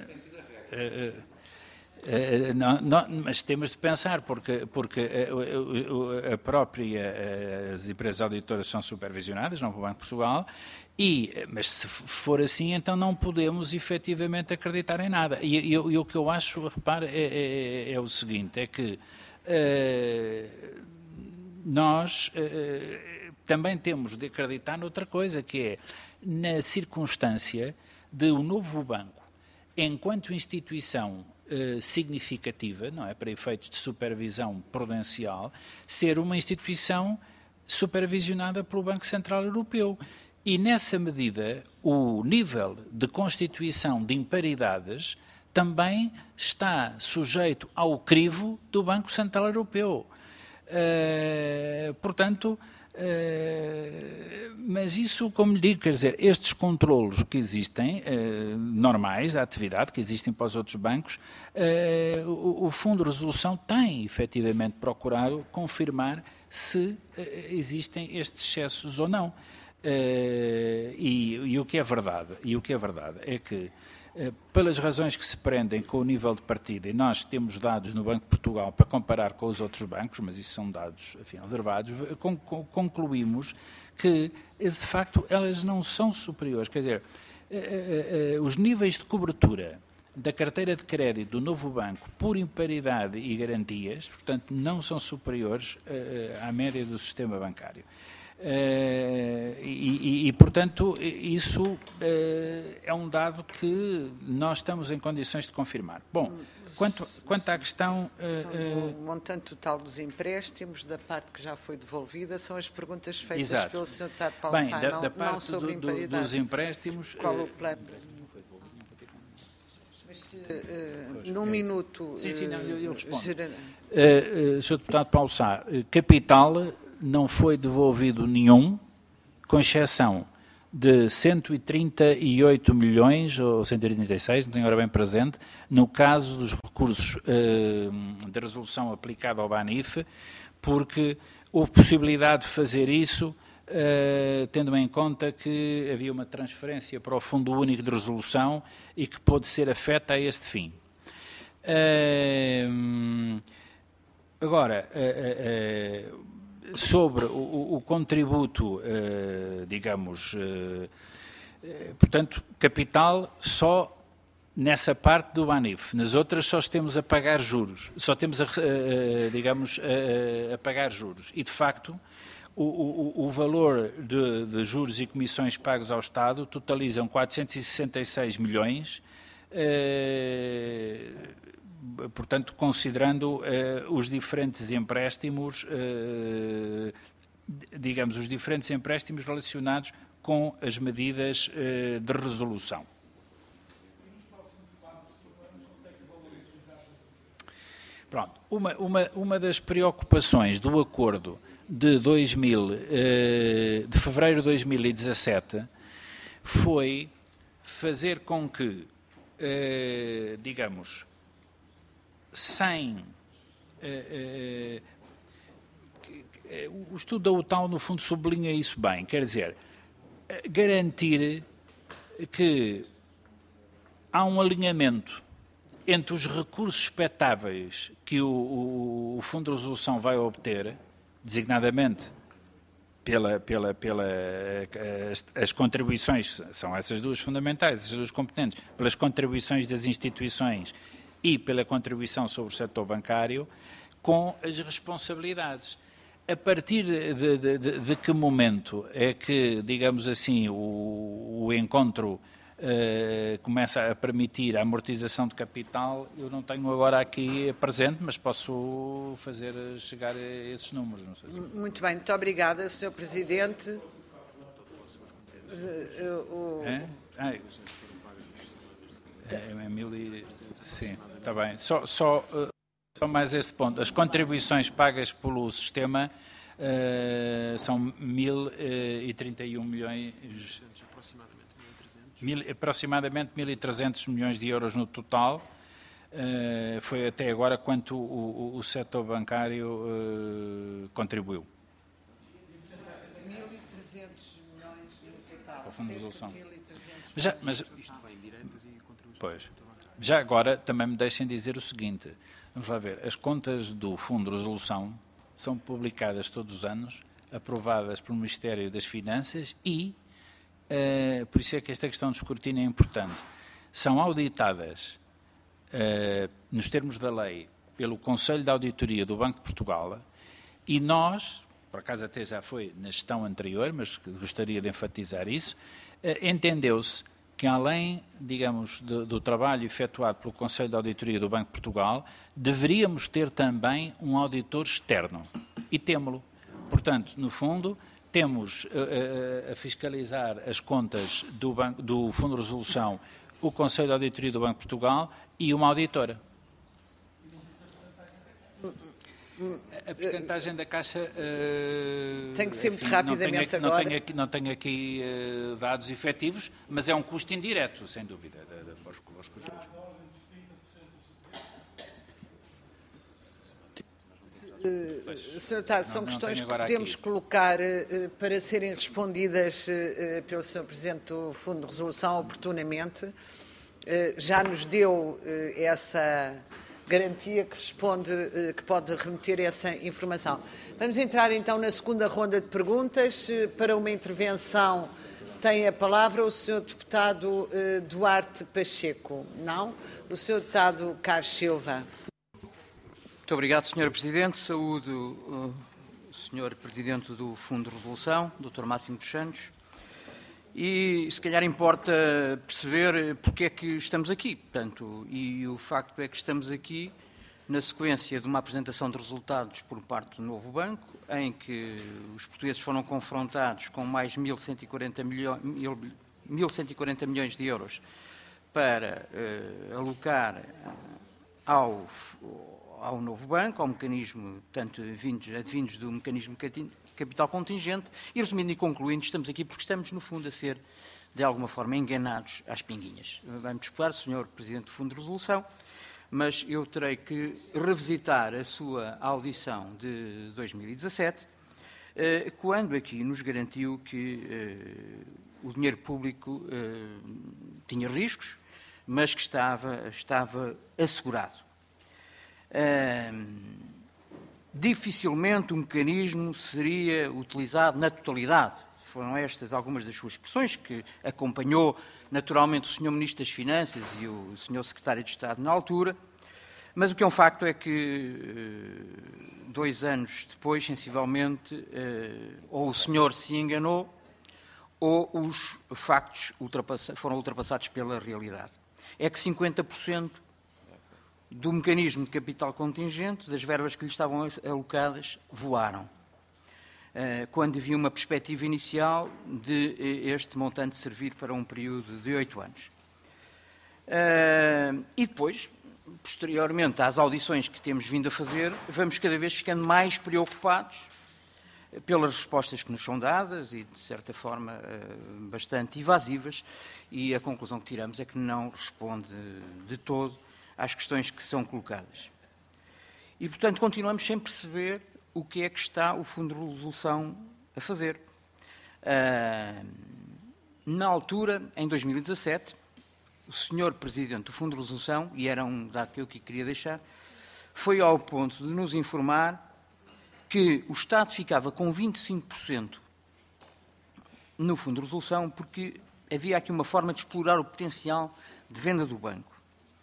mas temos de pensar, porque a própria, as empresas auditoras são supervisionadas, não pelo Banco de Portugal, mas se for assim, então não podemos efetivamente acreditar em nada. E o que eu acho, repare, é o seguinte, é que nós também temos de acreditar noutra coisa, que é na circunstância de o novo banco, enquanto instituição significativa, não é, para efeitos de supervisão prudencial, ser uma instituição supervisionada pelo Banco Central Europeu. E, nessa medida, o nível de constituição de imparidades também está sujeito ao crivo do Banco Central Europeu. Portanto, mas isso, como lhe digo, quer dizer, estes controlos que existem, normais da atividade, que existem para os outros bancos, o Fundo de Resolução tem, efetivamente, procurado confirmar se existem estes excessos ou não. E o que é verdade, é que, pelas razões que se prendem com o nível de partida, e nós temos dados no Banco de Portugal para comparar com os outros bancos, mas isso são dados, enfim, reservados, concluímos que, de facto, elas não são superiores. Quer dizer, os níveis de cobertura da carteira de crédito do novo banco por imparidade e garantias, portanto, não são superiores à média do sistema bancário. Portanto, isso é um dado que nós estamos em condições de confirmar. Bom, quanto à questão... O montante total dos empréstimos, da parte que já foi devolvida, são as perguntas feitas Exato. pelo Sr. Deputado Paulo Bem, Sá, da parte não sobre imparidade. dos empréstimos... Qual o plano? Mas, num minuto... Sim, não, eu respondo. Sr. Deputado Paulo Sá, capital... não foi devolvido nenhum, com exceção de 138 milhões, ou 136, não tenho agora bem presente, no caso dos recursos de resolução aplicada ao BANIF, porque houve possibilidade de fazer isso, tendo em conta que havia uma transferência para o Fundo Único de Resolução e que pôde ser afeta a este fim. Agora, sobre o contributo, digamos, portanto, capital só nessa parte do BANIF. Nas outras só temos a pagar juros, só temos, digamos, a pagar juros. E, de facto, o valor de juros e comissões pagos ao Estado totalizam 466 milhões, portanto, considerando os diferentes empréstimos, digamos, os diferentes empréstimos relacionados com as medidas de resolução. Pronto, uma das preocupações do acordo de fevereiro de 2017 foi fazer com que, digamos, o estudo da UTAU, no fundo, sublinha isso bem, quer dizer, garantir que há um alinhamento entre os recursos expectáveis que o Fundo de Resolução vai obter, designadamente as contribuições, são essas duas fundamentais, essas duas competentes, pelas contribuições das instituições e pela contribuição sobre o setor bancário, com as responsabilidades. A partir de que momento é que, digamos assim, o encontro começa a permitir a amortização de capital, eu não tenho agora aqui presente, mas posso fazer chegar a esses números. Não sei se... Muito bem, muito obrigada, Sr. Presidente. Sim, está bem. Só mais esse ponto. As contribuições pagas pelo sistema são 1.031 milhões... aproximadamente 1.300 milhões de euros no total. Foi até agora quanto o setor bancário contribuiu. 1.300 milhões no total. Ao Fundo de Resolução. Mas isto foi diretas e contribuições. Pois. Já agora também me deixem dizer o seguinte. Vamos lá ver. As contas do Fundo de Resolução são publicadas todos os anos, aprovadas pelo Ministério das Finanças e por isso é que esta questão de escrutínio é importante. São auditadas, nos termos da lei, pelo Conselho de Auditoria do Banco de Portugal e nós, por acaso até já foi na gestão anterior, mas gostaria de enfatizar isso, entendeu-se que além, digamos, do trabalho efetuado pelo Conselho de Auditoria do Banco de Portugal, deveríamos ter também um auditor externo. E temo-lo. Portanto, no fundo... temos a fiscalizar as contas do Fundo de Resolução, o Conselho de Auditoria do Banco de Portugal e uma auditora. A percentagem da Caixa... tem que ser muito rapidamente agora. Não tenho aqui dados efetivos, mas é um custo indireto, sem dúvida, aos custos. Sr. Deputado, são questões que podemos colocar para serem respondidas pelo Sr. Presidente do Fundo de Resolução oportunamente. Já nos deu essa garantia que responde, que pode remeter essa informação. Vamos entrar então na segunda ronda de perguntas. Para uma intervenção tem a palavra o Sr. Deputado Duarte Pacheco. Não? O Sr. Deputado Carlos Silva. Muito obrigado, Sr. Presidente. Saúdo o Sr. Presidente do Fundo de Resolução, Dr. Máximo dos Santos. E, se calhar, importa perceber porque é que estamos aqui. Portanto, e o facto é que estamos aqui na sequência de uma apresentação de resultados por parte do novo banco, em que os portugueses foram confrontados com mais 1.140 milhões de euros para alocar ao novo banco, ao mecanismo, tanto advindos do mecanismo capital contingente. E, resumindo e concluindo, estamos aqui porque estamos, no fundo, a ser, de alguma forma, enganados às pinguinhas. Vai-me desculpar, Sr. Presidente do Fundo de Resolução, mas eu terei que revisitar a sua audição de 2017, quando aqui nos garantiu que o dinheiro público tinha riscos, mas que estava assegurado. Dificilmente o mecanismo seria utilizado na totalidade. Foram estas algumas das suas expressões, que acompanhou naturalmente o Sr. Ministro das Finanças e o Sr. Secretário de Estado na altura, mas o que é um facto é que 2 anos depois, sensivelmente, ou o senhor se enganou, ou os factos foram ultrapassados pela realidade. É que 50% do mecanismo de capital contingente, das verbas que lhe estavam alocadas, voaram, quando havia uma perspectiva inicial de este montante servir para um período de 8 anos. E depois, posteriormente às audições que temos vindo a fazer, vamos cada vez ficando mais preocupados pelas respostas que nos são dadas e, de certa forma, bastante evasivas, e a conclusão que tiramos é que não responde de todo às questões que são colocadas. E, portanto, continuamos sem perceber o que é que está o Fundo de Resolução a fazer. Na altura, em 2017, o Sr. Presidente do Fundo de Resolução, e era um dado que eu aqui queria deixar, foi ao ponto de nos informar que o Estado ficava com 25% no Fundo de Resolução porque havia aqui uma forma de explorar o potencial de venda do banco.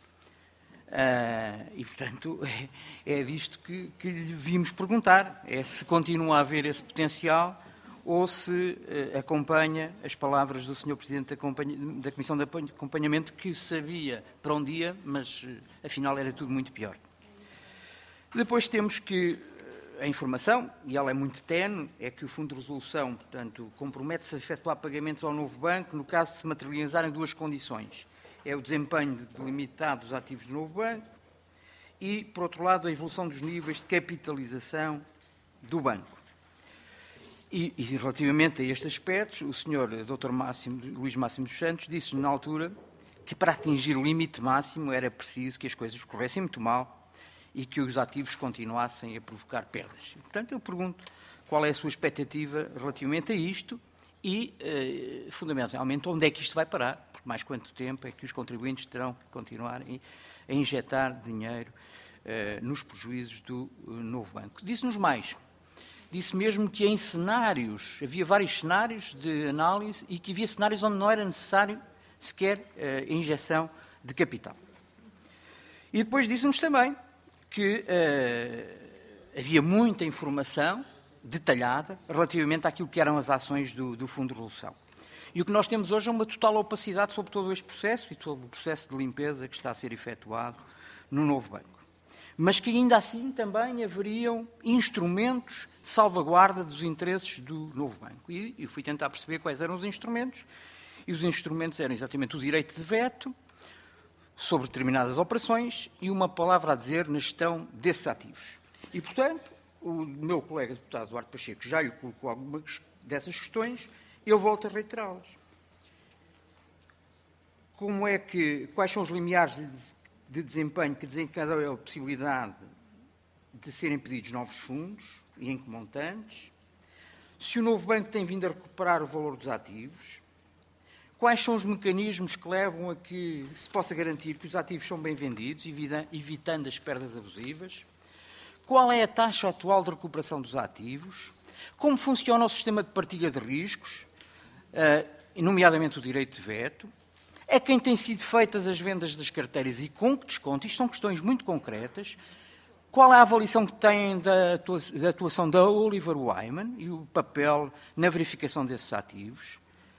E, portanto, é disto que lhe vimos perguntar, é se continua a haver esse potencial ou se acompanha as palavras do Sr. Presidente da Comissão de Acompanhamento, que sabia para onde ia, mas afinal era tudo muito pior. Depois temos que a informação, e ela é muito tenue, é que o Fundo de Resolução, portanto, compromete-se a efetuar pagamentos ao novo banco no caso de se materializarem 2 condições. É o desempenho delimitado dos ativos do novo banco e, por outro lado, a evolução dos níveis de capitalização do banco. E relativamente a estes aspectos, o Sr. Dr. Luís Máximo dos Santos disse na altura que para atingir o limite máximo era preciso que as coisas corressem muito mal e que os ativos continuassem a provocar perdas. E, portanto, eu pergunto qual é a sua expectativa relativamente a isto e, fundamentalmente, onde é que isto vai parar, por mais quanto tempo é que os contribuintes terão que continuar a injetar dinheiro nos prejuízos do novo banco. Disse-nos mais. Disse mesmo que em cenários, havia vários cenários de análise e que havia cenários onde não era necessário sequer a injeção de capital. E depois disse-nos também que havia muita informação detalhada relativamente àquilo que eram as ações do Fundo de Resolução. E o que nós temos hoje é uma total opacidade sobre todo este processo e todo o processo de limpeza que está a ser efetuado no novo banco. Mas que ainda assim também haveriam instrumentos de salvaguarda dos interesses do novo banco. E eu fui tentar perceber quais eram os instrumentos, e os instrumentos eram exatamente o direito de veto sobre determinadas operações e uma palavra a dizer na gestão desses ativos. E, portanto, o meu colega deputado Duarte Pacheco já lhe colocou algumas dessas questões, eu volto a reiterá-las. Quais são os limiares de desempenho que desencadeiam a possibilidade de serem pedidos novos fundos e em que montantes? Se o novo banco tem vindo a recuperar o valor dos ativos? Quais são os mecanismos que levam a que se possa garantir que os ativos são bem vendidos, evitando as perdas abusivas? Qual é a taxa atual de recuperação dos ativos? Como funciona o sistema de partilha de riscos, nomeadamente o direito de veto? A quem têm sido feitas as vendas das carteiras e com que desconto? Isto são questões muito concretas. Qual é a avaliação que têm da atuação da Oliver Wyman e o papel na verificação desses ativos?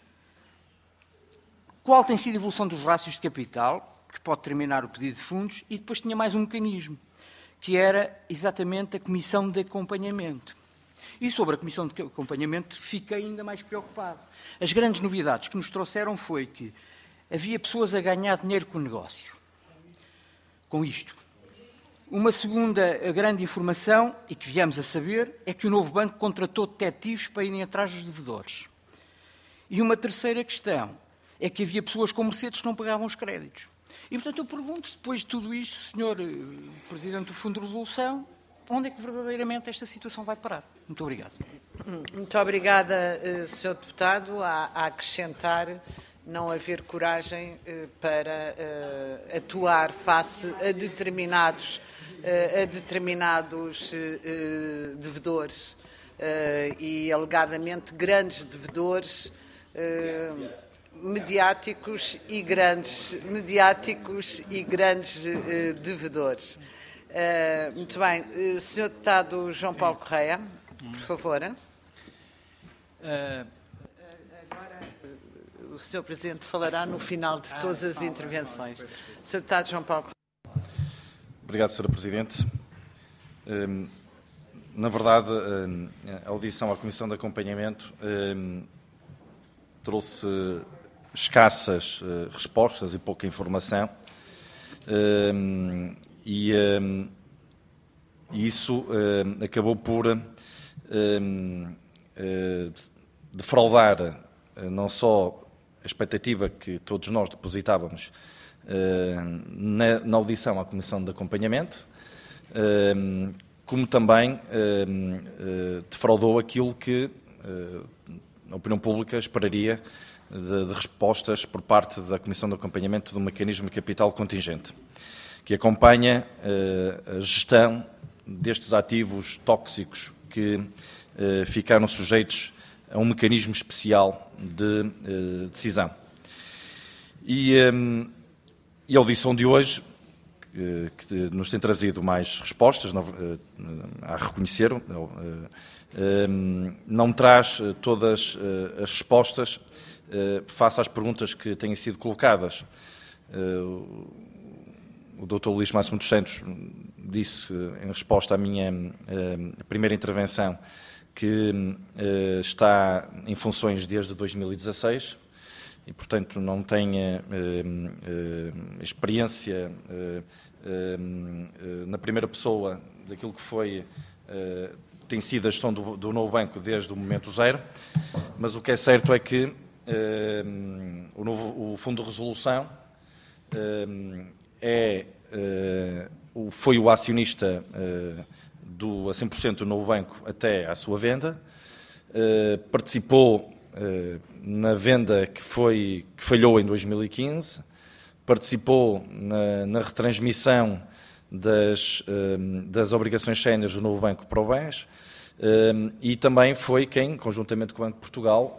Qual tem sido a evolução dos rácios de capital, que pode terminar o pedido de fundos? E depois tinha mais um mecanismo, que era exatamente a comissão de acompanhamento. E sobre a comissão de acompanhamento fiquei ainda mais preocupado. As grandes novidades que nos trouxeram foi que havia pessoas a ganhar dinheiro com o negócio. Com isto. Uma segunda grande informação, e que viemos a saber, é que o novo banco contratou detetives para irem atrás dos devedores. E uma terceira questão é que havia pessoas com Mercedes que não pagavam os créditos. E, portanto, eu pergunto, depois de tudo isto, Sr. Presidente do Fundo de Resolução, onde é que verdadeiramente esta situação vai parar? Muito obrigado. Muito obrigada, Sr. Deputado. A acrescentar não haver coragem para atuar face a determinados devedores e, alegadamente, grandes devedores mediáticos e grandes devedores. Muito bem. Sr. Deputado João Paulo Correia, por favor. Agora, o Sr. Presidente falará no final de todas as intervenções. Sr. Deputado João Paulo Correia. Obrigado, Sra. Presidente. Na verdade, a audição à Comissão de Acompanhamento trouxe escassas respostas e pouca informação, e isso acabou por defraudar não só a expectativa que todos nós depositávamos na audição à Comissão de Acompanhamento, como também defraudou aquilo que a opinião pública esperaria de respostas por parte da Comissão de Acompanhamento do Mecanismo de Capital Contingente, que acompanha a gestão destes ativos tóxicos que ficaram sujeitos a um mecanismo especial de decisão. E a audição de hoje, que nos tem trazido mais respostas, a reconhecer, não traz todas as respostas face às perguntas que têm sido colocadas. O Dr. Luís Máximo dos Santos disse, em resposta à minha primeira intervenção, que está em funções desde 2016 e, portanto, não tem experiência na primeira pessoa daquilo que tem sido a gestão do novo banco desde o momento zero, mas o que é certo é que o Fundo de Resolução foi o acionista a 100% do novo banco até à sua venda, participou na venda que falhou em 2015, participou na retransmissão das obrigações séniores do novo banco para o BES, e também foi quem, conjuntamente com o Banco de Portugal,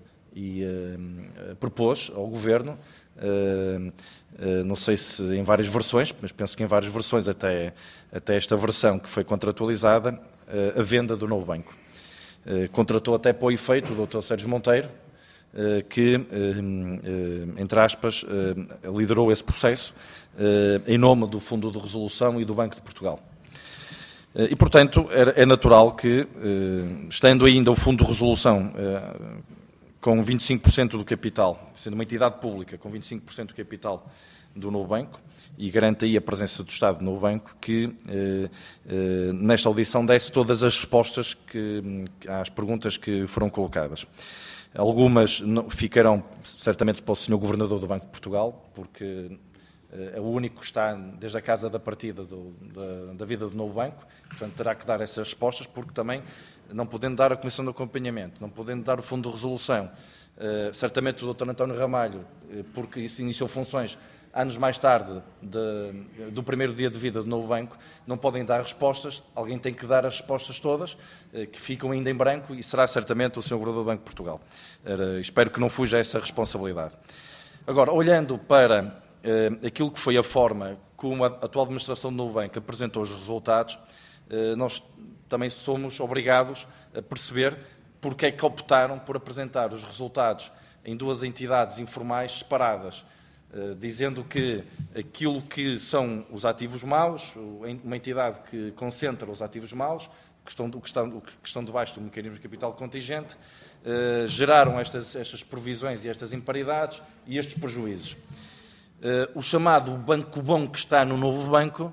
propôs ao Governo, não sei se em várias versões, mas penso que em várias versões até esta versão que foi contratualizada, a venda do novo banco. Contratou até para o efeito o Dr. Sérgio Monteiro, que, entre aspas, liderou esse processo em nome do Fundo de Resolução e do Banco de Portugal. E, portanto, é natural que, estando ainda o Fundo de Resolução com 25% do capital, sendo uma entidade pública com 25% do capital do novo banco, e garante aí a presença do Estado no novo banco, que nesta audição desse todas as respostas às perguntas que foram colocadas. Algumas ficarão certamente para o Sr. Governador do Banco de Portugal, porque é o único que está desde a casa da partida da vida do novo banco, portanto terá que dar essas respostas, porque também, não podendo dar a Comissão de Acompanhamento, não podendo dar o Fundo de Resolução, certamente o Dr. António Ramalho, porque isso iniciou funções anos mais tarde do primeiro dia de vida do novo banco, não podem dar respostas, alguém tem que dar as respostas todas, que ficam ainda em branco, e será certamente o Sr. Governador do Banco de Portugal. Espero que não fuja essa responsabilidade. Agora, olhando para aquilo que foi a forma como a atual administração do novo banco apresentou os resultados, nós também somos obrigados a perceber porque é que optaram por apresentar os resultados em duas entidades informais separadas, dizendo que aquilo que são os ativos maus, uma entidade que concentra os ativos maus, que estão debaixo do mecanismo de capital contingente, geraram estas provisões e estas imparidades e estes prejuízos. O chamado banco bom que está no novo banco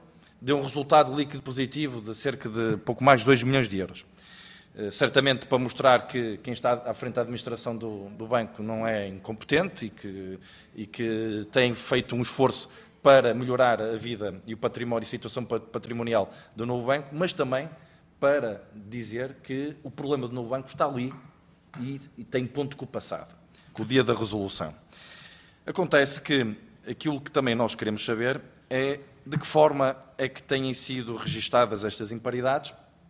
deu um resultado líquido positivo de cerca de pouco mais de 2 milhões de euros. Certamente para mostrar que quem está à frente da administração do banco não é incompetente e que tem feito um esforço para melhorar a vida e o património e a situação patrimonial do novo banco, mas também para dizer que o problema do novo banco está ali e tem ponto com o passado, com o dia da resolução. Acontece que aquilo que também nós queremos saber é de que forma é que têm sido registadas estas imparidades.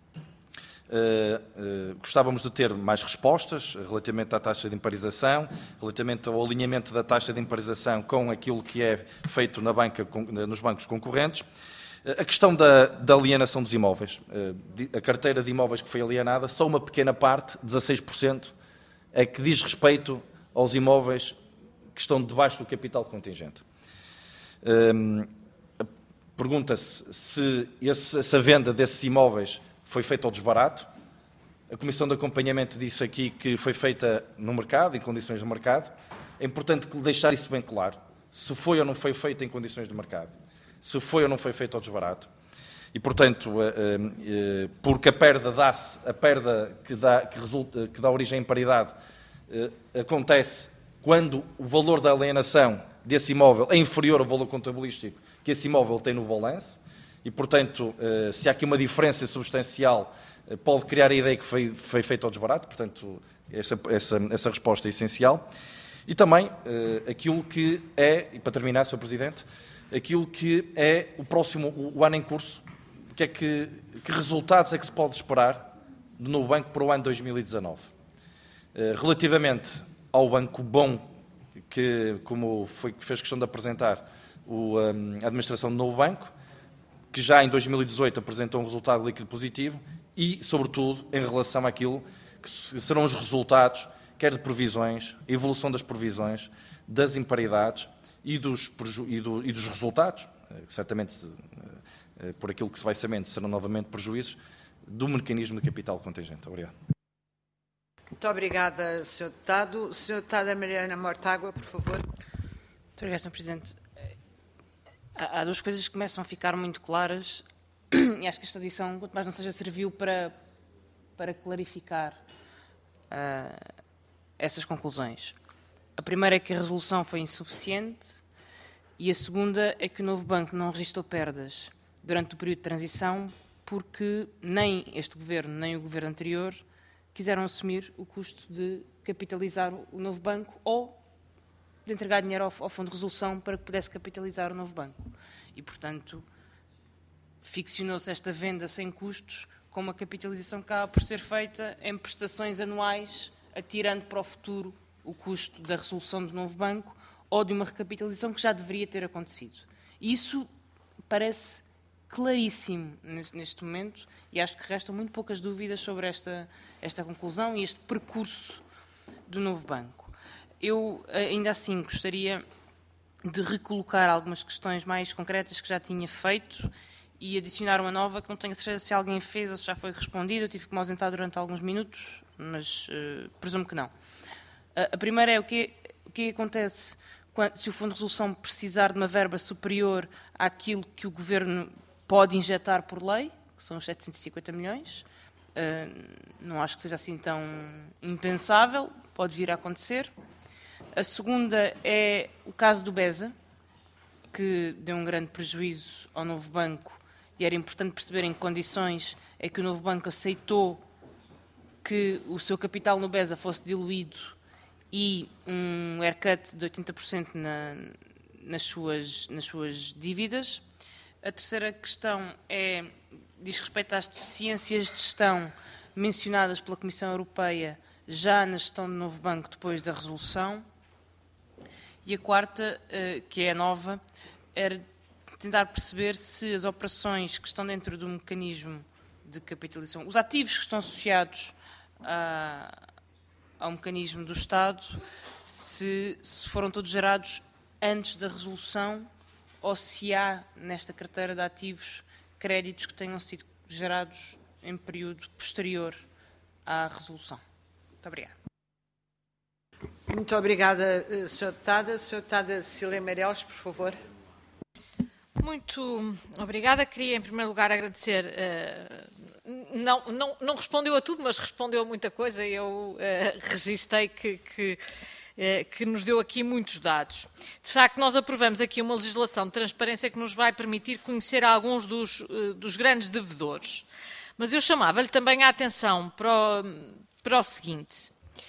Gostávamos de ter mais respostas relativamente à taxa de imparização, relativamente ao alinhamento da taxa de imparização com aquilo que é feito na banca, nos bancos concorrentes. A questão da alienação dos imóveis. A carteira de imóveis que foi alienada, só uma pequena parte, 16%, é que diz respeito aos imóveis que estão debaixo do capital contingente. Pergunta-se se essa venda desses imóveis foi feita ao desbarato. A Comissão de Acompanhamento disse aqui que foi feita no mercado, em condições de mercado. É importante deixar isso bem claro. Se foi ou não foi feita em condições de mercado. Se foi ou não foi feita ao desbarato. E, portanto, porque a perda que dá origem à imparidade acontece quando o valor da alienação desse imóvel é inferior ao valor contabilístico que esse imóvel tem no balanço. E, portanto, se há aqui uma diferença substancial, pode criar a ideia que foi feito ao desbarato. Portanto, essa resposta é essencial. E também aquilo que é, e para terminar, Sr. Presidente, aquilo que é o ano em curso, que resultados é que se pode esperar do novo banco para o ano 2019. Relativamente ao banco bom, que fez questão de apresentar a administração do novo banco, que já em 2018 apresentou um resultado líquido positivo e, sobretudo, em relação àquilo que serão os resultados, quer de previsões, a evolução das previsões, das imparidades e dos resultados, que certamente, por aquilo que se vai sabendo, serão novamente prejuízos, do mecanismo de capital contingente. Obrigado. Muito obrigada, Sr. Deputado. Sra. Deputada Mariana Mortágua, por favor. Muito obrigada, Sr. Presidente. Há duas coisas que começam a ficar muito claras e acho que esta audição, quanto mais não seja, serviu para clarificar essas conclusões. A primeira é que a resolução foi insuficiente e a segunda é que o novo banco não registrou perdas durante o período de transição porque nem este governo nem o governo anterior quiseram assumir o custo de capitalizar o novo banco ou de entregar dinheiro ao Fundo de Resolução para que pudesse capitalizar o novo banco. E, portanto, ficcionou-se esta venda sem custos com uma capitalização que acaba por ser feita em prestações anuais, atirando para o futuro o custo da resolução do novo banco ou de uma recapitalização que já deveria ter acontecido. Isso parece claríssimo neste momento e acho que restam muito poucas dúvidas sobre esta conclusão e este percurso do novo banco. Eu, ainda assim, gostaria de recolocar algumas questões mais concretas que já tinha feito e adicionar uma nova que não tenho certeza se alguém fez ou se já foi respondida. Eu tive que me ausentar durante alguns minutos, mas presumo que não. A primeira é o que acontece se o Fundo de Resolução precisar de uma verba superior àquilo que o Governo pode injetar por lei, que são os 750 milhões. Não acho que seja assim tão impensável, pode vir a acontecer. A segunda é o caso do BESA, que deu um grande prejuízo ao novo banco e era importante perceber em que condições é que o novo banco aceitou que o seu capital no BESA fosse diluído e um haircut de 80% nas suas dívidas. A terceira questão diz respeito às deficiências de gestão mencionadas pela Comissão Europeia já na gestão do novo banco depois da resolução. E a quarta, que é a nova, era tentar perceber se as operações que estão dentro do mecanismo de capitalização, os ativos que estão associados ao mecanismo do Estado, se foram todos gerados antes da resolução ou se há nesta carteira de ativos créditos que tenham sido gerados em período posterior à resolução. Muito obrigada. Muito obrigada, Sra. Deputada. Sra. Deputada Cília Meireles, por favor. Muito obrigada. Queria, em primeiro lugar, agradecer. Não respondeu a tudo, mas respondeu a muita coisa. Eu registrei que nos deu aqui muitos dados. De facto, nós aprovamos aqui uma legislação de transparência que nos vai permitir conhecer alguns dos grandes devedores. Mas eu chamava-lhe também a atenção para o seguinte.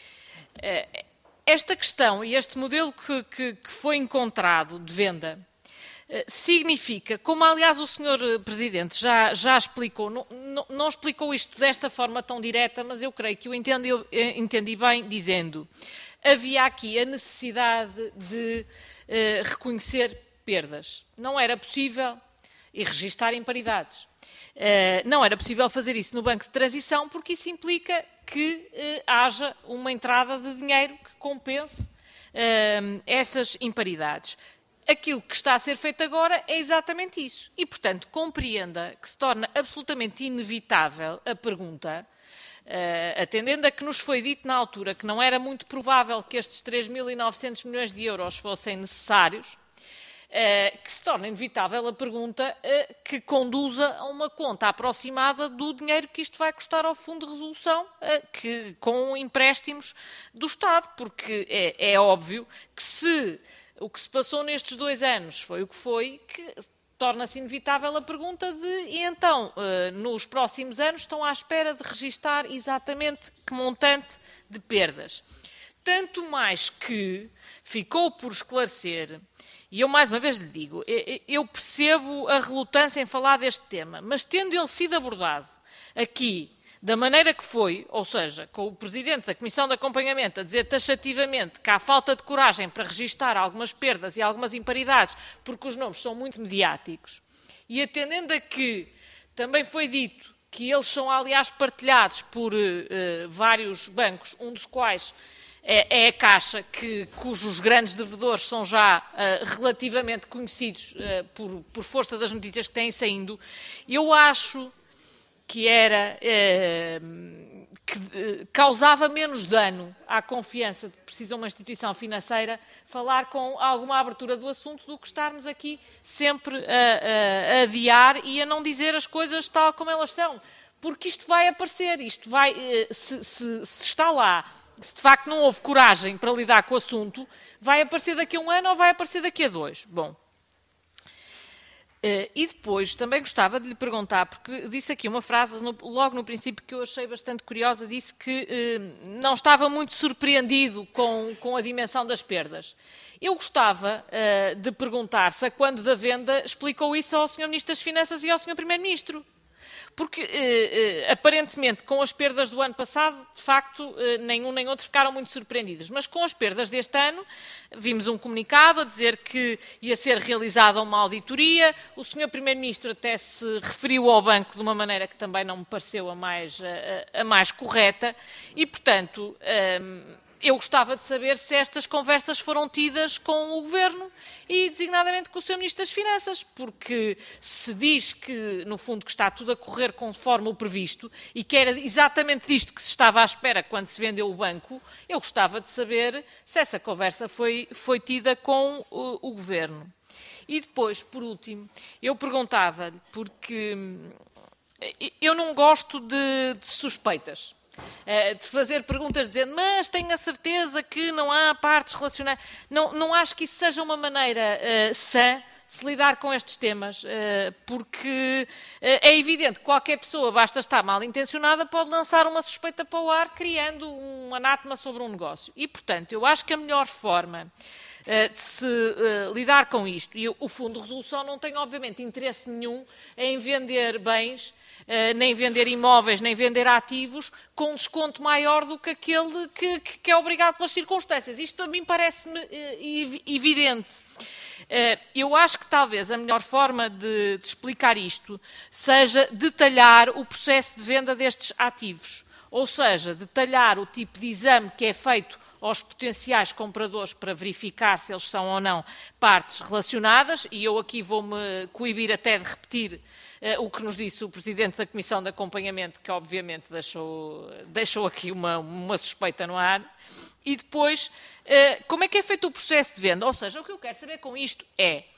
Esta questão e este modelo que foi encontrado de venda significa, como aliás o Sr. Presidente já explicou, não explicou isto desta forma tão direta, mas eu creio que o entendi bem dizendo, havia aqui a necessidade de reconhecer perdas. Não era possível e registar imparidades. Não era possível fazer isso no Banco de Transição porque isso implica que haja uma entrada de dinheiro que compense essas imparidades. Aquilo que está a ser feito agora é exatamente isso. E, portanto, compreenda que se torna absolutamente inevitável a pergunta, atendendo a que nos foi dito na altura que não era muito provável que estes 3.900 milhões de euros fossem necessários, que se torna inevitável a pergunta que conduza a uma conta aproximada do dinheiro que isto vai custar ao Fundo de Resolução, com empréstimos do Estado, porque é óbvio que se o que se passou nestes 2 anos foi o que foi, que torna-se inevitável a pergunta de, e então, nos próximos anos estão à espera de registar exatamente que montante de perdas. Tanto mais que ficou por esclarecer, e eu mais uma vez lhe digo, eu percebo a relutância em falar deste tema, mas tendo ele sido abordado aqui da maneira que foi, ou seja, com o Presidente da Comissão de Acompanhamento a dizer taxativamente que há falta de coragem para registar algumas perdas e algumas imparidades porque os nomes são muito mediáticos, e atendendo a que também foi dito que eles são, aliás, partilhados por vários bancos, um dos quais é a Caixa, cujos grandes devedores são já relativamente conhecidos por força das notícias que têm saindo, eu acho que causava menos dano à confiança de que precisa uma instituição financeira falar com alguma abertura do assunto do que estarmos aqui sempre a adiar e a não dizer as coisas tal como elas são. Porque isto vai aparecer, se está lá, se de facto não houve coragem para lidar com o assunto, vai aparecer daqui a 1 ano ou vai aparecer daqui a 2. Bom. E depois também gostava de lhe perguntar, porque disse aqui uma frase logo no princípio que eu achei bastante curiosa, disse que não estava muito surpreendido com a dimensão das perdas. Eu gostava de perguntar se a quando da venda explicou isso ao Sr. Ministro das Finanças e ao Sr. Primeiro-Ministro. Porque, aparentemente, com as perdas do ano passado, de facto, nenhum nem outro ficaram muito surpreendidos. Mas com as perdas deste ano, vimos um comunicado a dizer que ia ser realizada uma auditoria. O Sr. Primeiro-Ministro até se referiu ao banco de uma maneira que também não me pareceu a mais correta. E, portanto, eu gostava de saber se estas conversas foram tidas com o Governo e, designadamente, com o Sr. Ministro das Finanças, porque se diz que, no fundo, que está tudo a correr conforme o previsto e que era exatamente disto que se estava à espera quando se vendeu o banco, eu gostava de saber se essa conversa foi tida com o Governo. E depois, por último, eu perguntava-lhe, porque eu não gosto de suspeitas. De fazer perguntas dizendo, mas tenho a certeza que não há partes relacionadas. Não acho que isso seja uma maneira sã de se lidar com estes temas, porque é evidente que qualquer pessoa, basta estar mal intencionada, pode lançar uma suspeita para o ar, criando um anátema sobre um negócio. E, portanto, eu acho que a melhor forma de se lidar com isto, e o Fundo de Resolução não tem, obviamente, interesse nenhum em vender bens, nem vender imóveis, nem vender ativos com um desconto maior do que aquele que é obrigado pelas circunstâncias. Isto a mim parece-me evidente. Eu acho que talvez a melhor forma de explicar isto seja detalhar o processo de venda destes ativos, ou seja, detalhar o tipo de exame que é feito aos potenciais compradores para verificar se eles são ou não partes relacionadas, e eu aqui vou-me coibir até de repetir o que nos disse o Presidente da Comissão de Acompanhamento, que obviamente deixou aqui uma suspeita no ar. E depois, como é que é feito o processo de venda? Ou seja, o que eu quero saber com isto é,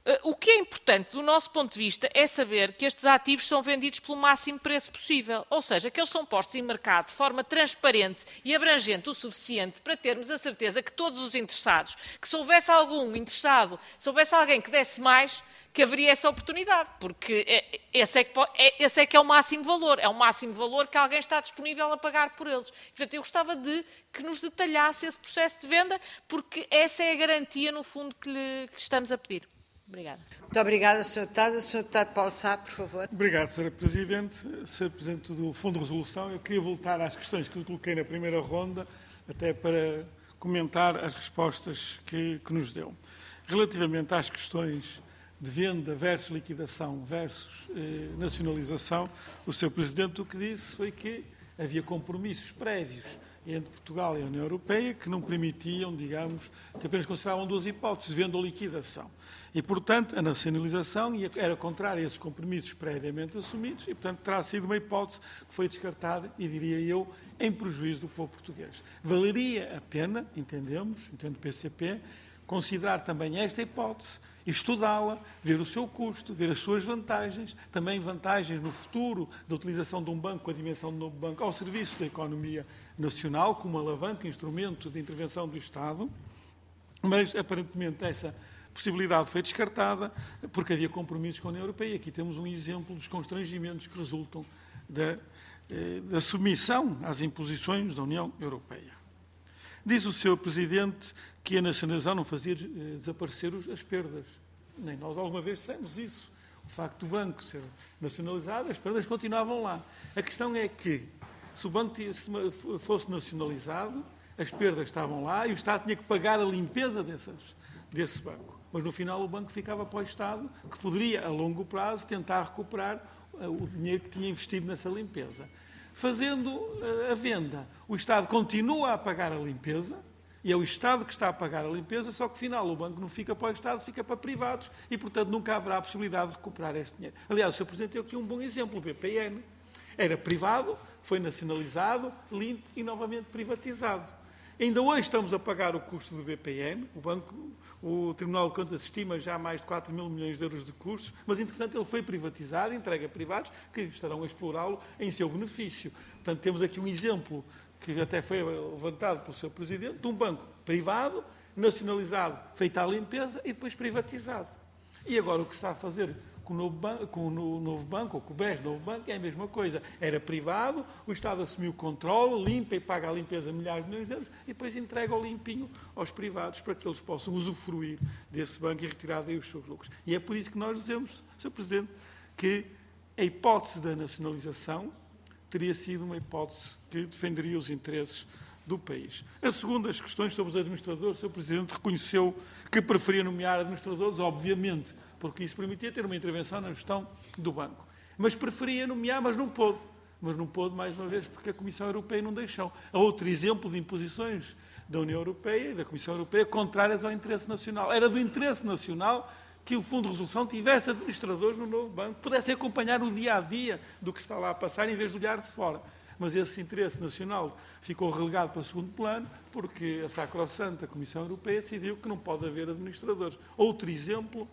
O que é importante, do nosso ponto de vista, é saber que estes ativos são vendidos pelo máximo preço possível, ou seja, que eles são postos em mercado de forma transparente e abrangente o suficiente para termos a certeza que todos os interessados, que se houvesse algum interessado, se houvesse alguém que desse mais, que haveria essa oportunidade, porque esse é que é o máximo valor, é o máximo valor que alguém está disponível a pagar por eles. Portanto, eu gostava de que nos detalhasse esse processo de venda, porque essa é a garantia, no fundo, que lhe estamos a pedir. Obrigada. Muito obrigada, Sr. Deputado. Sr. Deputado Paulo Sá, por favor. Obrigado, Sra. Presidente. Sr. Presidente do Fundo de Resolução, eu queria voltar às questões que eu coloquei na primeira ronda, até para comentar as respostas que nos deu. Relativamente às questões de venda versus liquidação versus nacionalização, o Sr. Presidente o que disse foi que havia compromissos prévios entre Portugal e a União Europeia que não permitiam, digamos, que apenas consideravam duas hipóteses, venda ou liquidação. E, portanto, a nacionalização era contrária a esses compromissos previamente assumidos e, portanto, terá sido uma hipótese que foi descartada e, diria eu, em prejuízo do povo português. Valeria a pena, entendo o PCP, considerar também esta hipótese, estudá-la, ver o seu custo, ver as suas vantagens, também vantagens no futuro da utilização de um banco, com a dimensão do novo banco, ao serviço da economia nacional, como alavanca, instrumento de intervenção do Estado, mas aparentemente essa possibilidade foi descartada porque havia compromissos com a União Europeia. Aqui temos um exemplo dos constrangimentos que resultam da submissão às imposições da União Europeia. Diz o Sr. Presidente que a nacionalização não fazia desaparecer as perdas. Nem nós alguma vez dissemos isso. O facto do banco ser nacionalizado, as perdas continuavam lá. A questão é que, se o banco fosse nacionalizado, as perdas estavam lá e o Estado tinha que pagar a limpeza desse banco. Mas, no final, o banco ficava para o Estado, que poderia, a longo prazo, tentar recuperar o dinheiro que tinha investido nessa limpeza. Fazendo a venda, o Estado continua a pagar a limpeza, e é o Estado que está a pagar a limpeza, só que, afinal, o banco não fica para o Estado, fica para privados, e, portanto, nunca haverá a possibilidade de recuperar este dinheiro. Aliás, o Sr. Presidente deu aqui um bom exemplo, o BPN. Era privado, foi nacionalizado, limpo e novamente privatizado. Ainda hoje estamos a pagar o custo do BPN, o Tribunal de Contas estima já mais de 4 mil milhões de euros de custos, mas, entretanto, ele foi privatizado, entregue a privados, que estarão a explorá-lo em seu benefício. Portanto, temos aqui um exemplo que até foi levantado pelo Sr. Presidente, de um banco privado, nacionalizado, feita a limpeza e depois privatizado. E agora o que se está a fazer com o novo banco, ou com o BES novo banco, é a mesma coisa. Era privado, o Estado assumiu o controle, limpa e paga a limpeza milhares de milhões de euros e depois entrega o limpinho aos privados para que eles possam usufruir desse banco e retirar daí os seus lucros. E é por isso que nós dizemos, Sr. Presidente, que a hipótese da nacionalização teria sido uma hipótese que defenderia os interesses do país. A segunda, as questões sobre os administradores, o Sr. Presidente reconheceu que preferia nomear administradores, obviamente, porque isso permitia ter uma intervenção na gestão do banco. Mas preferia nomear, mas não pôde. Mas não pôde, mais uma vez, porque a Comissão Europeia não deixou. Há outro exemplo de imposições da União Europeia e da Comissão Europeia contrárias ao interesse nacional. Era do interesse nacional que o Fundo de Resolução tivesse administradores no novo banco, pudesse acompanhar o dia-a-dia do que está lá a passar, em vez de olhar de fora. Mas esse interesse nacional ficou relegado para o segundo plano, porque a sacrossanta Comissão Europeia decidiu que não pode haver administradores. Outro exemplo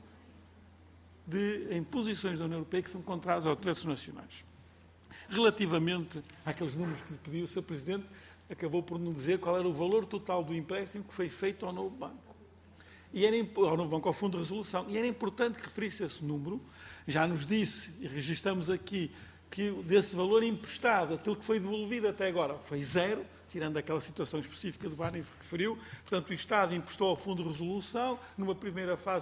de imposições da União Europeia que são contrárias aos interesses nacionais. Relativamente àqueles números que lhe pediu, o Sr. Presidente acabou por não dizer qual era o valor total do empréstimo que foi feito ao novo banco. E ao novo banco, ao Fundo de Resolução. E era importante que referisse esse número. Já nos disse, e registramos aqui, que desse valor emprestado, aquilo que foi devolvido até agora, foi zero, tirando aquela situação específica do Barney que referiu. Portanto, o Estado emprestou ao Fundo de Resolução, numa primeira fase,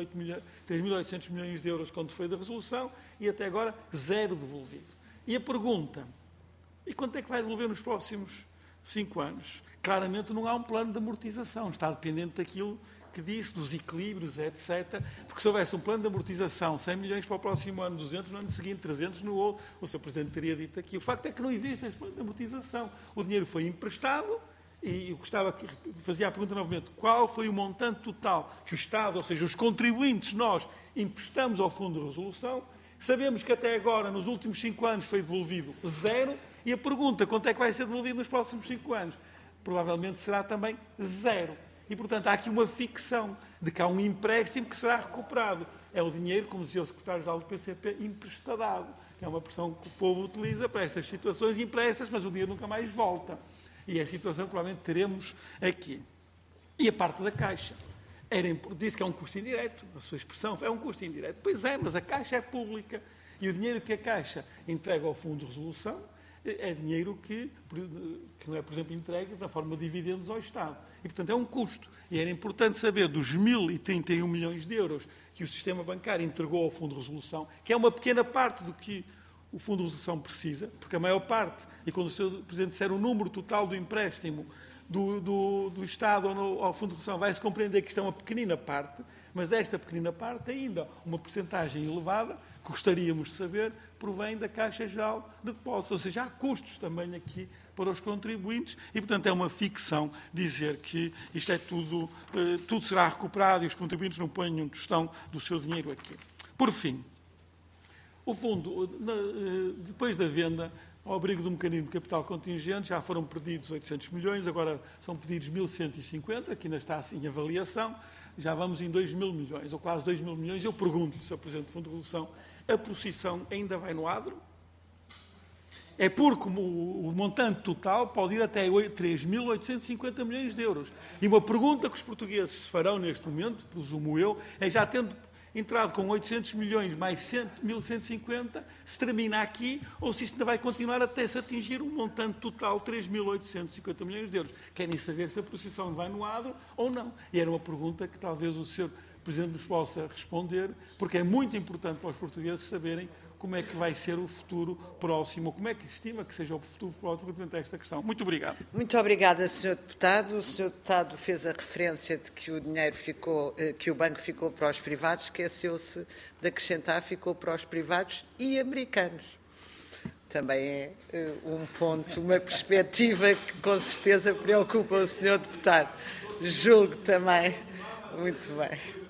3.800 milhões de euros quando foi da resolução, e até agora zero devolvido. E a pergunta, e quanto é que vai devolver nos próximos 5 anos? Claramente não há um plano de amortização, está dependente daquilo que disse, dos equilíbrios, etc. Porque se houvesse um plano de amortização, 100 milhões para o próximo ano, 200 no ano seguinte, 300 no outro, o Sr. Presidente teria dito aqui. O facto é que não existe esse plano de amortização. O dinheiro foi emprestado e eu gostava que fazia a pergunta novamente, qual foi o montante total que o Estado, ou seja, os contribuintes, nós, emprestamos ao Fundo de Resolução. Sabemos que até agora, nos últimos 5 anos, foi devolvido zero. E a pergunta, quanto é que vai ser devolvido nos próximos 5 anos? Provavelmente será também zero. E, portanto, há aqui uma ficção de que há um empréstimo que será recuperado. É o dinheiro, como dizia o secretário-geral do PCP, emprestado. É uma expressão que o povo utiliza para estas situações impressas, mas o dinheiro nunca mais volta. E é a situação que provavelmente teremos aqui. E a parte da Caixa. Disse que é um custo indireto, a sua expressão é um custo indireto. Pois é, mas a Caixa é pública. E o dinheiro que a Caixa entrega ao Fundo de Resolução é dinheiro que não é, por exemplo, entregue na forma de dividendos ao Estado. E, portanto, é um custo. E era importante saber dos 1.031 milhões de euros que o sistema bancário entregou ao Fundo de Resolução, que é uma pequena parte do que o Fundo de Resolução precisa, porque a maior parte, e quando o Sr. Presidente disser o número total do empréstimo do Estado ao Fundo de Resolução, vai-se compreender que isto é uma pequenina parte, mas esta pequenina parte, ainda uma percentagem elevada, que gostaríamos de saber, provém da Caixa Geral de Depósitos. Ou seja, há custos também aqui para os contribuintes e, portanto, é uma ficção dizer que isto é tudo será recuperado e os contribuintes não ponham gestão do seu dinheiro aqui. Por fim, o fundo, depois da venda, ao abrigo do mecanismo de capital contingente, já foram pedidos 800 milhões, agora são pedidos 1.150, aqui ainda está assim em avaliação, já vamos em 2.000 milhões, ou quase 2.000 milhões. Eu pergunto, Sr. Presidente do Fundo de Resolução, a posição ainda vai no adro? É porque o montante total pode ir até 3.850 milhões de euros. E uma pergunta que os portugueses se farão neste momento, presumo eu, é já tendo entrado com 800 milhões mais 1.150, se termina aqui ou se isto ainda vai continuar até se atingir um montante total de 3.850 milhões de euros. Querem saber se a posição vai no adro ou não. E era uma pergunta que talvez o Sr. Presidente nos possa responder, porque é muito importante para os portugueses saberem como é que vai ser o futuro próximo, como é que estima que seja o futuro próximo relativamente a esta questão. Muito obrigado. Muito obrigada, Sr. Deputado. O Sr. Deputado fez a referência de que o dinheiro que o banco ficou para os privados, esqueceu-se de acrescentar, ficou para os privados e americanos. Também é um ponto, uma perspectiva que com certeza preocupa o Sr. Deputado. Julgo também. Muito bem.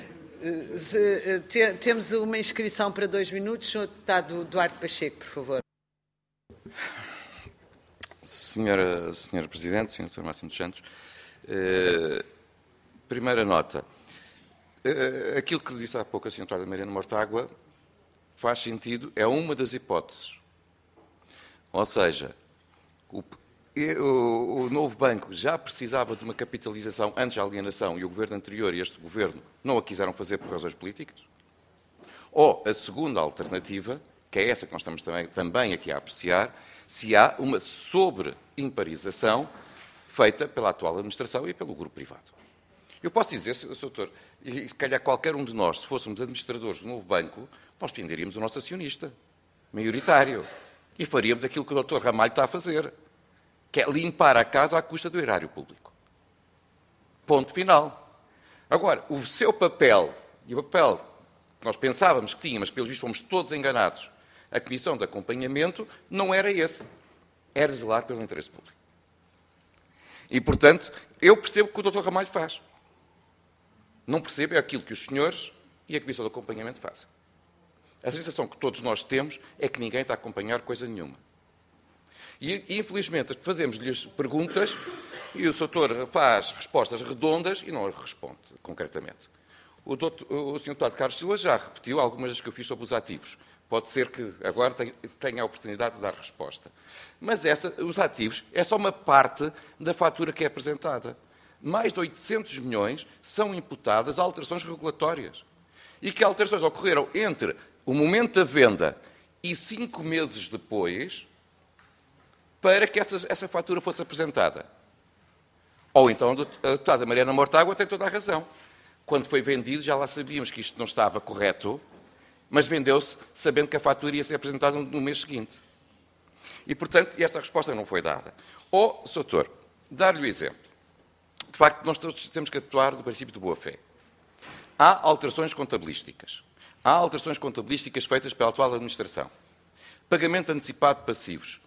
Temos uma inscrição para 2 minutos. Sr. Deputado Duarte Pacheco, por favor. Senhora Presidente, Sr. Dr. Máximo dos Santos, primeira nota. Aquilo que disse há pouco a Sra. Deputada Mariana Mortágua faz sentido, é uma das hipóteses. Ou seja, o novo banco já precisava de uma capitalização antes da alienação e o governo anterior e este governo não a quiseram fazer por razões políticas. Ou a segunda alternativa, que é essa que nós estamos também aqui a apreciar, se há uma sobreimparização feita pela atual administração e pelo grupo privado. Eu posso dizer, Sr. Doutor, e se calhar qualquer um de nós, se fôssemos administradores do novo banco, nós defenderíamos o nosso acionista maioritário e faríamos aquilo que o Dr. Ramalho está a fazer, que é limpar a casa à custa do erário público. Ponto final. Agora, o seu papel, e o papel que nós pensávamos que tinha, mas pelos vistos fomos todos enganados, a Comissão de Acompanhamento, não era esse. Era zelar pelo interesse público. E, portanto, eu percebo o que o Dr. Ramalho faz. Não percebo é aquilo que os senhores e a Comissão de Acompanhamento fazem. A sensação que todos nós temos é que ninguém está a acompanhar coisa nenhuma. E, infelizmente, fazemos-lhes perguntas e o Sr. faz respostas redondas e não as responde concretamente. O Sr. Deputado Carlos Silva já repetiu algumas das que eu fiz sobre os ativos. Pode ser que agora tenha a oportunidade de dar resposta. Mas os ativos é só uma parte da fatura que é apresentada. Mais de 800 milhões são imputadas a alterações regulatórias. E que alterações ocorreram entre o momento da venda e 5 meses depois para que essa fatura fosse apresentada. Ou então a deputada Mariana Mortágua tem toda a razão. Quando foi vendido já lá sabíamos que isto não estava correto, mas vendeu-se sabendo que a fatura ia ser apresentada no mês seguinte. E, portanto, essa resposta não foi dada. Ou, Sr. Doutor, dar-lhe o exemplo. De facto, nós todos temos que atuar do princípio de boa-fé. Há alterações contabilísticas. Há alterações contabilísticas feitas pela atual administração. Pagamento antecipado de passivos.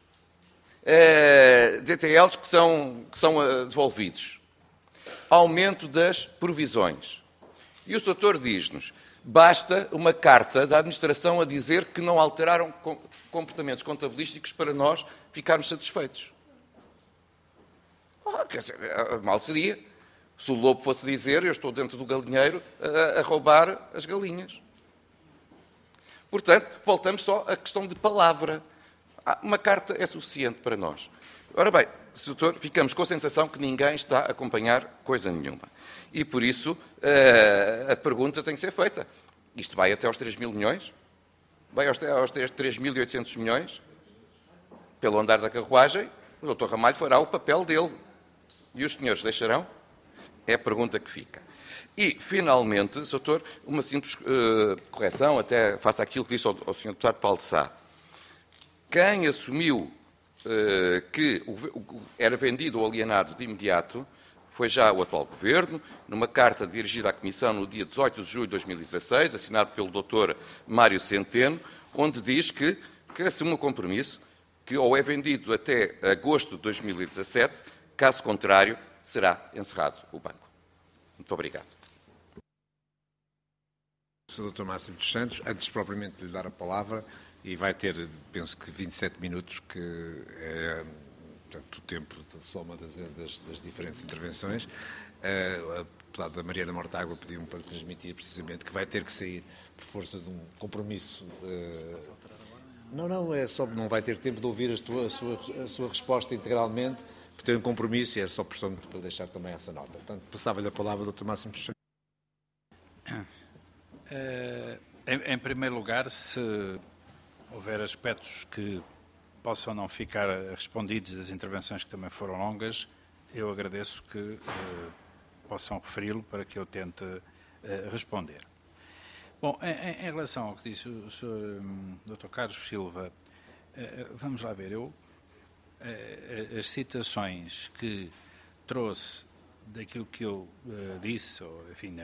DTLs que são devolvidos. Aumento das provisões. E o Sr. Doutor diz-nos, basta uma carta da administração a dizer que não alteraram comportamentos contabilísticos para nós ficarmos satisfeitos. Quer dizer, mal seria. O Se o lobo fosse dizer, eu estou dentro do galinheiro a roubar as galinhas. Portanto, voltamos só à questão de palavra. Uma carta é suficiente para nós. Ora bem, doutor, ficamos com a sensação que ninguém está a acompanhar coisa nenhuma. E, por isso, a pergunta tem que ser feita. Isto vai até aos 3 mil milhões? Vai aos 3.800 milhões? Pelo andar da carruagem, o Dr. Ramalho fará o papel dele. E os senhores deixarão? É a pergunta que fica. E, finalmente, doutor, uma simples correção, até face àquilo que disse ao Sr. Deputado Paulo Sá. Quem assumiu que era vendido ou alienado de imediato foi já o atual Governo, numa carta dirigida à Comissão no dia 18 de julho de 2016, assinado pelo Dr. Mário Centeno, onde diz que assume o compromisso que ou é vendido até agosto de 2017, caso contrário, será encerrado o banco. Muito obrigado. Sr. Dr. Máximo dos Santos, antes propriamente de lhe dar a palavra, e vai ter, penso que 27 minutos, que é portanto, o tempo de soma das diferentes intervenções. A deputada Mariana Mortágua pediu-me para transmitir precisamente que vai ter que sair por força de um compromisso. Não, é só, não vai ter tempo de ouvir a sua resposta integralmente, por ter um compromisso, e é só para deixar também essa nota. Portanto, passava-lhe a palavra ao Dr. Máximo dos Santos. Em primeiro lugar, se houver aspectos que possam não ficar respondidos das intervenções que também foram longas, eu agradeço que possam referi-lo para que eu tente responder. Bom, em relação ao que disse o Sr. Dr. Carlos Silva, vamos lá ver, as citações que trouxe daquilo que eu disse, ou, enfim,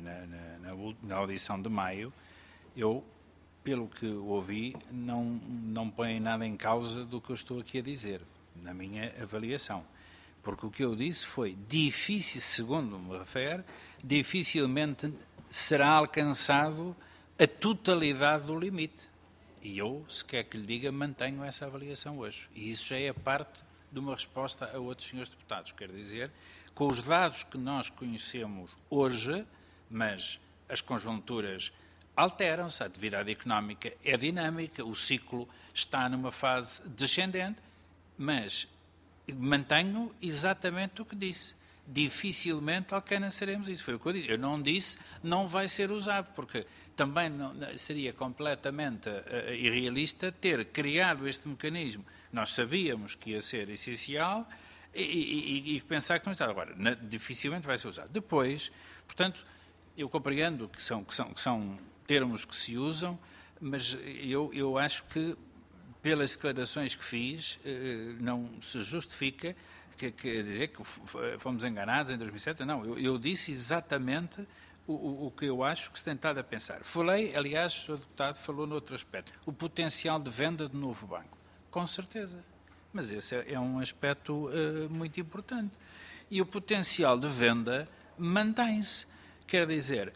na audição de maio, eu, pelo que ouvi, não põe nada em causa do que eu estou aqui a dizer, na minha avaliação. Porque o que eu disse foi difícil, segundo me refere, dificilmente será alcançado a totalidade do limite. E eu, se quer que lhe diga, mantenho essa avaliação hoje. E isso já é parte de uma resposta a outros senhores deputados. Quer dizer, com os dados que nós conhecemos hoje, mas as conjunturas alteram-se, a atividade económica é dinâmica, o ciclo está numa fase descendente, mas mantenho exatamente o que disse. Dificilmente alcançaremos isso. Foi o que eu disse. Eu não disse não vai ser usado, porque também seria completamente irrealista ter criado este mecanismo. Nós sabíamos que ia ser essencial e pensar que não está. Agora, dificilmente vai ser usado. Depois, portanto, eu compreendo que são termos que se usam, mas eu acho que, pelas declarações que fiz, não se justifica dizer que fomos enganados em 2007. Não, eu disse exatamente o que eu acho que se tem estado a pensar. Falei, aliás, o Sr. Deputado falou noutro aspecto, o potencial de venda do novo banco. Com certeza. Mas esse é um aspecto muito importante. E o potencial de venda mantém-se. Quer dizer,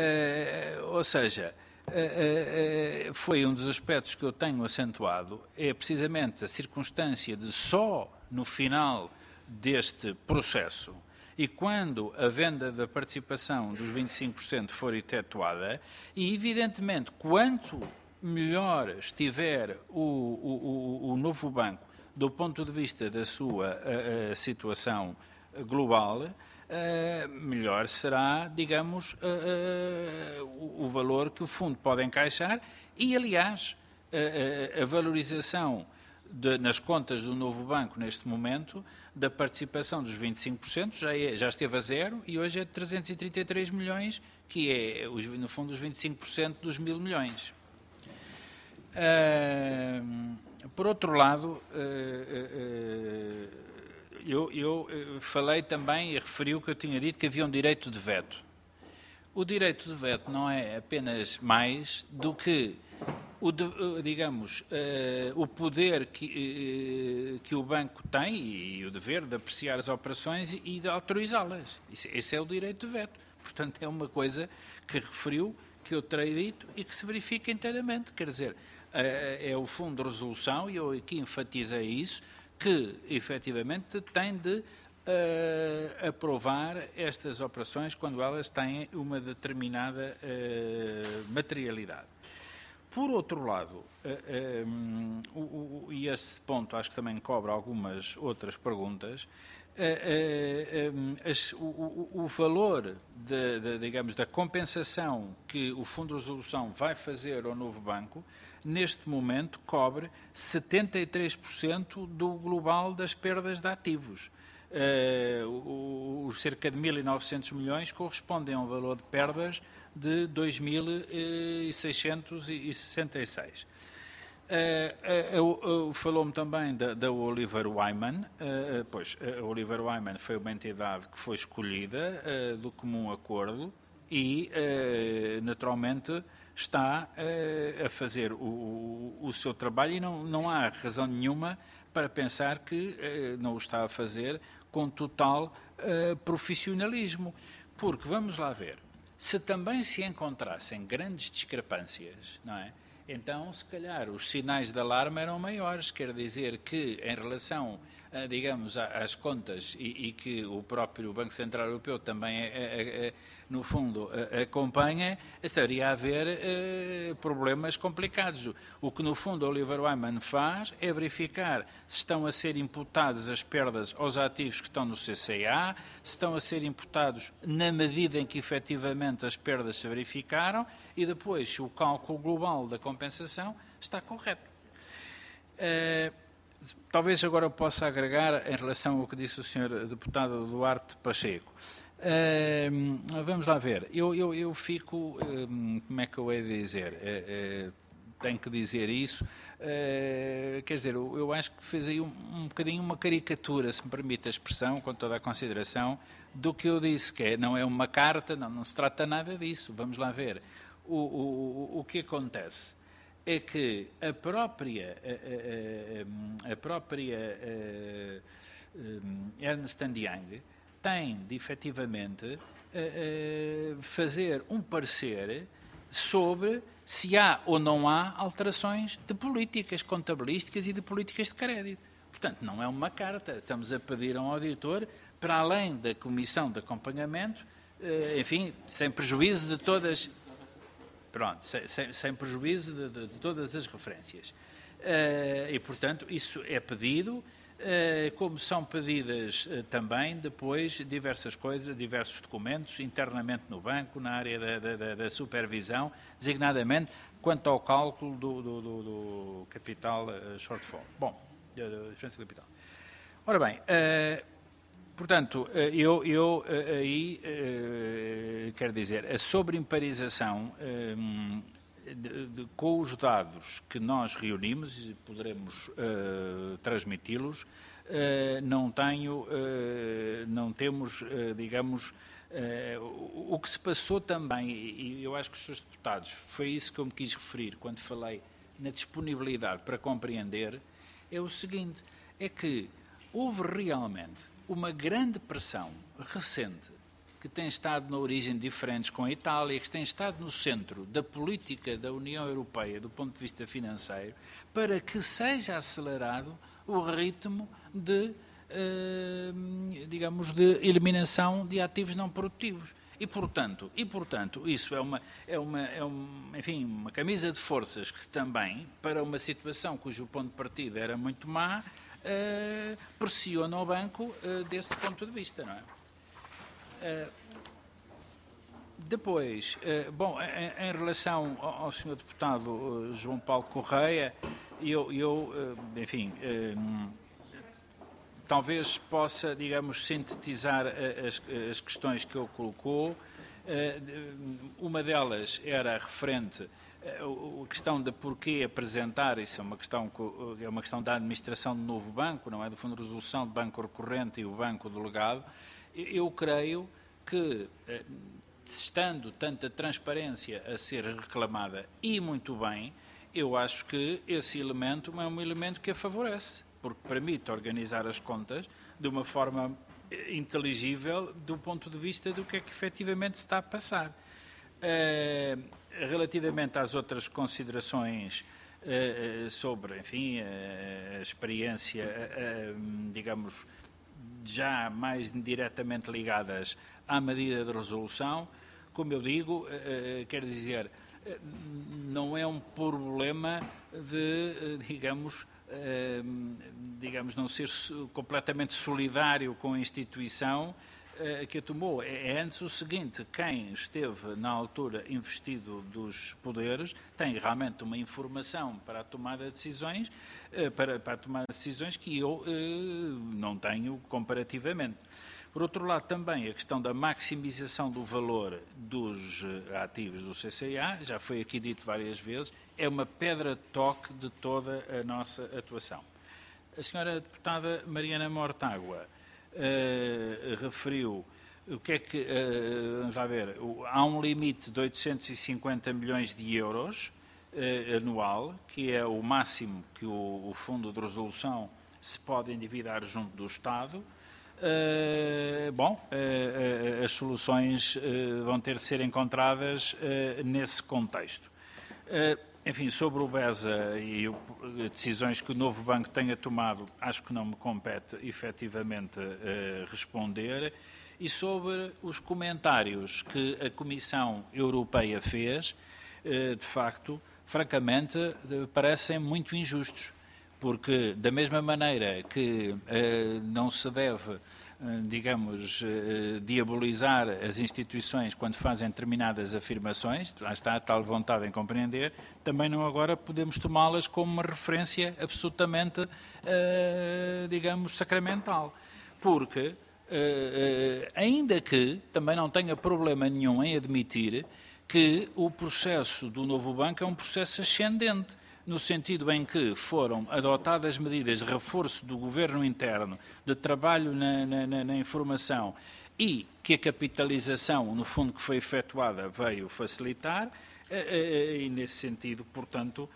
ou seja, foi um dos aspectos que eu tenho acentuado, é precisamente a circunstância de só no final deste processo e quando a venda da participação dos 25% for efetuada, e evidentemente quanto melhor estiver o novo banco do ponto de vista da sua situação global, melhor será, digamos, o valor que o fundo pode encaixar e, aliás, a valorização nas contas do novo banco, neste momento, da participação dos 25%, já esteve a zero e hoje é de 333 milhões, que é, no fundo, os 25% dos 1.000 milhões. Por outro lado, eu falei também e referi o que eu tinha dito, que havia um direito de veto. O direito de veto não é apenas mais do que o poder que o banco tem e o dever de apreciar as operações e de autorizá-las. Esse é o direito de veto. Portanto, é uma coisa que referiu, que eu terei dito e que se verifica inteiramente. Quer dizer, é o Fundo de Resolução, e eu aqui enfatizei isso, que efetivamente tem de aprovar estas operações quando elas têm uma determinada materialidade. Por outro lado, e esse ponto acho que também cobre algumas outras perguntas, o valor digamos, da compensação que o Fundo de Resolução vai fazer ao novo banco, neste momento cobre 73% do global das perdas de ativos. Os cerca de 1.900 milhões correspondem a um valor de perdas de 2.666. Falou-me também da Oliver Wyman. Pois, a Oliver Wyman foi uma entidade que foi escolhida do comum acordo e, naturalmente, está a fazer o seu trabalho e não há razão nenhuma para pensar que não o está a fazer com total profissionalismo. Porque, vamos lá ver, se também se encontrassem grandes discrepâncias, não é? Então, se calhar, os sinais de alarme eram maiores, quer dizer que, em relação, digamos, às contas e que o próprio Banco Central Europeu também, no fundo, acompanha, estaria a haver problemas complicados. O que, no fundo, o Oliver Wyman faz é verificar se estão a ser imputadas as perdas aos ativos que estão no CCA, se estão a ser imputados na medida em que, efetivamente, as perdas se verificaram e depois se o cálculo global da compensação está correto. Talvez agora eu possa agregar em relação ao que disse o Sr. Deputado Duarte Pacheco. Vamos lá ver. Eu fico, como é que eu hei de dizer? Tenho que dizer isso. Quer dizer, eu acho que fez aí um bocadinho uma caricatura, se me permite a expressão, com toda a consideração, do que eu disse, que não é uma carta, não se trata nada disso. Vamos lá ver. O que acontece é que a própria Ernst & Young tem de, efetivamente, fazer um parecer sobre se há ou não há alterações de políticas contabilísticas e de políticas de crédito. Portanto, não é uma carta. Estamos a pedir a um auditor, para além da comissão de acompanhamento, enfim, sem prejuízo de todas... Pronto, sem prejuízo de todas as referências. E, portanto, isso é pedido, como são pedidas também depois diversas coisas, diversos documentos, internamente no banco, na área da supervisão, designadamente quanto ao cálculo do capital shortfall. Bom, da diferença de capital. Ora bem, portanto, eu aí quero dizer, a sobreimparização com os dados que nós reunimos, e poderemos transmiti-los, não temos, digamos, o que se passou também, e eu acho que os seus deputados, foi isso que eu me quis referir quando falei na disponibilidade para compreender, é o seguinte, é que houve realmente uma grande pressão recente que tem estado na origem de diferentes com a Itália, que tem estado no centro da política da União Europeia do ponto de vista financeiro, para que seja acelerado o ritmo de, digamos, de eliminação de ativos não produtivos. E, portanto, isso enfim, uma camisa de forças que também, para uma situação cujo ponto de partida era muito má, pressiona o banco desse ponto de vista, não é? Depois, bom, em relação ao Sr. Deputado João Paulo Correia, enfim, talvez possa, digamos, sintetizar as questões que ele colocou. Uma delas era referente a questão de porquê apresentar, isso é uma questão da administração do novo banco, não é? Do Fundo de Resolução, do Banco Recorrente e o Banco Delegado. Eu creio que, estando tanta transparência a ser reclamada, e muito bem, eu acho que esse elemento é um elemento que a favorece, porque permite organizar as contas de uma forma inteligível do ponto de vista do que é que efetivamente se está a passar. Relativamente às outras considerações sobre, enfim, a experiência, digamos, já mais diretamente ligadas à medida de resolução. Como eu digo, quer dizer, não é um problema de, digamos, não ser completamente solidário com a instituição que a tomou. É antes o seguinte: quem esteve na altura investido dos poderes tem realmente uma informação para a tomada de decisões, que eu não tenho comparativamente. Por outro lado, também a questão da maximização do valor dos ativos do CCA, já foi aqui dito várias vezes, é uma pedra de toque de toda a nossa atuação. A senhora deputada Mariana Mortágua referiu o que é que, vamos lá ver, há um limite de 850 milhões de euros anual, que é o máximo que o Fundo de Resolução se pode endividar junto do Estado. As soluções vão ter de ser encontradas nesse contexto. Enfim, sobre o BESA e decisões que o novo banco tenha tomado, acho que não me compete efetivamente responder. E sobre os comentários que a Comissão Europeia fez, de facto, francamente, parecem muito injustos. Porque, da mesma maneira que não se deve, digamos, diabolizar as instituições quando fazem determinadas afirmações, lá está a tal vontade em compreender, também não agora podemos tomá-las como uma referência absolutamente, digamos, sacramental. Porque, ainda que também não tenha problema nenhum em admitir que o processo do novo banco é um processo ascendente, no sentido em que foram adotadas medidas de reforço do governo interno, de trabalho na informação e que a capitalização, no fundo, que foi efetuada veio facilitar, e nesse sentido, portanto,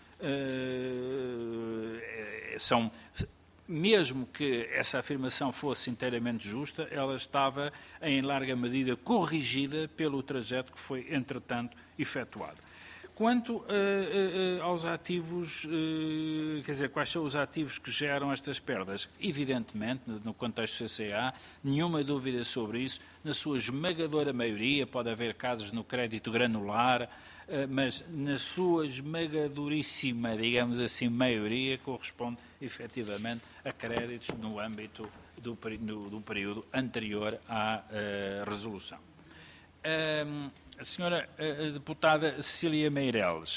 mesmo que essa afirmação fosse inteiramente justa, ela estava em larga medida corrigida pelo trajeto que foi, entretanto, efetuado. Quanto aos ativos, quer dizer, quais são os ativos que geram estas perdas? Evidentemente, no contexto CCA, nenhuma dúvida sobre isso, na sua esmagadora maioria, pode haver casos no crédito granular, mas na sua esmagadoríssima, digamos assim, maioria, corresponde efetivamente a créditos no âmbito do período anterior à resolução. A senhora deputada Cecília Meireles,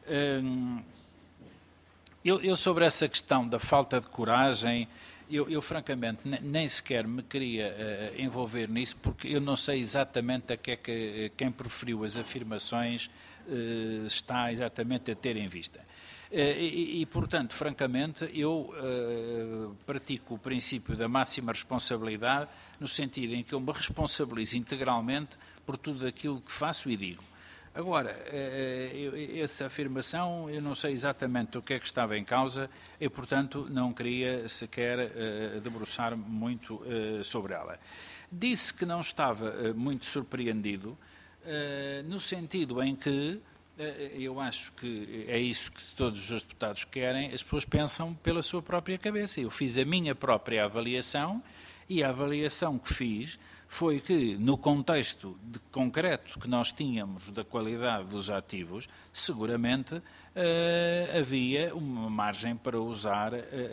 eu sobre essa questão da falta de coragem, eu francamente nem sequer me queria envolver nisso, porque eu não sei exatamente a que é que quem proferiu as afirmações está exatamente a ter em vista. Portanto, francamente, eu pratico o princípio da máxima responsabilidade, no sentido em que eu me responsabilizo integralmente por tudo aquilo que faço e digo. Agora, essa afirmação, eu não sei exatamente o que é que estava em causa e, portanto, não queria sequer debruçar muito sobre ela. Disse que não estava muito surpreendido, no sentido em que eu acho que é isso que todos os deputados querem, as pessoas pensam pela sua própria cabeça. Eu fiz a minha própria avaliação e a avaliação que fiz foi que, no contexto concreto que nós tínhamos da qualidade dos ativos, seguramente havia uma margem para usar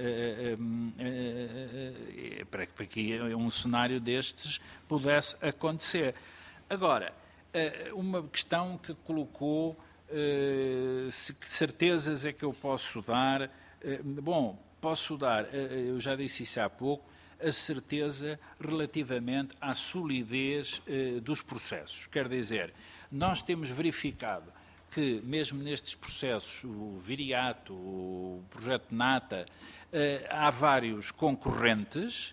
para que um cenário destes pudesse acontecer. Agora, uma questão que colocou, que certezas é que eu posso dar? Posso dar, eu já disse isso há pouco, a certeza relativamente à solidez dos processos. Quer dizer, nós temos verificado que, mesmo nestes processos, o Viriato, o projeto NATA, há vários concorrentes,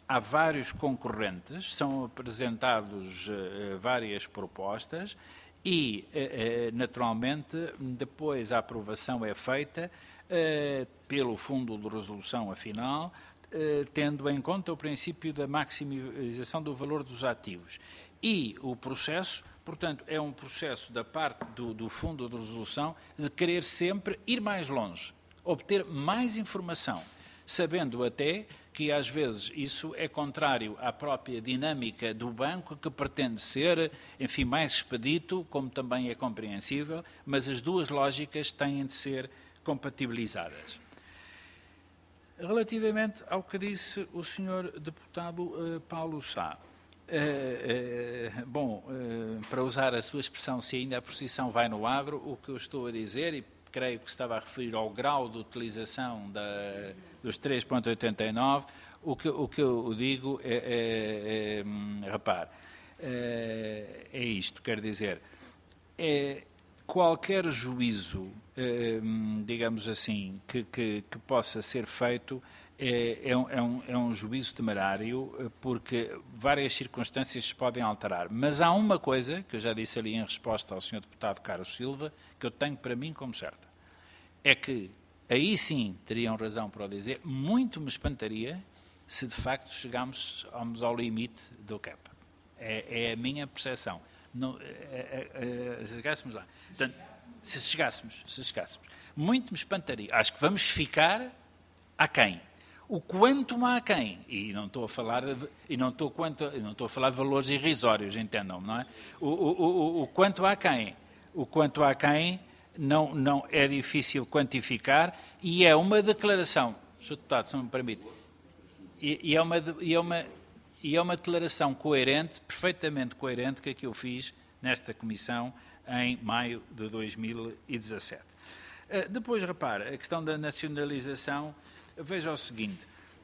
são apresentados várias propostas e, naturalmente, depois a aprovação é feita pelo Fundo de Resolução, afinal, tendo em conta o princípio da maximização do valor dos ativos. E o processo, portanto, é um processo da parte do Fundo de Resolução de querer sempre ir mais longe, obter mais informação, sabendo até porque às vezes isso é contrário à própria dinâmica do banco, que pretende ser, enfim, mais expedito, como também é compreensível, mas as duas lógicas têm de ser compatibilizadas. Relativamente ao que disse o Sr. Deputado Paulo Sá, para usar a sua expressão, se ainda a posição vai no adro, o que eu estou a dizer, e creio que estava a referir ao grau de utilização dos 3,89, o que eu digo repare, é isto, quer dizer, qualquer juízo, digamos assim, que possa ser feito é um juízo temerário, porque várias circunstâncias se podem alterar. Mas há uma coisa, que eu já disse ali em resposta ao Sr. Deputado Carlos Silva, que eu tenho para mim como certa. É que, aí sim, teriam razão para o dizer, muito me espantaria se de facto chegássemos ao limite do cap. É a minha percepção. Se chegássemos lá. Portanto, se chegássemos. Muito me espantaria. Acho que vamos ficar aquém. O quanto aquém, e não estou a falar de valores irrisórios, entendam-me, não é? O quanto aquém não é difícil quantificar, e é uma declaração, Sr. Deputado, se me permite, e é uma declaração coerente, perfeitamente coerente, que eu fiz nesta Comissão em maio de 2017. Depois, repare, a questão da nacionalização. Veja o seguinte,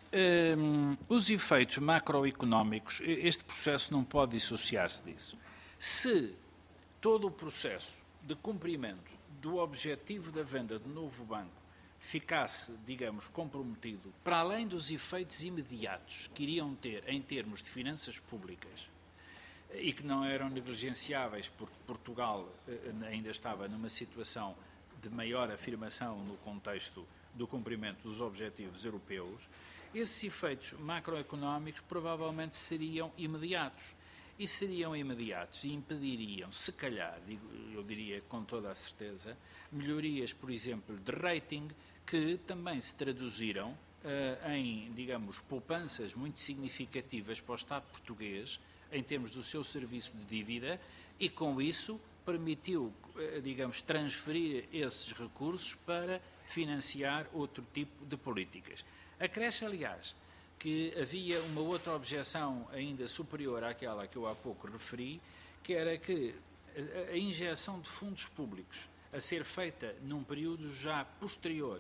os efeitos macroeconómicos, este processo não pode dissociar-se disso. Se todo o processo de cumprimento do objetivo da venda do novo banco ficasse, digamos, comprometido, para além dos efeitos imediatos que iriam ter em termos de finanças públicas, e que não eram negligenciáveis, porque Portugal ainda estava numa situação de maior afirmação no contexto do cumprimento dos objetivos europeus, esses efeitos macroeconómicos provavelmente seriam imediatos. E seriam imediatos e impediriam, se calhar, eu diria com toda a certeza, melhorias, por exemplo, de rating, que também se traduziram em, digamos, poupanças muito significativas para o Estado português, em termos do seu serviço de dívida, e com isso permitiu, digamos, transferir esses recursos para financiar outro tipo de políticas. Acresce, aliás, que havia uma outra objeção ainda superior àquela que eu há pouco referi, que era que a injeção de fundos públicos a ser feita num período já posterior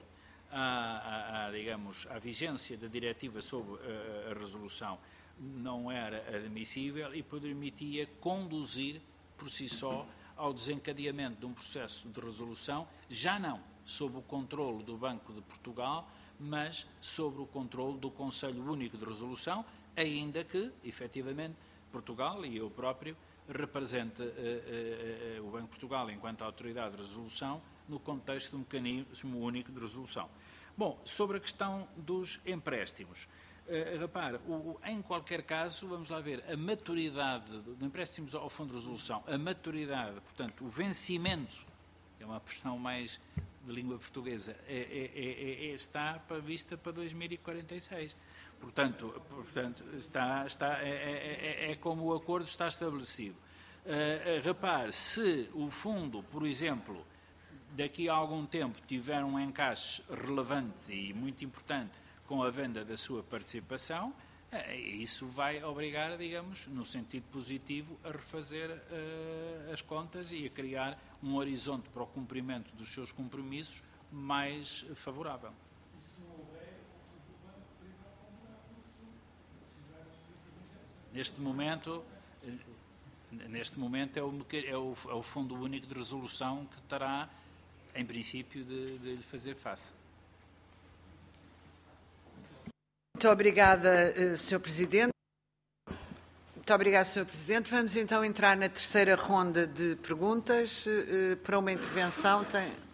digamos, à vigência da diretiva sobre a resolução não era admissível e permitia conduzir por si só ao desencadeamento de um processo de resolução, já não sob o controle do Banco de Portugal, mas sobre o controle do Conselho Único de Resolução, ainda que, efetivamente, Portugal e eu próprio represente o Banco de Portugal enquanto autoridade de resolução no contexto do mecanismo único de resolução. Bom, sobre a questão dos empréstimos. Repare, em qualquer caso, vamos lá ver, a maturidade de empréstimos ao Fundo de Resolução, a maturidade, portanto, o vencimento, é uma expressão mais de língua portuguesa, está prevista para 2046. Portanto é como o acordo está estabelecido. Repare, se o fundo, por exemplo, daqui a algum tempo tiver um encaixe relevante e muito importante com a venda da sua participação, isso vai obrigar, digamos, no sentido positivo, a refazer as contas e a criar um horizonte para o cumprimento dos seus compromissos mais favorável. Neste momento é o Fundo Único de Resolução que terá, em princípio, de lhe fazer face. Muito obrigada, Sr. Presidente. Muito obrigada, Sr. Presidente. Vamos então entrar na terceira ronda de perguntas. Para uma intervenção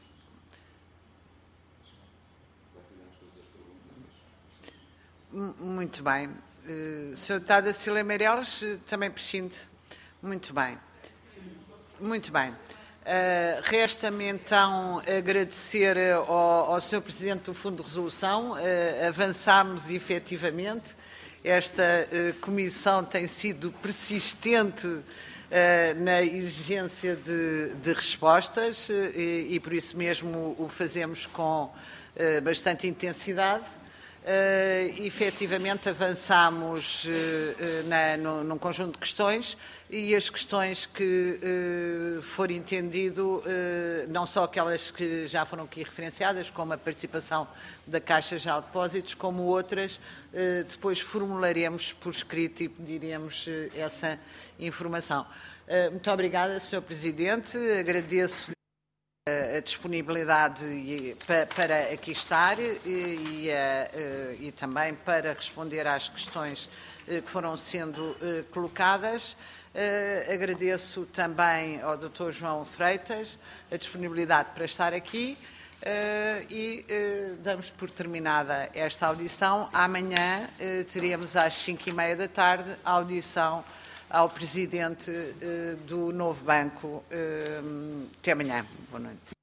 Muito bem. Sr. Deputado Acília Meireles também prescinde. Muito bem. Muito bem. Resta-me então agradecer ao Sr. Presidente do Fundo de Resolução. Avançámos efetivamente. Esta comissão tem sido persistente na exigência de respostas e por isso mesmo o fazemos com bastante intensidade. Efetivamente avançámos num conjunto de questões e as questões que for entendido, não só aquelas que já foram aqui referenciadas, como a participação da Caixa Geral de Depósitos, como outras, depois formularemos por escrito e pediremos essa informação. Muito obrigada, Sr. Presidente. Agradeço a disponibilidade para aqui estar e também para responder às questões que foram sendo colocadas. Agradeço também ao Dr. João Freitas a disponibilidade para estar aqui e damos por terminada esta audição. Amanhã teremos às 5h30 da tarde a audição ao Presidente do novo banco. Até amanhã. Boa noite.